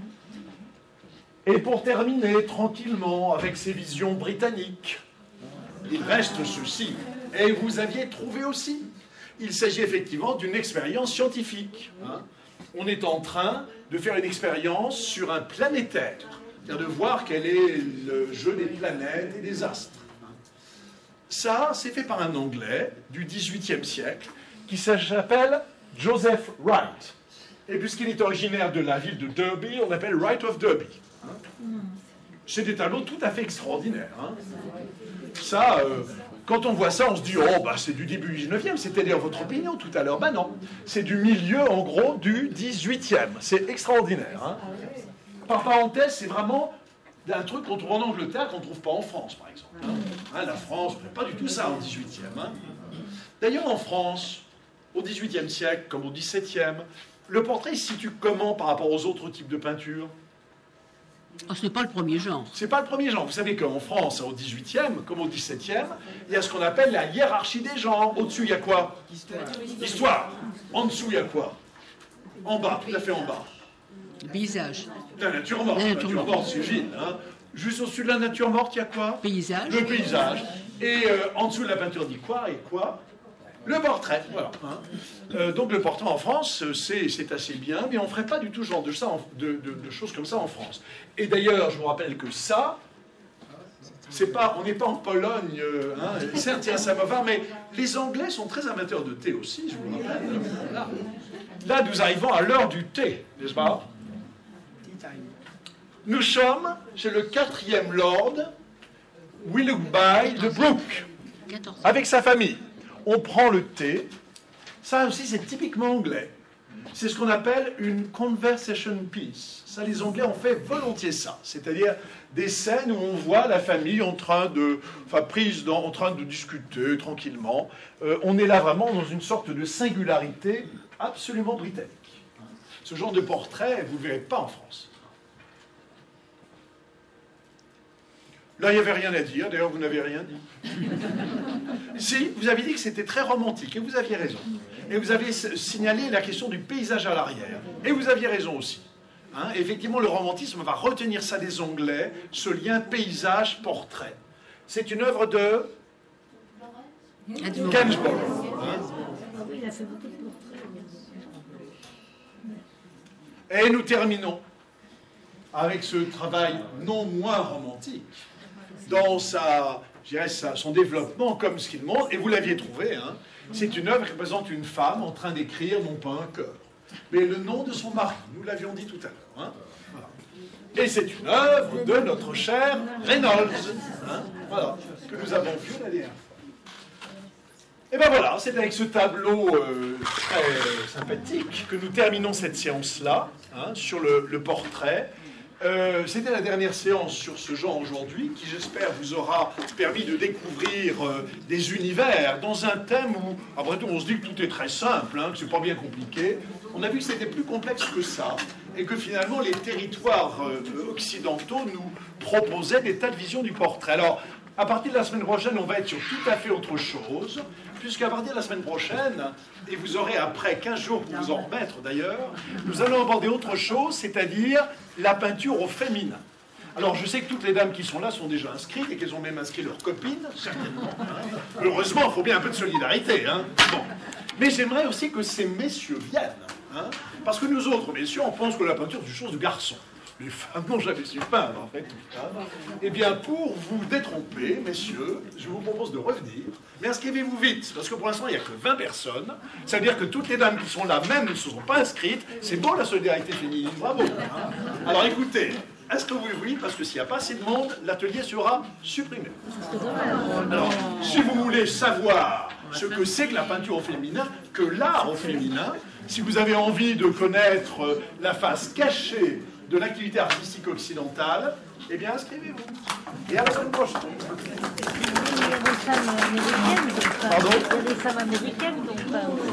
Et pour terminer, tranquillement, avec ces visions britanniques, il reste ceci. Et vous aviez trouvé aussi. Il s'agit effectivement d'une expérience scientifique. Hein. On est en train de faire une expérience sur un planétaire, c'est-à-dire de voir quel est le jeu des planètes et des astres. Ça, c'est fait par un Anglais du dix-huitième siècle qui s'appelle Joseph Wright. Et puisqu'il est originaire de la ville de Derby, on l'appelle Wright of Derby. Hein. C'est des tableaux tout à fait extraordinaires. Hein. Ça, euh, quand on voit ça, on se dit « Oh, bah, c'est du début du dix-neuvième, c'était d'ailleurs votre opinion tout à l'heure. » Ben non, c'est du milieu, en gros, du dix-huitième. C'est extraordinaire. Hein. Par parenthèse, c'est vraiment un truc qu'on trouve en Angleterre qu'on ne trouve pas en France, par exemple. Hein. Hein, la France, on ne fait pas du tout ça en dix-huitième. Hein. D'ailleurs, en France, au dix-huitième siècle, comme au dix-septième, le portrait se situe comment par rapport aux autres types de peintures? Oh, ce n'est pas le premier genre. C'est pas le premier genre. Vous savez qu'en France, au dix-huitième, comme au dix-septième, il y a ce qu'on appelle la hiérarchie des genres. Au-dessus, il y a quoi? Histoire. Histoire. En dessous, il y a quoi? En bas, tout à fait en bas. Le paysage. La nature morte. La nature, nature morte, c'est Gilles. Hein. Juste au-dessus de la nature morte, il y a quoi? Paysage. Le paysage. Et euh, en dessous de la peinture dit quoi et quoi? Le portrait, voilà. Hein. Euh, donc le portrait en France, c'est assez bien, mais on ne ferait pas du tout ce genre de, ça en, de, de, de choses comme ça en France. Et d'ailleurs, je vous rappelle que ça, c'est pas, on n'est pas en Pologne, euh, hein, certes, il y a un samovar, mais les Anglais sont très amateurs de thé aussi, je vous rappelle. Là, là nous arrivons à l'heure du thé, n'est-ce pas? Nous sommes chez le quatrième Lord, Willoughby de Brooke, avec sa famille. On prend le thé. Ça aussi, c'est typiquement anglais. C'est ce qu'on appelle une conversation piece. Ça, les Anglais ont fait volontiers ça. C'est-à-dire des scènes où on voit la famille en train de, enfin, prise dans, en train de discuter tranquillement. Euh, on est là vraiment dans une sorte de singularité absolument britannique. Ce genre de portrait, vous ne le verrez pas en France. Là, il n'y avait rien à dire. D'ailleurs, vous n'avez rien dit. Si, vous avez dit que c'était très romantique, et vous aviez raison. Et vous avez signalé la question du paysage à l'arrière. Et vous aviez raison aussi. Hein, effectivement, le romantisme va retenir ça des Anglais, ce lien paysage-portrait. C'est une œuvre de Gainsborough. Hein. Il a fait beaucoup de portraits. Et nous terminons avec ce travail non moins romantique dans sa, je dirais, sa, son développement comme ce qu'il montre, et vous l'aviez trouvé, hein, c'est une œuvre qui représente une femme en train d'écrire non pas un cœur, mais le nom de son mari, nous l'avions dit tout à l'heure. Hein, voilà. Et c'est une œuvre de notre cher Reynolds, hein, voilà, que nous avons vu la dernière fois. Et bien voilà, c'est avec ce tableau euh, très sympathique que nous terminons cette séance-là, hein, sur le, le portrait. Euh, C'était la dernière séance sur ce genre aujourd'hui, qui j'espère vous aura permis de découvrir euh, des univers dans un thème où, après tout, on se dit que tout est très simple, hein, que c'est pas bien compliqué. On a vu que c'était plus complexe que ça, et que finalement les territoires euh, occidentaux nous proposaient des tas de visions du portrait. Alors, à partir de la semaine prochaine, on va être sur tout à fait autre chose, puisqu'à partir de la semaine prochaine, et vous aurez après quinze jours pour vous en remettre d'ailleurs, nous allons aborder autre chose, c'est-à-dire la peinture au féminin. Alors je sais que toutes les dames qui sont là sont déjà inscrites et qu'elles ont même inscrit leurs copines, certainement. Hein. Heureusement, il faut bien un peu de solidarité. Hein. Bon. Mais j'aimerais aussi que ces messieurs viennent, hein, parce que nous autres messieurs, on pense que la peinture c'est une chose de garçon. Les femmes n'ont jamais su peindre, en fait, tout ça. Eh bien, pour vous détromper, messieurs, je vous propose de revenir. Mais inscrivez-vous vite, parce que pour l'instant, il n'y a que vingt personnes. Ça veut dire que toutes les dames qui sont là, même, ne se sont pas inscrites. C'est beau, la solidarité féminine, bravo. Hein. Alors, écoutez, inscrivez-vous vite, parce que s'il n'y a pas assez de monde, l'atelier sera supprimé. Alors, si vous voulez savoir ce que c'est que la peinture au féminin, que l'art au féminin, si vous avez envie de connaître la face cachée de l'activité artistique occidentale, eh bien, inscrivez-vous. Et à la semaine prochaine. Il y a des femmes américaines, donc pas. Pardon ? Il y a des femmes américaines, donc pas.